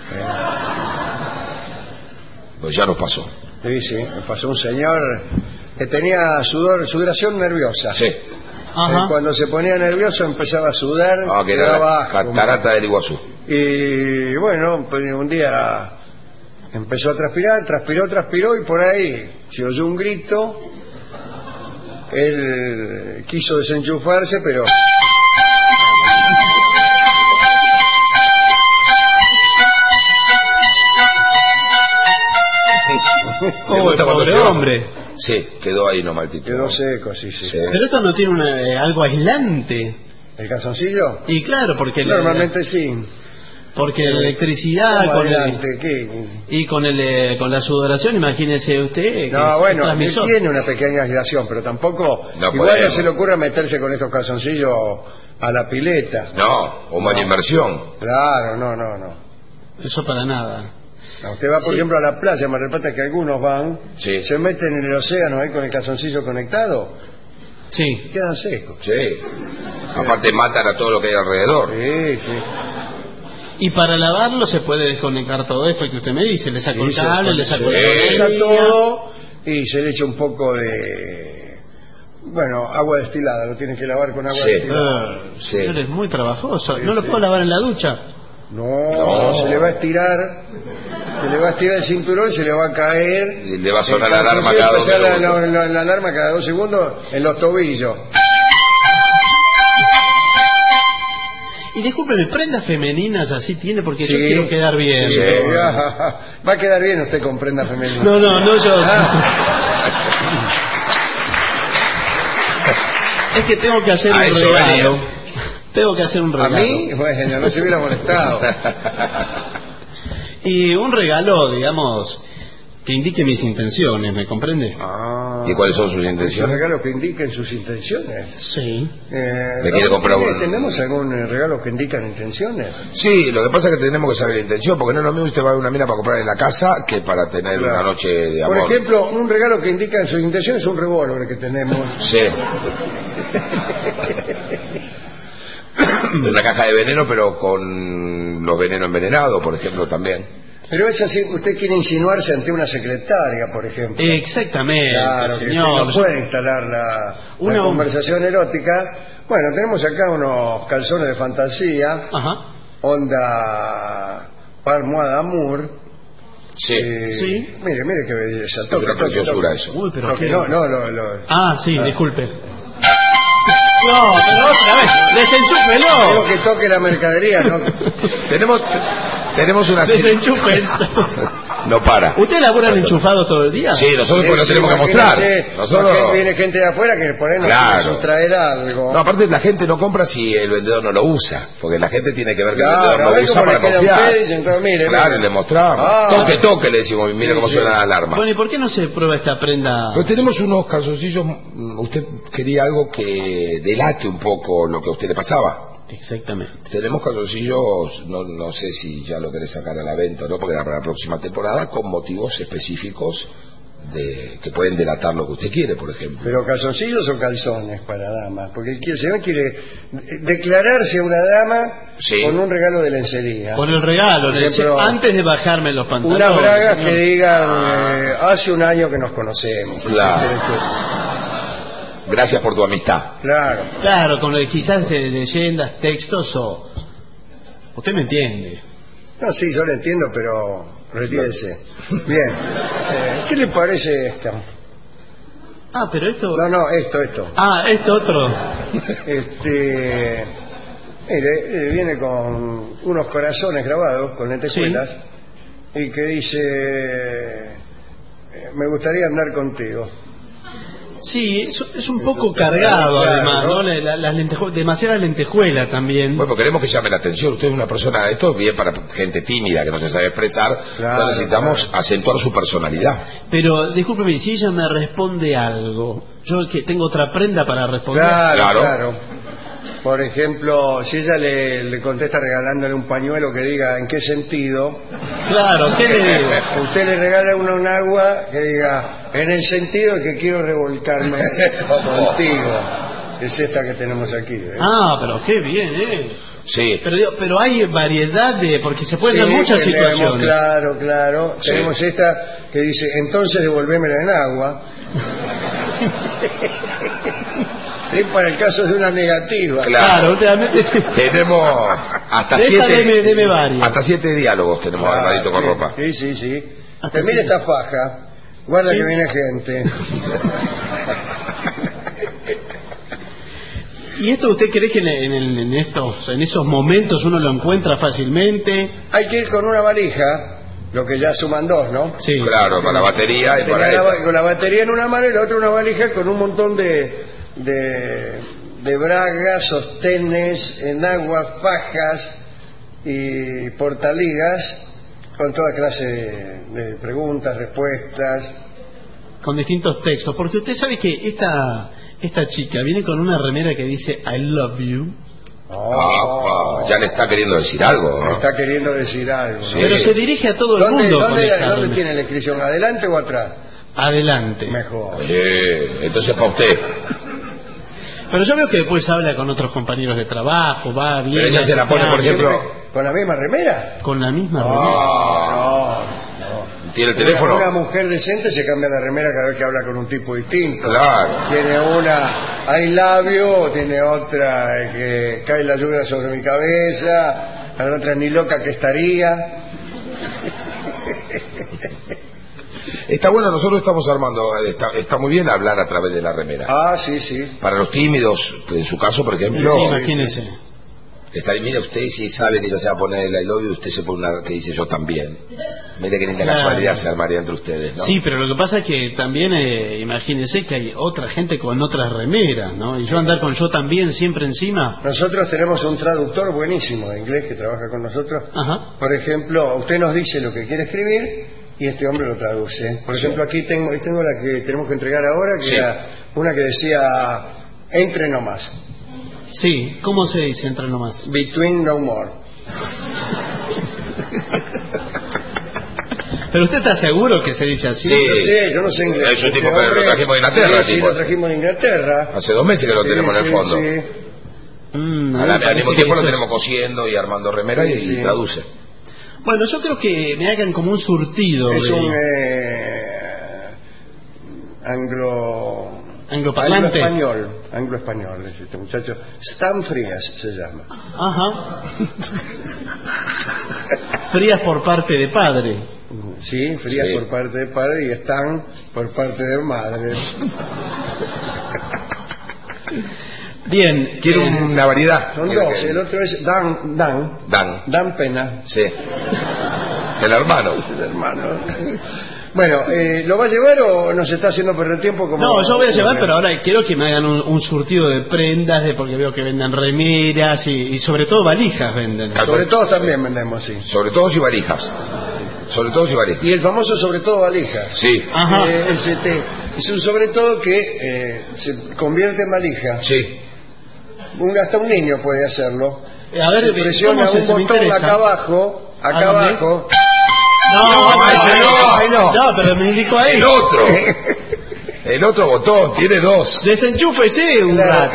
Pues ya nos pasó. Sí, sí, me pasó un señor que tenía sudoración nerviosa. Sí. Ajá. Cuando se ponía nervioso empezaba a sudar. Ah, que era quedaba la asco. catarata del Iguazú. Y bueno, pues un día empezó a transpirar, transpiró y por ahí se oyó un grito. Él quiso desenchufarse, pero... ¿Le gusta cuando pobre se va? hombre. Sí, quedó ahí nomás el tipo. Quedó seco, sí. Sí. Pero esto no tiene algo aislante. ¿El calzoncillo? Y claro, porque Normalmente sí. porque la electricidad ¿Cómo con el- adelante? ¿Qué? y con la sudoración, imagínese usted que No, es bueno, él transmisor. tiene una pequeña aislación, pero tampoco... No igual no podemos. se le ocurra meterse con estos calzoncillos a la pileta. No, o mala inversión. Claro, no. Eso para nada. No, usted va, por Sí. ejemplo, a la playa, Mar del Plata, que algunos van, Sí. se meten en el océano ahí con el calzoncillo conectado Sí. y quedan secos. Sí. Aparte matan a todo lo que hay alrededor. Sí. Y para lavarlo se puede desconectar todo esto que usted me dice, le saco el Sí, cable, le saco se la conecta batería. todo y se le echa un poco de... Bueno, agua destilada, lo tiene que lavar con agua Sí. destilada. Sí. Señor, es muy trabajoso. Sí, ¿No lo sí. puedo lavar en la ducha? No, se le va a estirar el cinturón y se le va a caer. Y le va a sonar el la alarma calzoncillo, cada 2 empezar segundos. la alarma cada 2 segundos en los tobillos. Y discúlpeme, prendas femeninas así tiene porque yo Sí. quiero quedar bien. Sí, va a quedar bien usted con prenda femenina. No, yo... Es que tengo que hacer A un eso regalo. venía. Tengo que hacer un A regalo. mí, bueno, no se hubiera molestado. Y un regalo, digamos, que indique mis intenciones, ¿me comprende? ¿Y cuáles son sus ¿Un intenciones? regalo que indiquen sus intenciones? Sí. ¿Le quiere comprar un- ¿Tenemos algún regalo que indican intenciones? Sí, lo que pasa es que tenemos que saber la intención, porque no es lo mismo usted va a una mina para comprar en la casa que para tener Claro. una noche de amor. Por ejemplo, un regalo que indica sus intenciones es un revólver que tenemos. Sí. Una caja de veneno, pero con los venenos envenenados, por ejemplo, también. Pero es así, usted quiere insinuarse ante una secretaria, por ejemplo. Exactamente, Claro, que señor. usted no puede instalar la conversación erótica. Bueno, tenemos acá unos calzones de fantasía, Ajá. onda Palmo d'Amour. Sí. Sí. Mire qué belleza. Es una preciosura eso. Uy, pero Toque, qué... no, Ah, sí, disculpe. No, pero otra vez, desenchúfelo. Digo que toque la mercadería, ¿no? Tenemos una serie. Desenchufe. No para. ¿Usted labora enchufado todo el día? Sí, nosotros pues lo tenemos que mostrar. Nosotros... Porque viene gente de afuera que por ahí nos Claro. quiere sustraer algo. No, aparte la gente no compra si el vendedor no lo usa, porque la gente tiene que ver que Claro, el a vendedor ver lo usa cómo para le queda a confiar. usted, dicen, pero mire, Claro, mire. y le mostramos. Ah. Toque, le decimos, mire Sí, cómo sí. suena la alarma. Bueno, ¿y por qué no se prueba esta prenda? Pero tenemos unos calzoncillos, usted quería algo que delate un poco lo que a usted le pasaba. Exactamente. Tenemos calzoncillos, no sé si ya lo querés sacar a la venta o no, porque era para la próxima temporada, con motivos específicos que pueden delatar lo que usted quiere, por ejemplo. Pero calzoncillos o calzones para damas, porque el señor quiere declararse a una dama Sí. con un regalo de lencería. Por el regalo, Por le ejemplo, decía, antes de bajarme los pantalones. Unas bragas señor. que digan hace un año que nos conocemos. Claro. etcétera, etcétera. Gracias por tu amistad. Claro. Claro, con quizás leyendas, textos o... Usted me entiende. No, sí, yo lo entiendo, pero retírese. Bien. ¿Qué le parece esto? Ah, pero esto... No, esto. Ah, esto otro. Mire, viene con unos corazones grabados con lentejuelas y que dice: me gustaría andar contigo. Sí, es un poco cargado, Claro, además, ¿no? ¿no? Las demasiada lentejuela también. Bueno, queremos que llame la atención. Usted es una persona, esto es bien para gente tímida que no se sabe expresar. Claro, necesitamos acentuar su personalidad. Pero, discúlpeme, si ella me responde algo, yo que tengo otra prenda para responder. Claro. Por ejemplo, si ella le contesta regalándole un pañuelo que diga en qué sentido. Claro, ¿qué le digo? Usted le regala un agua que diga en el sentido de que quiero revolcarme contigo. Es esta que tenemos aquí. ¿Eh? Ah, pero qué bien, Sí. Pero hay variedad de... porque se pueden dar muchas tenemos, situaciones. Claro. Sí. Tenemos esta que dice, entonces devolvémela en agua. Es para el caso de una negativa. Claro, últimamente... Tenemos hasta De esa 7 deme varias. hasta 7 diálogos tenemos armadito con ropa. Sí. Hasta Termina sí. esta faja. Guarda Sí. que viene gente. ¿Y esto usted cree que en esos momentos uno lo encuentra fácilmente? Hay que ir con una valija, lo que ya suman dos, ¿no? Sí. Claro, para la batería y para Tenía esto. con la batería en una mano y la otra una valija con un montón de bragas, sostenes, enaguas, fajas y portaligas con toda clase de preguntas, respuestas. Con distintos textos. Porque usted sabe que esta chica viene con una remera que dice I love you. Ya le está queriendo decir algo, Me ¿no? está queriendo decir algo. ¿no? Sí. Pero se dirige a todo el mundo con esa ¿Dónde remera. tiene la inscripción? ¿Adelante o atrás? Adelante. Mejor. Entonces para usted. Pero yo veo que después habla con otros compañeros de trabajo, va bien. Pero ella se la pone, por ejemplo, ¿Con la misma remera? con la misma remera. No. tiene el teléfono. Una mujer decente se cambia la remera cada vez que habla con un tipo distinto. Claro. Tiene una I love you, tiene otra que cae la lluvia sobre mi cabeza, la otra ni loca que estaría. Está bueno, nosotros estamos armando, está muy bien hablar a través de la remera. Ah, sí. Para los tímidos, en su caso, por ejemplo, Sí, imagínese. está, mire usted, si sabe que yo se va a poner el I love you, usted se pone una que dice yo también. Mire qué linda Claro. casualidad se armaría entre ustedes, ¿no? Sí, pero lo que pasa es que también, imagínese que hay otra gente con otras remeras, ¿no? Y yo andar con yo también siempre encima. Nosotros tenemos un traductor buenísimo de inglés que trabaja con nosotros. Ajá. Por ejemplo, usted nos dice lo que quiere escribir y este hombre lo traduce. Por ejemplo, aquí tengo la que tenemos que entregar ahora, que era una que decía entre nomás. Sí, ¿cómo se dice entre nomás? Between no more. Pero usted está seguro que se dice así. Sí. Yo no sé inglés. Es un tipo que lo trajimos de Inglaterra. Sí, lo trajimos de Inglaterra. Hace 2 meses que lo tenemos en el fondo. Sí. Al mismo tiempo lo tenemos cosiendo y armando remeras y traduce. Bueno, yo creo que me hagan como un surtido. Es un angloparlante. Anglo-español es este muchacho. Stan Frías se llama. Ajá. Frías por parte de padre. Sí, Frías por parte de padre y Stan por parte de madre. Bien. Quiero una variedad. Son dos. El otro es Dan Pena. Sí. El hermano. Bueno, ¿lo va a llevar o nos está haciendo perder tiempo? No, yo voy a llevar, pero ahora quiero que me hagan un surtido de prendas, porque veo que venden remeras y sobre todo valijas venden. Sobre todo también vendemos, sí. Sobre todo y valijas. Sobre todo y valijas. Y el famoso sobre todo valija. Sí. Ajá. Es un sobre todo que se convierte en valija. Sí. Hasta un niño puede hacerlo. A ver, se presiona un botón acá abajo. No, pero me indicó ahí. El otro botón, tiene 2. Desenchúfese un rato.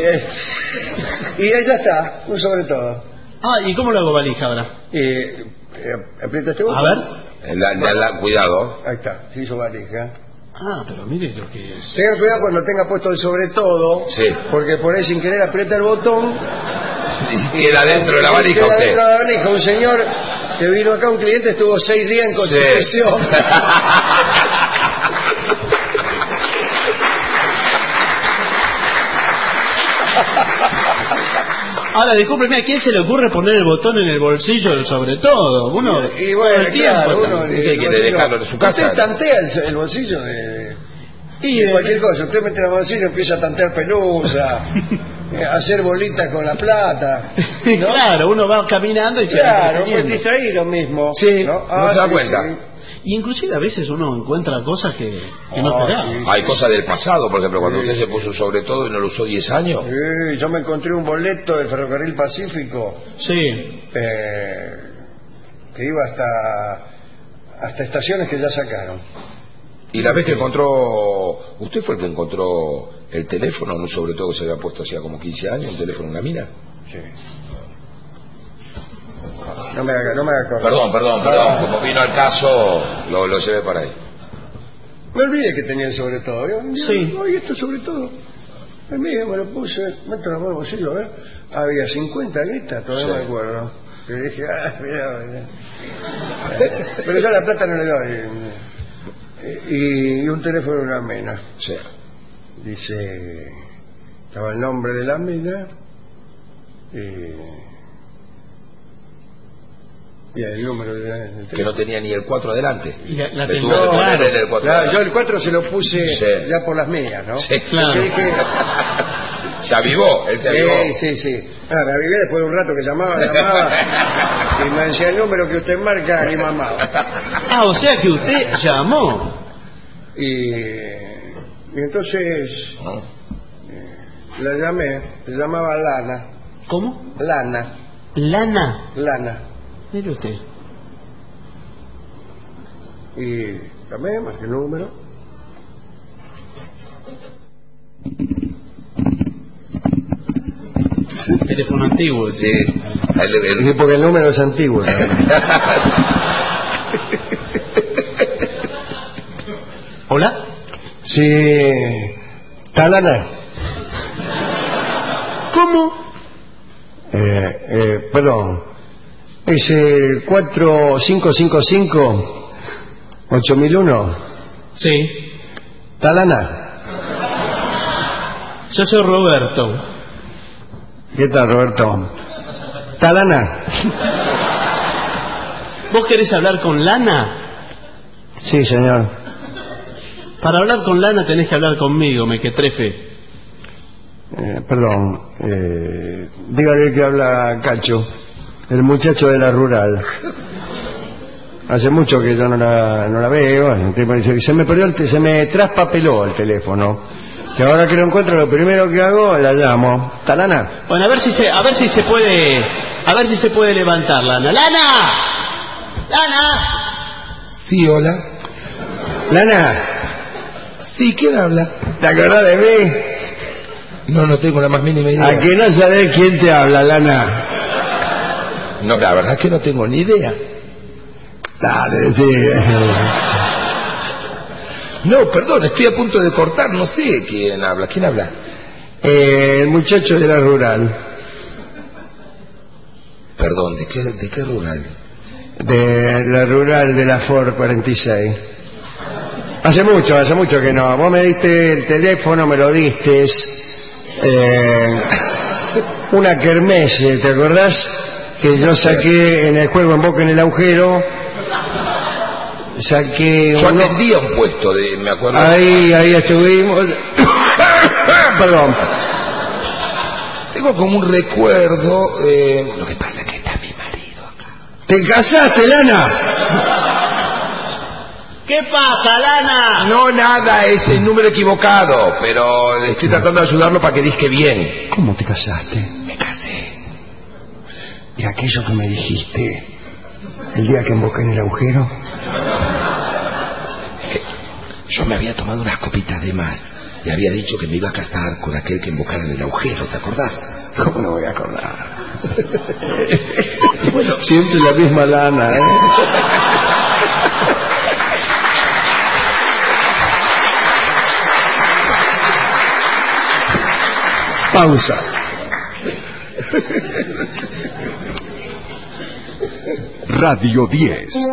Y ahí ya está, un sobre todo. ¿Y cómo lo hago valija ahora? Aprieta este botón. A ver. Cuidado. Ahí está, se hizo valija. Pero mire lo que es. Tenga cuidado cuando tenga puesto el sobre todo. Sí. Porque por ahí sin querer aprieta el botón. Y queda dentro de la valija queda usted. Dentro de la valija. Un señor que vino acá, un cliente, estuvo 6 días en Constitución. Sí. Ahora, discúlpeme, ¿a quién se le ocurre poner el botón en el bolsillo del sobre todo? Uno, y bueno, claro, uno ¿qué quiere dejarlo en su casa? Usted tantea el bolsillo de cualquier cosa. Usted mete el bolsillo y empieza a tantear pelusa, hacer bolitas con la plata, ¿no? Claro, uno va caminando y se va distraído mismo. Sí, no se da cuenta. Sí. Y inclusive a veces uno encuentra cosas que no esperaba. Sí. Hay cosas del pasado, por ejemplo, cuando usted se puso sobre todo y no lo usó 10 años. Sí, yo me encontré un boleto del Ferrocarril Pacífico. Sí. Que iba hasta estaciones que ya sacaron. Y la vez que encontró, usted fue el que encontró el teléfono, no sobre todo que se había puesto hacía como 15 años, un teléfono en una mina. Sí. No me haga acordar. Perdón, como vino al caso, lo llevé para ahí. Me olvidé que tenía el sobre todo. Sí. Oye, esto sobre todo. Me lo puse, meto la mano en el bolsillo, a ver. Había 50 listas, todavía me acuerdo. Que dije, mira. Pero ya la plata no le doy. Y un teléfono de una mina. Sí. Dice, estaba el nombre de la mina y el número del teléfono. Que no tenía ni el 4 adelante. Y la tuve que poner en el 4 yo el 4 se lo puse ya por las mías, ¿no? Sí, claro. Dije, se avivó, él se avivó. Sí. Me avivé después de un rato que llamaba y me decía el número que usted marca y mamaba. O sea que usted llamó. Y entonces la llamé, se llamaba Lana. ¿Cómo? Lana. Mire usted. Y llamé, marqué el número. Teléfono antiguo. Sí. Porque el número es antiguo. ¿Hola? Sí. Talana. ¿Cómo? Perdón. Es el 4555-8001. Sí. Talana. Yo soy Roberto. ¿Qué tal, Roberto? Talana. ¿Vos querés hablar con Lana? Sí, señor. Para hablar con Lana tenés que hablar conmigo, mequetrefe. Perdón. Dígale que habla Cacho, el muchacho de la rural. Hace mucho que yo no la veo. Hace un tiempo dice que se me traspapeló el teléfono. Que ahora que lo encuentro, lo primero que hago, la llamo. ¿Está Lana? Bueno, a ver si se puede levantar, Lana. ¡Lana! Sí, hola. Lana. Sí, ¿quién habla? ¿Te acordás de mí? No tengo la más mínima idea. ¿A que no sabés quién te habla, Lana? No, la verdad es que no tengo ni idea. Dale, sí. No, perdón, estoy a punto de cortar, no sé quién habla. ¿Quién habla? El muchacho de la rural. Perdón, ¿de qué rural? De la rural de la Ford 46. Hace mucho que no. Vos me diste el teléfono, me lo diste. Una kermesse, ¿te acordás? Que yo saqué en el juego En Boca en el Agujero. Saqué... Yo atendía un puesto, me acuerdo. Ahí estuvimos. Perdón. Tengo como un recuerdo. Lo que pasa es que está mi marido acá. ¿Te casaste, Lana? ¿Qué pasa, Lana? No, nada, es el número equivocado, pero estoy tratando de ayudarlo para que disque bien. ¿Cómo te casaste? Me casé. ¿Y aquello que me dijiste el día que emboqué en el agujero? Yo me había tomado unas copitas de más y había dicho que me iba a casar con aquel que embocara en el agujero, ¿te acordás? ¿Cómo no voy a acordar? Bueno, siempre la misma Lana, ¿eh? Pausa. Radio 10.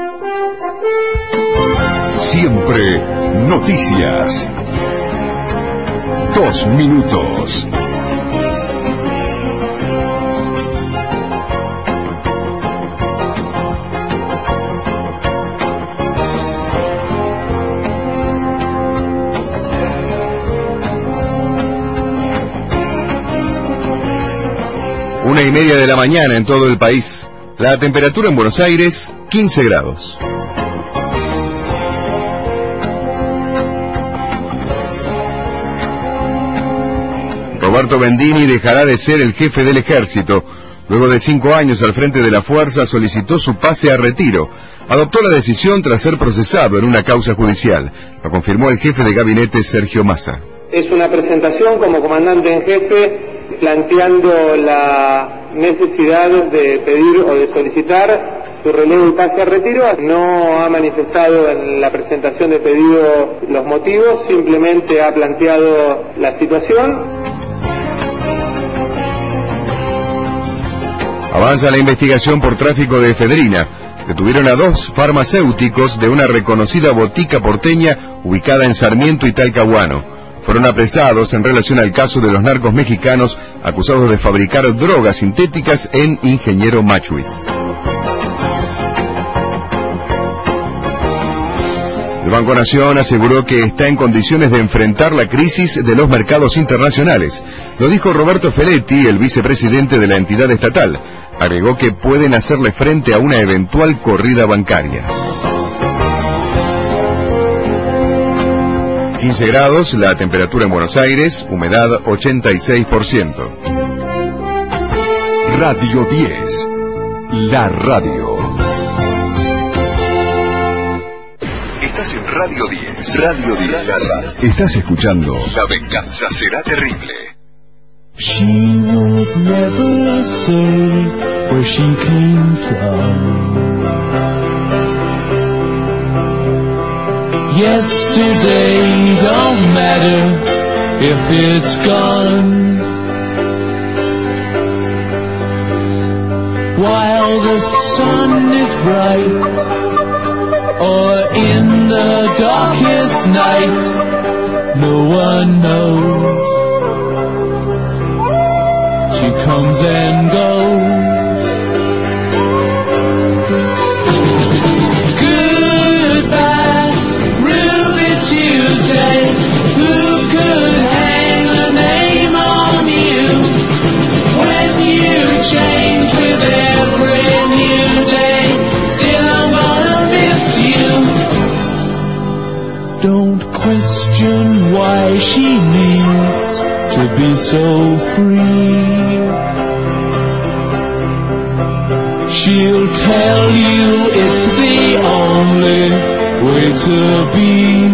Siempre noticias. 2 minutos. Una y media de la mañana en todo el país. La temperatura en Buenos Aires, 15 grados. Roberto Bendini dejará de ser el jefe del ejército. Luego de 5 años al frente de la fuerza, solicitó su pase a retiro. Adoptó la decisión tras ser procesado en una causa judicial. Lo confirmó el jefe de gabinete, Sergio Massa. Es una presentación como comandante en jefe planteando la necesidad de pedir o de solicitar su relevo y pase a retiro. No ha manifestado en la presentación de pedido los motivos, simplemente ha planteado la situación. Avanza la investigación por tráfico de efedrina. Detuvieron a 2 farmacéuticos de una reconocida botica porteña ubicada en Sarmiento y Talcahuano. Fueron apresados en relación al caso de los narcos mexicanos acusados de fabricar drogas sintéticas en Ingeniero Machuitz. El Banco Nación aseguró que está en condiciones de enfrentar la crisis de los mercados internacionales. Lo dijo Roberto Feletti, el vicepresidente de la entidad estatal. Agregó que pueden hacerle frente a una eventual corrida bancaria. 15 grados, la temperatura en Buenos Aires, humedad 86%. Radio 10. La radio. Estás en Radio 10. Radio 10. Estás escuchando La venganza será terrible. She would never say where she came from. Yesterday don't matter if it's gone. While the sun is bright or in the darkest night, no one knows. She comes and goes. Goodbye, Ruby Tuesday. Who could hang a name on you when you change with every new day? Still I'm gonna to be so free. She'll tell you it's the only way to be.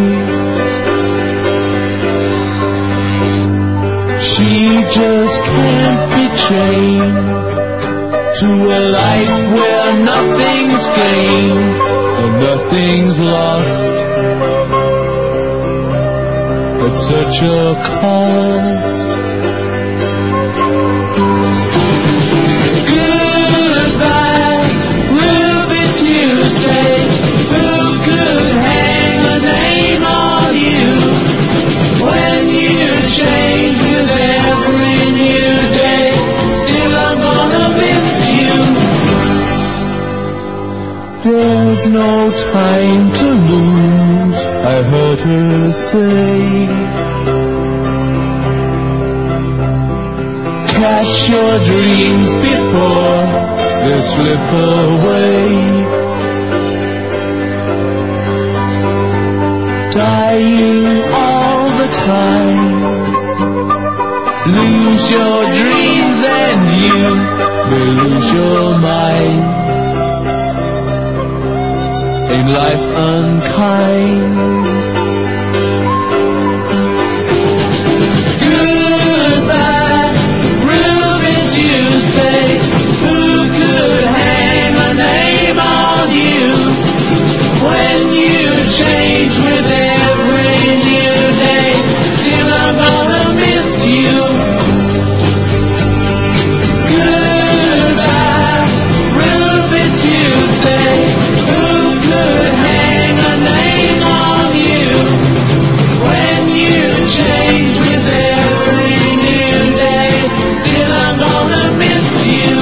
She just can't be chained to a life where nothing's gained and nothing's lost at such a cost. Goodbye, Ruby Tuesday. Who could hang a name on you when you change with every new day? Still I'm gonna miss you. There's no time to lose, I heard her say. Catch your dreams before they slip away. Dying all the time. Lose your dreams and you may lose your mind. Ain't life unkind? Goodbye, Ruby Tuesday. Who could hang a name on you when you change with every new day? Still I'm gonna miss you. Goodbye, Ruby Tuesday. Who could hang a name on you when you change with every new day? Still I'm gonna miss you.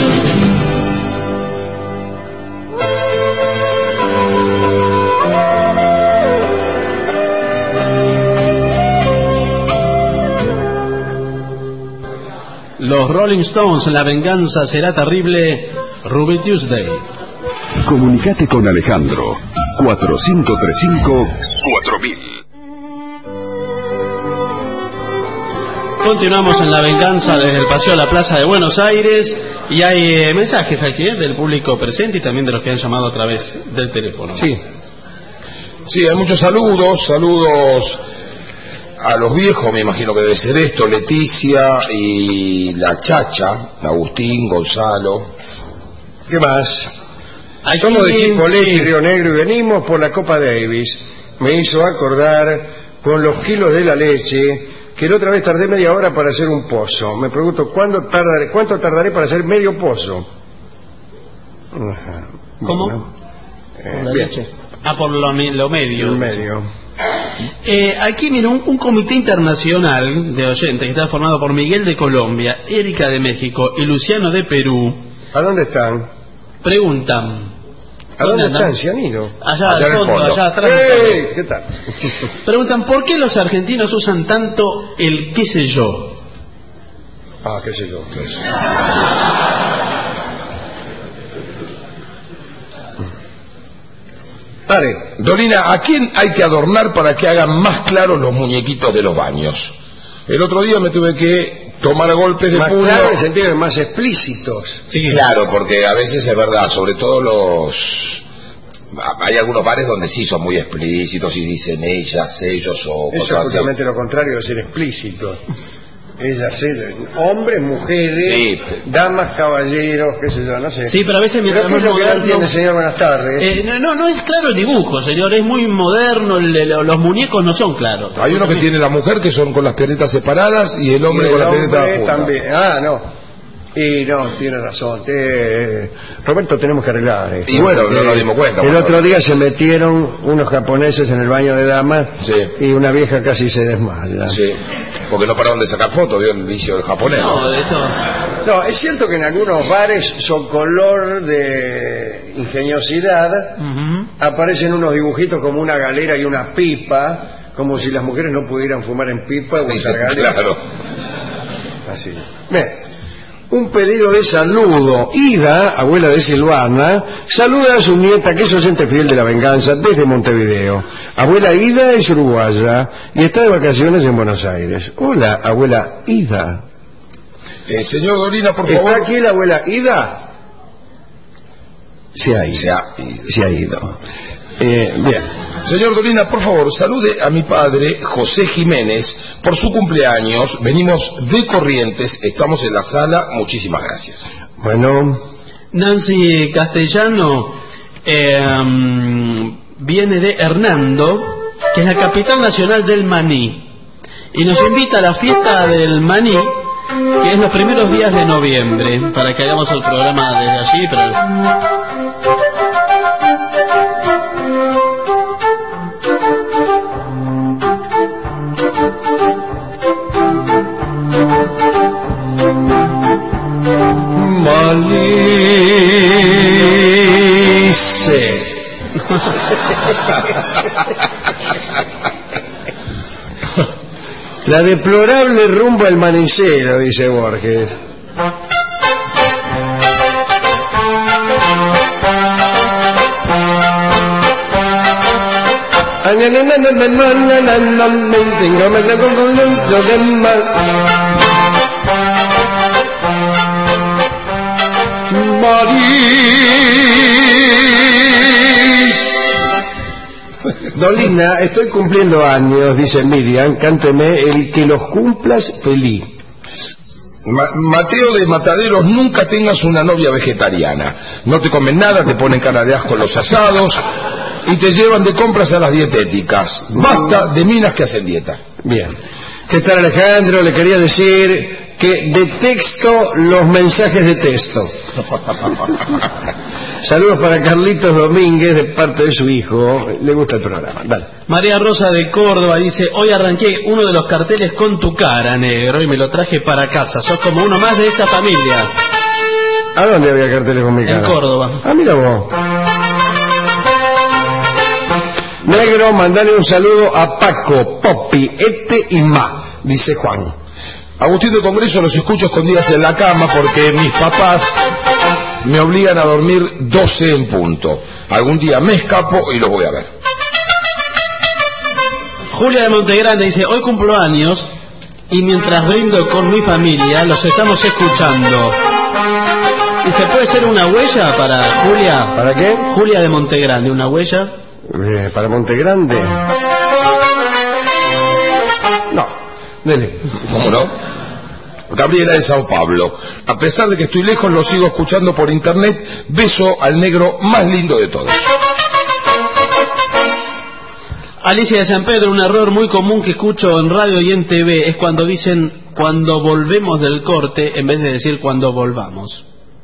Los Rolling Stones, La venganza será terrible, Ruby Tuesday. Comunicate con Alejandro 4535-4000. Continuamos en La venganza desde el Paseo de la Plaza de Buenos Aires y hay mensajes aquí del público presente y también de los que han llamado a través del teléfono. Sí, hay muchos saludos a los viejos, me imagino que debe ser esto, Leticia y la Chacha, Agustín, Gonzalo. ¿Qué más? Somos de Chipolete y Río Negro y venimos por la Copa Davis. Me hizo acordar con los kilos de la leche que la otra vez tardé media hora para hacer un pozo. Me pregunto, ¿cuánto tardaré para hacer medio pozo? ¿Cómo? ¿Por la leche? Por lo medio. El medio. Aquí, mira, un comité internacional de oyentes que está formado por Miguel de Colombia, Erika de México y Luciano de Perú. ¿A dónde están? Preguntan. ¿A dónde están? ¿Se han ido? Allá al fondo, allá atrás. ¿Qué tal? Preguntan, ¿por qué los argentinos usan tanto el qué sé yo? Qué sé yo. ¿Qué es? Vale, Dolina, ¿a quién hay que adornar para que hagan más claros los muñequitos de los baños? El otro día me tuve que tomar a golpes de puño. Más claro en el sentido de más explícitos. Sí, claro, porque a veces es verdad, sobre todo hay algunos bares donde sí son muy explícitos y dicen ellas, ellos o eso es justamente lo contrario de ser explícito. Ellas, hombres, mujeres, sí, damas, caballeros, qué sé yo, no sé. Sí, pero a veces mientras más moderno... no entiende, señor, buenas tardes. No es claro el dibujo, señor, es muy moderno, los muñecos no son claros. Hay uno que tiene la mujer que son con las piernitas separadas y el hombre con las piernitas juntas. También. No. Y no, tiene razón. Roberto, tenemos que arreglar esto. Y bueno, no nos dimos cuenta. El otro día se metieron unos japoneses en el baño de damas, sí, y una vieja casi se desmaya. Sí, porque no pararon de sacar fotos, vio el vicio del japonés. No, es cierto que en algunos bares son color de ingeniosidad, aparecen unos dibujitos como una galera y una pipa, como si las mujeres no pudieran fumar en pipa o usar galera. Claro. Así. Bien. un pedido de saludo. Ida, abuela de Silvana, saluda a su nieta, que es oyente fiel de La Venganza, desde Montevideo. Abuela Ida es uruguaya y está de vacaciones en Buenos Aires. Hola, abuela Ida. Señor Dolina, por favor. ¿Está aquí la abuela Ida? Se ha ido. Bien. Señor Dolina, por favor, salude a mi padre, José Jiménez, por su cumpleaños. Venimos de Corrientes, estamos en la sala. Muchísimas gracias. Bueno. Nancy Castellano viene de Hernando, que es la capital nacional del maní, y nos invita a la fiesta del maní, que es los primeros días de noviembre, para que hagamos el programa desde allí. La deplorable rumba al manicero, dice Borges. Dolina, estoy cumpliendo años, dice Miriam, cánteme el Que los cumplas feliz. Mateo de Mataderos, nunca tengas una novia vegetariana. No te comen nada, te ponen cara de asco los asados y te llevan de compras a las dietéticas. Basta de minas que hacen dieta. Bien. ¿Qué tal, Alejandro? Le quería decir que detesto los mensajes de texto. Saludos para Carlitos Domínguez de parte de su hijo. Le gusta el programa. Dale. María Rosa de Córdoba dice: hoy arranqué uno de los carteles con tu cara, negro, y me lo traje para casa. Sos como uno más de esta familia. ¿A dónde había carteles con mi cara? En Córdoba. Ah, mira vos. Negro, mandale un saludo a Paco, Popi, Ete y Ma, dice Juan. Agustín de Congreso, los escucho escondidas en la cama porque mis papás me obligan a dormir 12 en punto. Algún día me escapo y los voy a ver. Julia de Montegrande dice: hoy cumplo años y mientras brindo con mi familia los estamos escuchando. Dice: ¿puede ser una huella para Julia? ¿Para qué? Julia de Montegrande, ¿una huella? ¿Para Montegrande? No, dele. ¿Cómo no? Gabriela de Sao Paulo. A pesar de que estoy lejos, lo sigo escuchando por internet. Beso al negro más lindo de todos. Alicia de San Pedro: un error muy común que escucho en radio y en TV es cuando dicen cuando volvemos del corte en vez de decir cuando volvamos.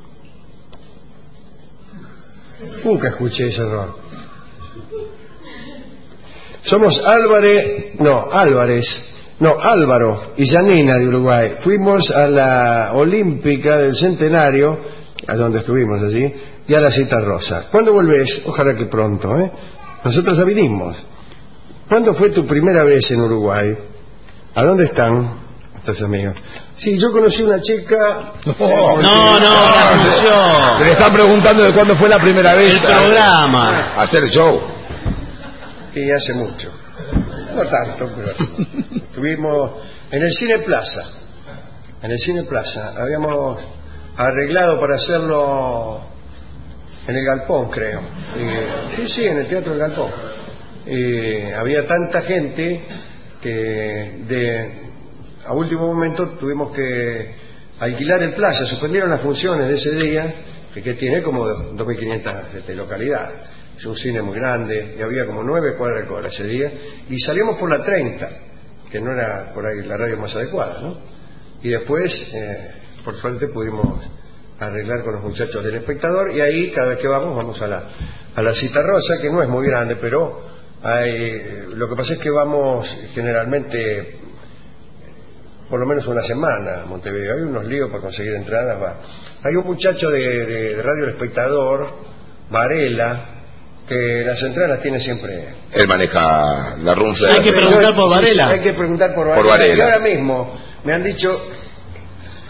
Nunca escuché ese error. Somos Álvaro y Janina de Uruguay. Fuimos a la Olímpica del Centenario, a donde estuvimos allí, y a la Cita Rosa. ¿Cuándo volvés? Ojalá que pronto, ¿eh? Nosotros ya vinimos. ¿Cuándo fue tu primera vez en Uruguay? ¿A dónde están estos amigos? Sí, yo conocí una chica... No, la función. Te le están preguntando de cuándo fue la primera vez. El programa. Hacer el show. Y hace mucho. No tanto, pero estuvimos en el Cine Plaza. En el Cine Plaza. Habíamos arreglado para hacerlo en el Galpón, creo. Sí, en el Teatro del Galpón. Había tanta gente que a último momento tuvimos que alquilar el Plaza. Suspendieron las funciones de ese día, que tiene como 2.500 localidades. Es un cine muy grande y había como 9 cuadras de cola ese día, y salimos por la 30, que no era por ahí la radio más adecuada, ¿no? Y después, por suerte, pudimos arreglar con los muchachos del Espectador, y ahí cada vez que vamos a la Cita Rosa, que no es muy grande, pero lo que pasa es que vamos generalmente por lo menos una semana a Montevideo. Hay unos líos para conseguir entradas. Hay un muchacho de Radio El Espectador, Varela, que las entradas tiene siempre. Él maneja la runza. Hay que preguntar por Varela. Hay que preguntar por Varela. Y ahora mismo me han dicho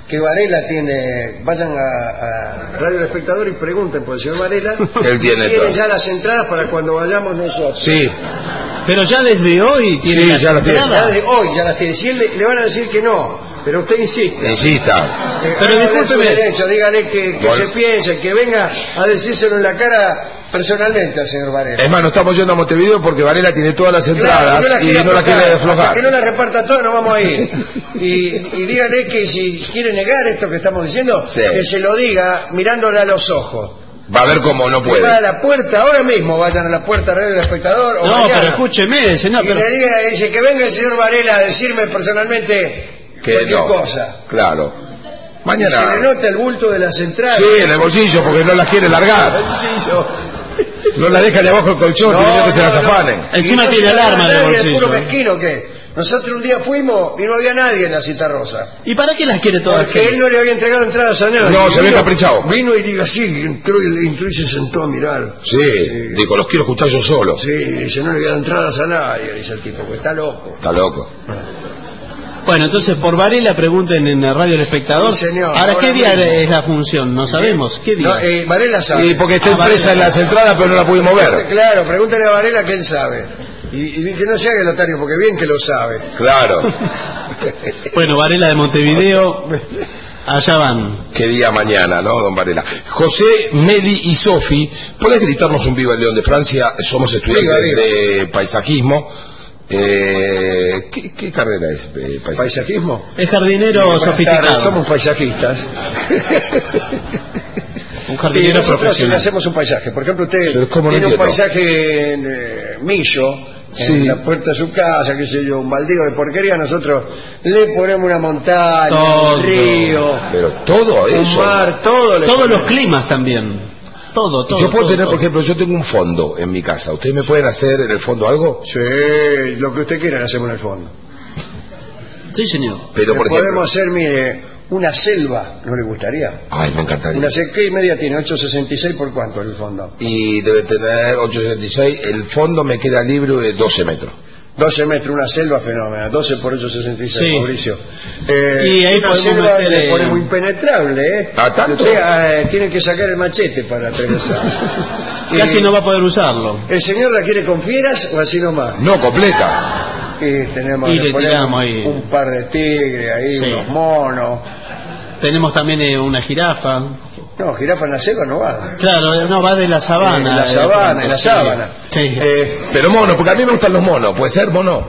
que Varela tiene. Vayan a Radio El Espectador y pregunten por el señor Varela. Él tiene todo. ya las entradas para cuando vayamos nosotros. Sí. Pero ya desde hoy tiene las ya las tiene. Ya desde hoy ya las tiene. Si él le van a decir que no, pero usted insiste. Insista. Pero discúlpeme. Derecho, dígale que Bueno. se piense, que venga a decírselo en la cara personalmente al señor Varela. Es más, no estamos yendo a Montevideo porque Varela tiene todas las entradas Claro, y no la quiere Hasta aflojar. que no la reparta toda, no vamos a ir. Y dígale que si quiere negar esto que estamos diciendo, Sí. que se lo diga mirándole a los ojos. Va a ver cómo no Que va a puede. la puerta, ahora mismo vayan a la puerta de Radio El Espectador o No, mañana. pero escúcheme, señor. Y Pero... le diga, dice, que venga el señor Varela a decirme personalmente Que cualquier no. cosa. Claro. Y Mañana. se le nota el bulto de las entradas. Sí, en el bolsillo porque no las quiere largar. No la deja de abajo el colchón, tiene miedo que se las afanen. Encima Y no tiene se la da alarma en el nadie, es bolsillo. puro mezquino que nosotros un día fuimos y no había nadie en la cita rosa. ¿Y para qué las quiere todas? Porque él no le había entregado entradas a nadie. No, se ve Vino- caprichado. Vino y digo así, entró y se sentó a mirar. Sí, digo, los quiero escuchar yo solo. Sí, dice, no le había dado entradas a nadie, dice el tipo, que está loco. Está loco. Bueno, entonces por Varela pregunten en la Radio El Espectador. Sí, señor. Ahora, ¿qué Ahora día mismo. es la función? No sabemos. ¿Qué día? No, Varela sabe. Sí, porque está Ah, impresa en Varela. las entradas pero no la pudimos ver. Claro, pregúntale a Varela que él sabe. Y que no se haga el otario, porque bien que lo sabe. Claro. Bueno, Varela de Montevideo, allá van. Qué día mañana, ¿no, don Varela? José, Meli y Sofi, ¿podés gritarnos un viva el León de Francia? Somos estudiantes Diga. de paisajismo. ¿Qué carrera es paisajismo? ¿Paisajismo? Es jardinero Buenas sofisticado. tardes, somos paisajistas. Un Y jardinero nosotros le profesional. hacemos un paisaje. Por ejemplo, usted Pero ¿cómo no tiene un entiendo? paisaje en Millo, Sí. en la puerta de su casa, qué sé yo, un baldío de porquería, nosotros le ponemos una montaña, Todo. un río, Pero todo eso. un mar, todo. le Todos los ponemos. climas también. Todo. Yo puedo todo, tener, todo. por ejemplo, yo tengo un fondo en mi casa. ¿Ustedes me pueden hacer en el fondo algo? Sí, lo que usted quiera le hacemos en el fondo. Sí, señor. Pero, Le por ejemplo... podemos hacer, mire, una selva, ¿no le gustaría? Ay, me encantaría. Una selva, ¿qué media tiene? 8,66 por cuánto el fondo. Y debe tener 8,76. El fondo me queda libre de 12 metros. 12 metros, una selva fenómena, 12 por 8,66, Sí. Mauricio. Y ahí una podemos selva meter, le ponemos impenetrable, ¿eh? ¿Ah, tanto? Usted, tiene que sacar el machete para atravesar. Casi no va a poder usarlo. ¿El señor la quiere con fieras o así nomás? No, completa. Y tenemos, Y le ponemos tiramos ahí. un par de tigres ahí, Sí. unos monos. Tenemos también una jirafa. No, jirafa en la selva no va. Claro, no, va de la sabana. En la sabana, en la Sí. sábana. Sí. Pero mono, porque a mí me gustan los monos. ¿Puede ser mono?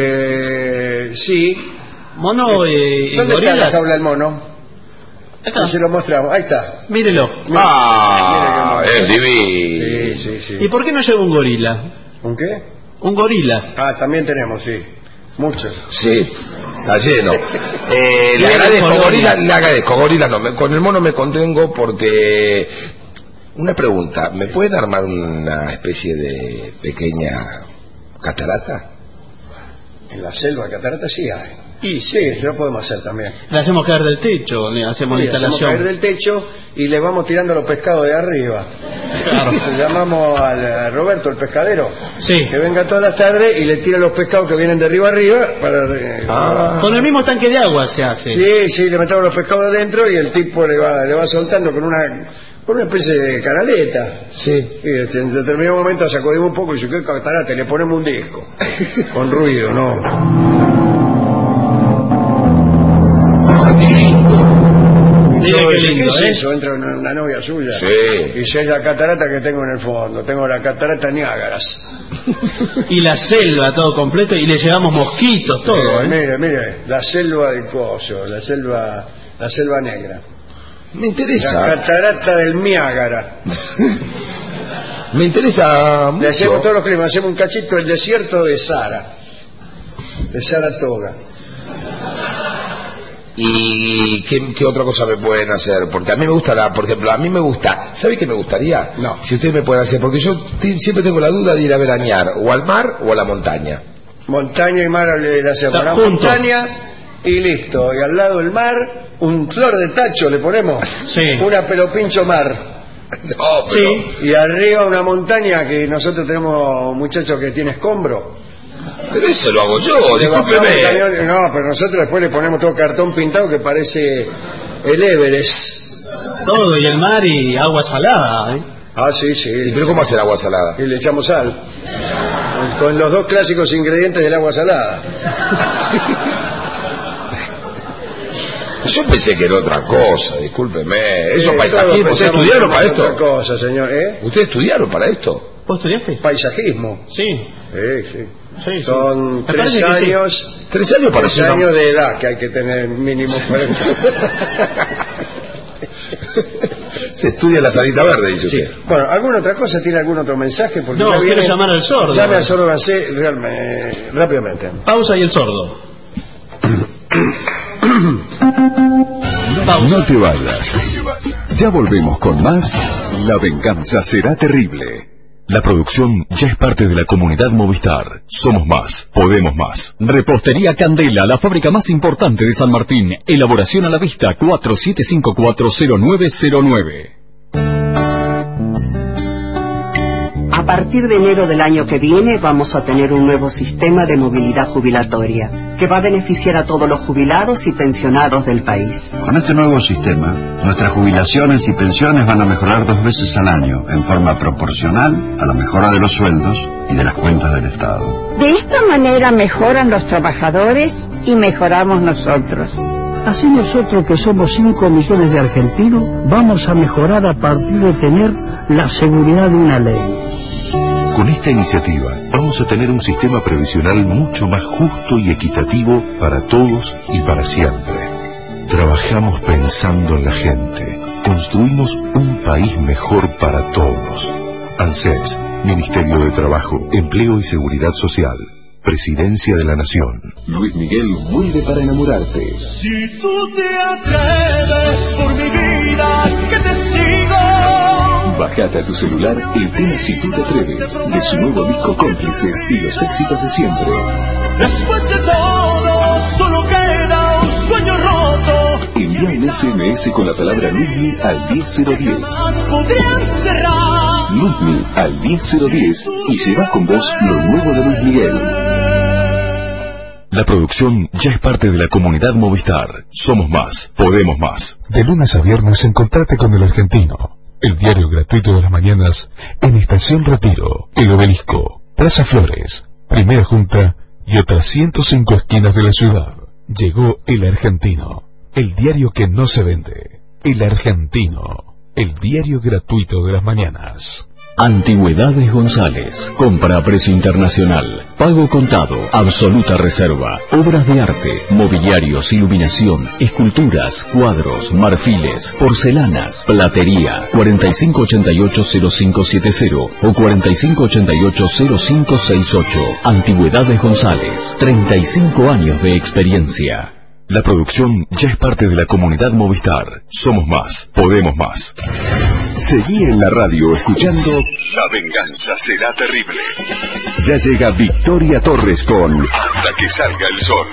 Sí. Mono y ¿Dónde está la gorilas. jaula del mono? Acá. Se lo mostramos, ahí está. Mírelo. Ah, Mira es divino. Sí. ¿Y por qué no lleva un gorila? ¿Un qué? Un gorila. Ah, también tenemos, sí. Muchos. Sí, está lleno. Le Viene agradezco, Colonia. gorila, le agradezco. Gorila no, con el mono me contengo porque... Una pregunta, ¿me pueden armar una especie de pequeña catarata? En la selva, catarata sí hay. Y Sí, lo podemos hacer también. le hacemos caer del techo, le hacemos Sí, la hacemos instalación. caer del techo y le vamos tirando los pescados de arriba. Claro. Le llamamos a Roberto, el pescadero, Sí. que venga todas las tardes y le tira los pescados que vienen de arriba arriba para... Con el mismo tanque de agua se hace. Sí, le metemos los pescados adentro y el tipo le va soltando con una especie de canaleta. Sí. Y en determinado momento sacudimos un poco y dice, ¿qué catarata? Le ponemos un disco. Con ruido, ¿no? Mire Todo qué dice, lindo, ¿qué es ¿eh? eso? Entra una novia suya. Sí. Y dice, es la catarata que tengo en el fondo. Tengo la catarata Niágaras. Y la selva, todo completo, y le llevamos mosquitos, todo, ¿eh? Mire, la selva del coso, la selva negra. Me La interesa. catarata del Niágara. Me interesa Le hacemos mucho. todos los climas, hacemos un cachito del desierto de Sara. De Saratoga. ¿Y qué otra cosa me pueden hacer? Porque a mí me gusta, por ejemplo, a mí me gusta, ¿sabe qué me gustaría? No. Si ustedes me pueden hacer, porque yo siempre tengo la duda de ir a veranear, o al mar o a la montaña. Montaña y mar le hacemos. Está La juntos. montaña y listo. Y al lado del mar, un flor de tacho le ponemos. Sí. Una pelopincho mar. No, pero... Sí. Y arriba una montaña que nosotros tenemos un muchacho que tiene escombro. Pero eso lo hago yo, Le bajamos el discúlpeme. cañón. No, pero nosotros después le ponemos todo cartón pintado que parece El Everest. Todo, y el mar y agua salada, ¿eh? Ah, sí, sí. ¿Y pero cómo hacer agua salada? Y le echamos sal. Con los dos clásicos ingredientes del agua salada. Yo pensé que era otra cosa, discúlpeme. ¿Eso Todos paisajismo? ¿Ustedes pensamos estudiaron que para es otra esto? cosa, señor, ¿eh? ¿Ustedes estudiaron para esto? ¿Vos estudiaste? Paisajismo. Sí. Sí. Sí, Son me 3 parece que sí. años. 3 años para 3 ser años de edad que hay que tener mínimo 40. Se estudia la salita verde, dice Sí. usted. Bueno, ¿alguna otra cosa? ¿Tiene algún otro mensaje? Porque No, ya quiero viene- llamar al sordo. Llame al sordo Gansé rápidamente. Pausa y el sordo. No te vayas. Ya volvemos con más. La venganza será terrible. La producción ya es parte de la comunidad Movistar. Somos más, podemos más. Repostería Candela, la fábrica más importante de San Martín. Elaboración a la vista, 47540909. A partir de enero del año que viene vamos a tener un nuevo sistema de movilidad jubilatoria que va a beneficiar a todos los jubilados y pensionados del país. Con este nuevo sistema, nuestras jubilaciones y pensiones van a mejorar 2 veces al año, en forma proporcional a la mejora de los sueldos y de las cuentas del Estado. De esta manera mejoran los trabajadores y mejoramos nosotros. Así nosotros, que somos 5 millones de argentinos, vamos a mejorar a partir de tener la seguridad de una ley. Con esta iniciativa vamos a tener un sistema previsional mucho más justo y equitativo para todos y para siempre. Trabajamos pensando en la gente. Construimos un país mejor para todos. ANSES, Ministerio de Trabajo, Empleo y Seguridad Social. Presidencia de la Nación. Luis Miguel vuelve para enamorarte. Si tú te atreves por mi vida, que te sigo. Bajate a tu celular el tema Si tú te atreves, de su nuevo disco Cómplices y los éxitos de siempre. Después de todo, solo queda un sueño roto. Envía un SMS con la palabra Luismi al 10010. Podrían cerrar. Luismi al 10010 y lleva con vos lo nuevo de Luis Miguel. La producción ya es parte de la comunidad Movistar. Somos más, podemos más. De lunes a viernes encontrate con El Argentino, el diario gratuito de las mañanas, en Estación Retiro, El Obelisco, Plaza Flores, Primera Junta y otras 105 esquinas de la ciudad. Llegó El Argentino, el diario que no se vende. El Argentino, el diario gratuito de las mañanas. Antigüedades González. Compra a precio internacional. Pago contado. Absoluta reserva. Obras de arte. Mobiliarios, iluminación, esculturas, cuadros, marfiles, porcelanas, platería. 4588-0570 o 4588-0568. Antigüedades González. 35 años de experiencia. La producción ya es parte de la comunidad Movistar. Somos más, podemos más. Seguí en la radio escuchando La venganza será terrible. Ya llega Victoria Torres con Hasta que salga el sol.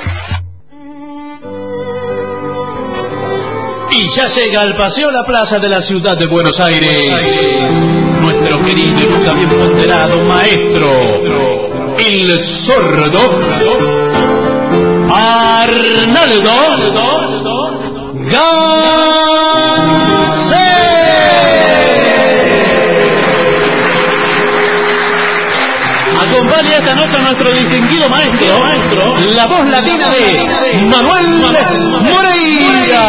Y ya llega al Paseo La Plaza de la ciudad de Buenos Aires. Nuestro querido y nunca bien ponderado maestro, el sordo Arnaldo Gansé. Acompaña esta noche a nuestro distinguido maestro, la voz latina de Manuel Moreira.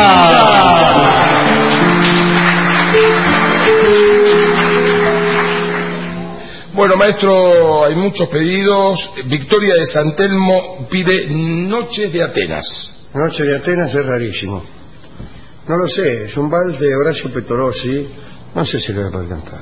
Bueno, maestro, hay muchos pedidos. Victoria de San Telmo pide Noches de Atenas. Noche de Atenas es rarísimo. No lo sé, es un vals de Horacio Petorossi. No sé si lo voy a poder cantar.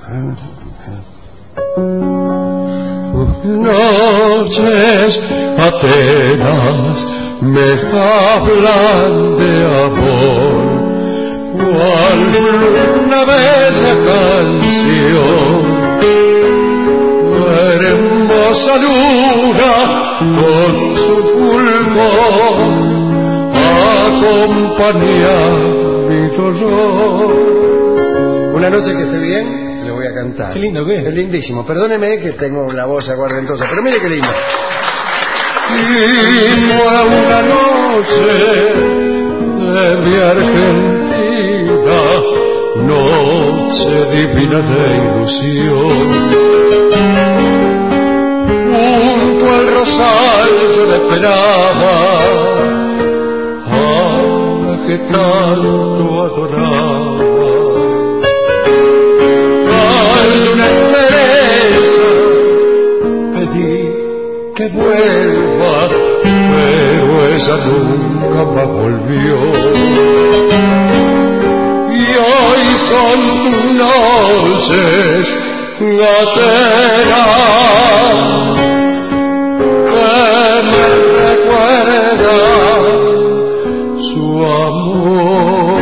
Noches Atenas me hablan de amor, cual una bella canción. Hermosa luna con su fulgor acompaña mi dolor. Una noche que esté bien, le voy a cantar. Qué lindo que es. Es lindísimo. Perdóneme que tengo la voz aguardentosa, pero mire qué lindo. Y fue una noche de mi Argentina noche divina de ilusión. Junto al rosal yo le esperaba, a la que tanto adoraba. Es una esperanza, pedí que vuelva, pero ella nunca más volvió. Y hoy son tus noches, gatera, que me recuerda su amor.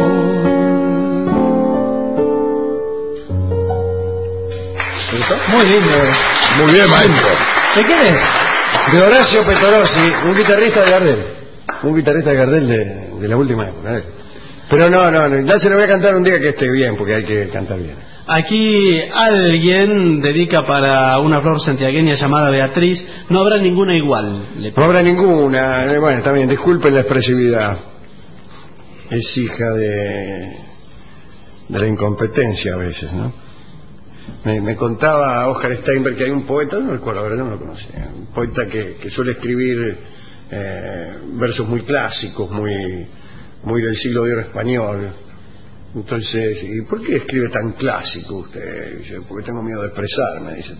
Muy lindo. Muy bien, maestro. ¿De quién es? De Horacio Petorossi, un guitarrista de Gardel. Un guitarrista de Gardel de la última época. Pero no, ya se lo voy a cantar un día que esté bien, porque hay que cantar bien. Aquí alguien dedica para una flor santiagueña llamada Beatriz. No habrá ninguna igual. No habrá ninguna. Bueno, está bien, disculpen la expresividad. Es hija de la incompetencia a veces, ¿no? Me contaba Oscar Steinberg que hay un poeta, no recuerdo, ahora yo no lo conocía, un poeta que suele escribir versos muy clásicos, muy del siglo de oro español. Entonces, ¿y por qué escribe tan clásico usted? Dice, porque tengo miedo de expresarme, dice.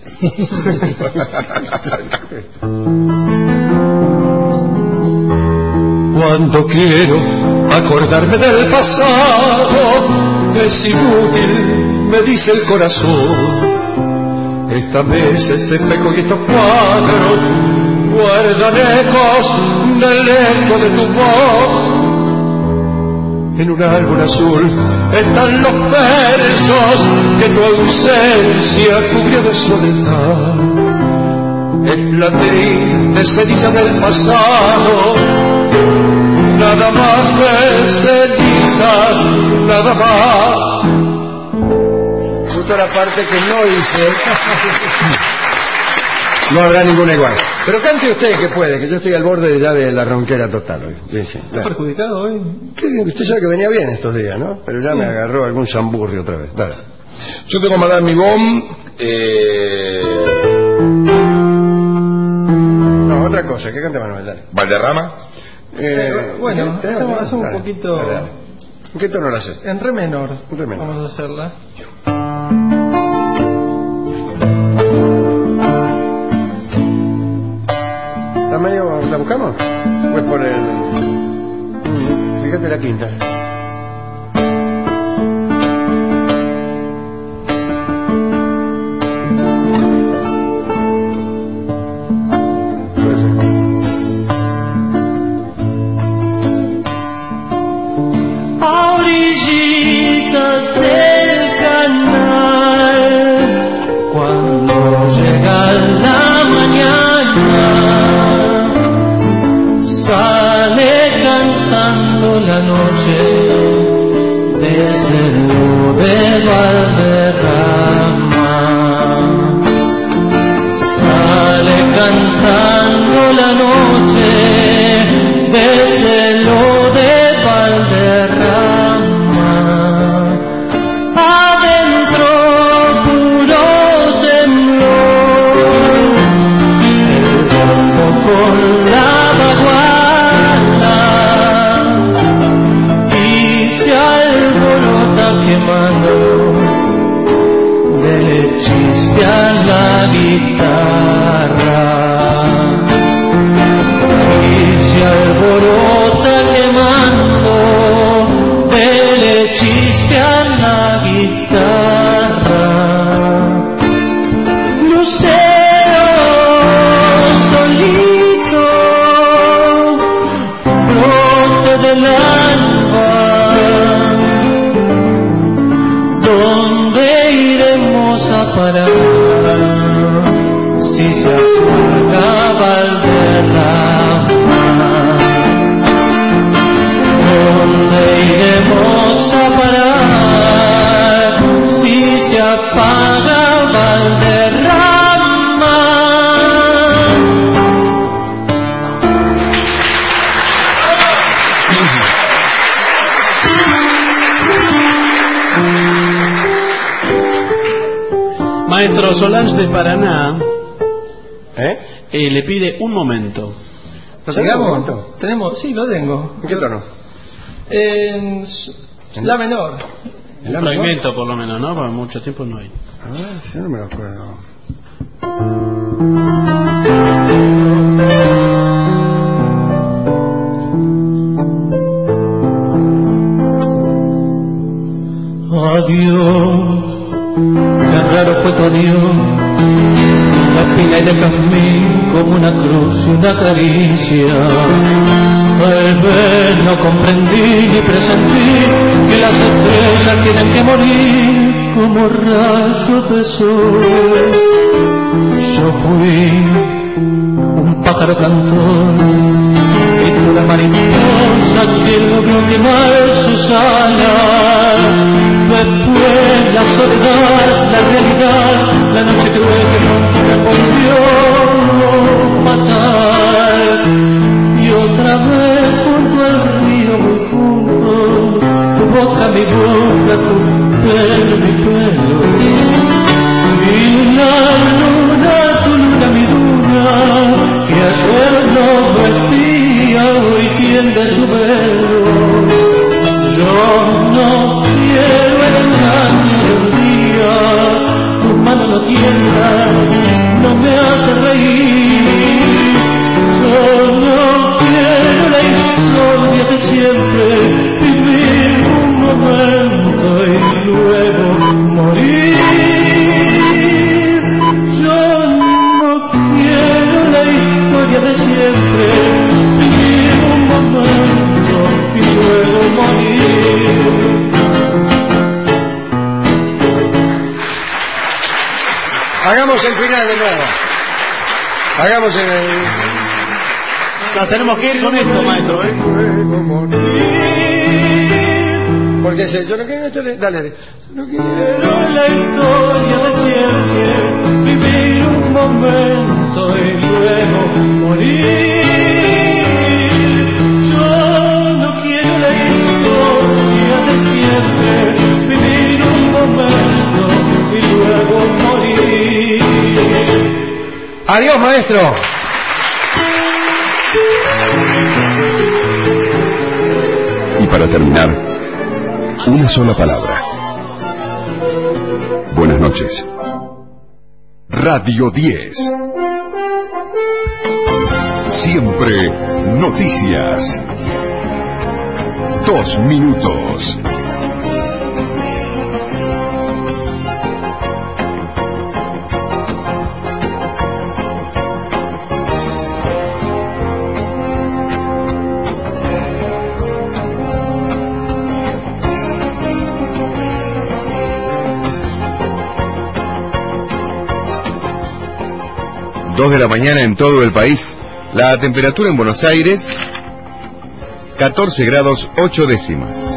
Cuando quiero acordarme del pasado, es inútil, me dice el corazón. Esta mesa, este espejo y estos cuadros guardan ecos del eco de tu voz. En un álbum azul están los versos que tu ausencia cubrió de soledad. Es la triste ceniza del pasado, nada más que cenizas, nada más. Justo la parte que no hice. No habrá ninguna igual. Pero cante usted que puede, que yo estoy al borde ya de la ronquera total hoy. Sí, ¿Está perjudicado hoy? Usted sabe que venía bien estos días, ¿no? Pero ya me agarró algún zamburri otra vez. Dale. Yo tengo Madame Migón. No, otra cosa. ¿Qué canta Manuel? Dale. Valderrama. Bueno, hacemos un poquito... Dale. ¿En qué tono la haces? En re menor. Re menor. Vamos a hacerla. ¿La buscamos? Pues por el... Fíjate la quinta. A orillitas del canal, cuando llega la mañana, sale cantando la noche desde el de Valderrama. Sale cantando la noche desde el de Valderrama. Adentro puro temblor, el bombo con la baguala, y se alborota quemando Maestro, Solange de Paraná le pide un momento. ¿Lo tenemos? Tenemos, sí, lo tengo. ¿En qué tono? En la menor. Un fragmento por lo menos, ¿no? Porque mucho tiempo no hay. A ver, si no me lo acuerdo. Adiós, qué raro fue tu adiós, la espina y de jazmín como una cruz y una caricia. Tal vez no comprendí ni presentí que las estrellas tienen que morir como rayos de sol. Yo fui un pájaro cantor y tú la mariposa que logró quemar sus alas. Después la soledad, la realidad, la noche cruel que pronto me volvió fatal. Y otra vez junto al río muy junto, tu boca mi boca, tu pelo mi pelo. Y la luna mi luna, que ayer no vestía, hoy tiende su velo. Yo no quiero el engaño del día, tu mano no tiembla, no me hace reír. Yo no quiero la historia de siempre, vivir un momento y luego morir. Yo no quiero la historia de siempre, vivir un momento y luego morir. Hagamos el final de nuevo. Hagamos el... Nos tenemos que ir con esto, maestro. Porque yo no quiero... Dale. No quiero la historia de siempre, vivir un momento y luego morir. Yo no quiero la historia de siempre, vivir un momento y luego morir. Adiós, maestro. Y para terminar, una sola palabra. Buenas noches. Radio 10. Siempre noticias. 2 minutos. De la mañana en todo el país. La temperatura en Buenos Aires 14 grados 8 décimas.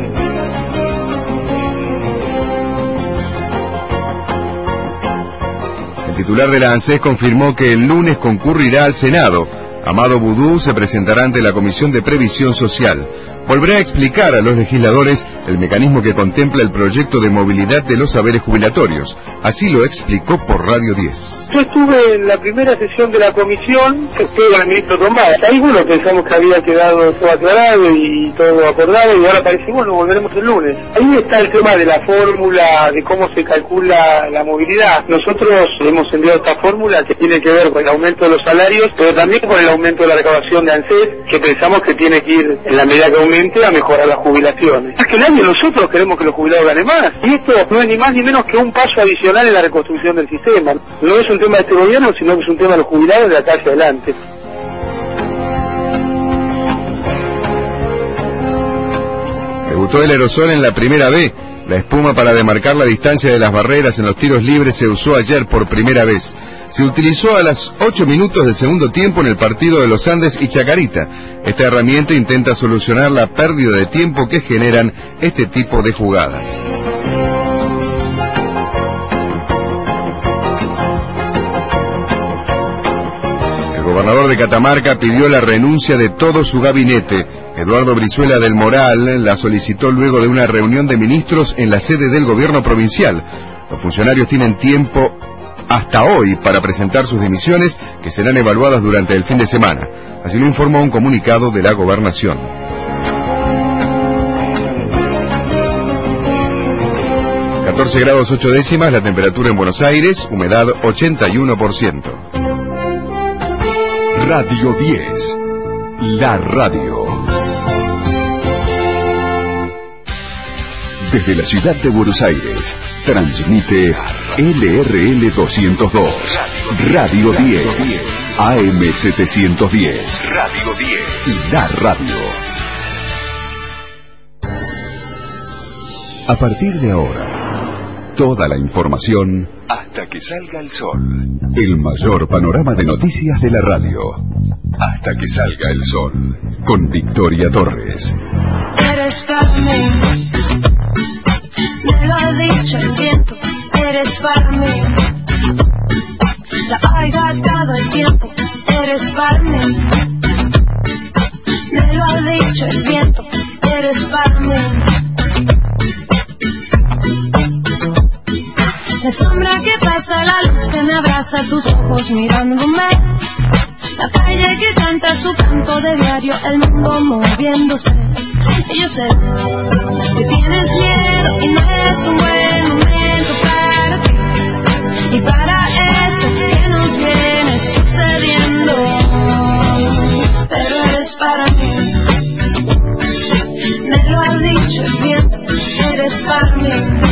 El titular de la ANSES confirmó que el lunes concurrirá al Senado. Amado Boudou se presentará ante la Comisión de Previsión Social. Volverá a explicar a los legisladores el mecanismo que contempla el proyecto de movilidad de los saberes jubilatorios. Así lo explicó por Radio 10. Yo estuve en la primera sesión de la comisión, que estuve con el ministro Tomás. Ahí pensamos que había quedado todo aclarado y todo acordado, y ahora parece, bueno, volveremos el lunes. Ahí está el tema de la fórmula, de cómo se calcula la movilidad. Nosotros hemos enviado esta fórmula que tiene que ver con el aumento de los salarios, pero también con el aumento de la recaudación de ANSES, que pensamos que tiene que ir, en la medida que aumente, a mejorar las jubilaciones. Es que el año nosotros queremos que los jubilados ganen más, y esto no es ni más ni menos que un paso adicional en la reconstrucción del sistema. No es un tema de este gobierno, sino que es un tema de los jubilados de acá hacia adelante. Debutó el aerosol en la primera B. La espuma para demarcar la distancia de las barreras en los tiros libres se usó ayer por primera vez. Se utilizó a las 8 minutos del segundo tiempo en el partido de Los Andes y Chacarita. Esta herramienta intenta solucionar la pérdida de tiempo que generan este tipo de jugadas. El gobernador de Catamarca pidió la renuncia de todo su gabinete. Eduardo Brizuela del Moral la solicitó luego de una reunión de ministros en la sede del gobierno provincial. Los funcionarios tienen tiempo hasta hoy para presentar sus dimisiones, que serán evaluadas durante el fin de semana. Así lo informó un comunicado de la Gobernación. 14 grados 8 décimas la temperatura en Buenos Aires, humedad 81%. Radio 10, la radio. Desde la ciudad de Buenos Aires, transmite LRL 202, Radio 10, AM 710, Radio 10, la radio. A partir de ahora, toda la información hasta que salga el sol. El mayor panorama de noticias de la radio. Hasta que salga el sol. Con Victoria Torres. Eres para mí, me lo ha dicho el viento. Eres para mí, la ha gastado el tiempo. Eres para mí, me lo ha dicho el viento. Eres para mí. La sombra que pasa, la luz que me abraza, tus ojos mirándome. La calle que canta su canto de diario, el mundo moviéndose. Y yo sé que tienes miedo y no es un buen momento para ti. Y para esto que nos viene sucediendo. Pero eres para mí, me lo ha dicho el viento. Eres para mí.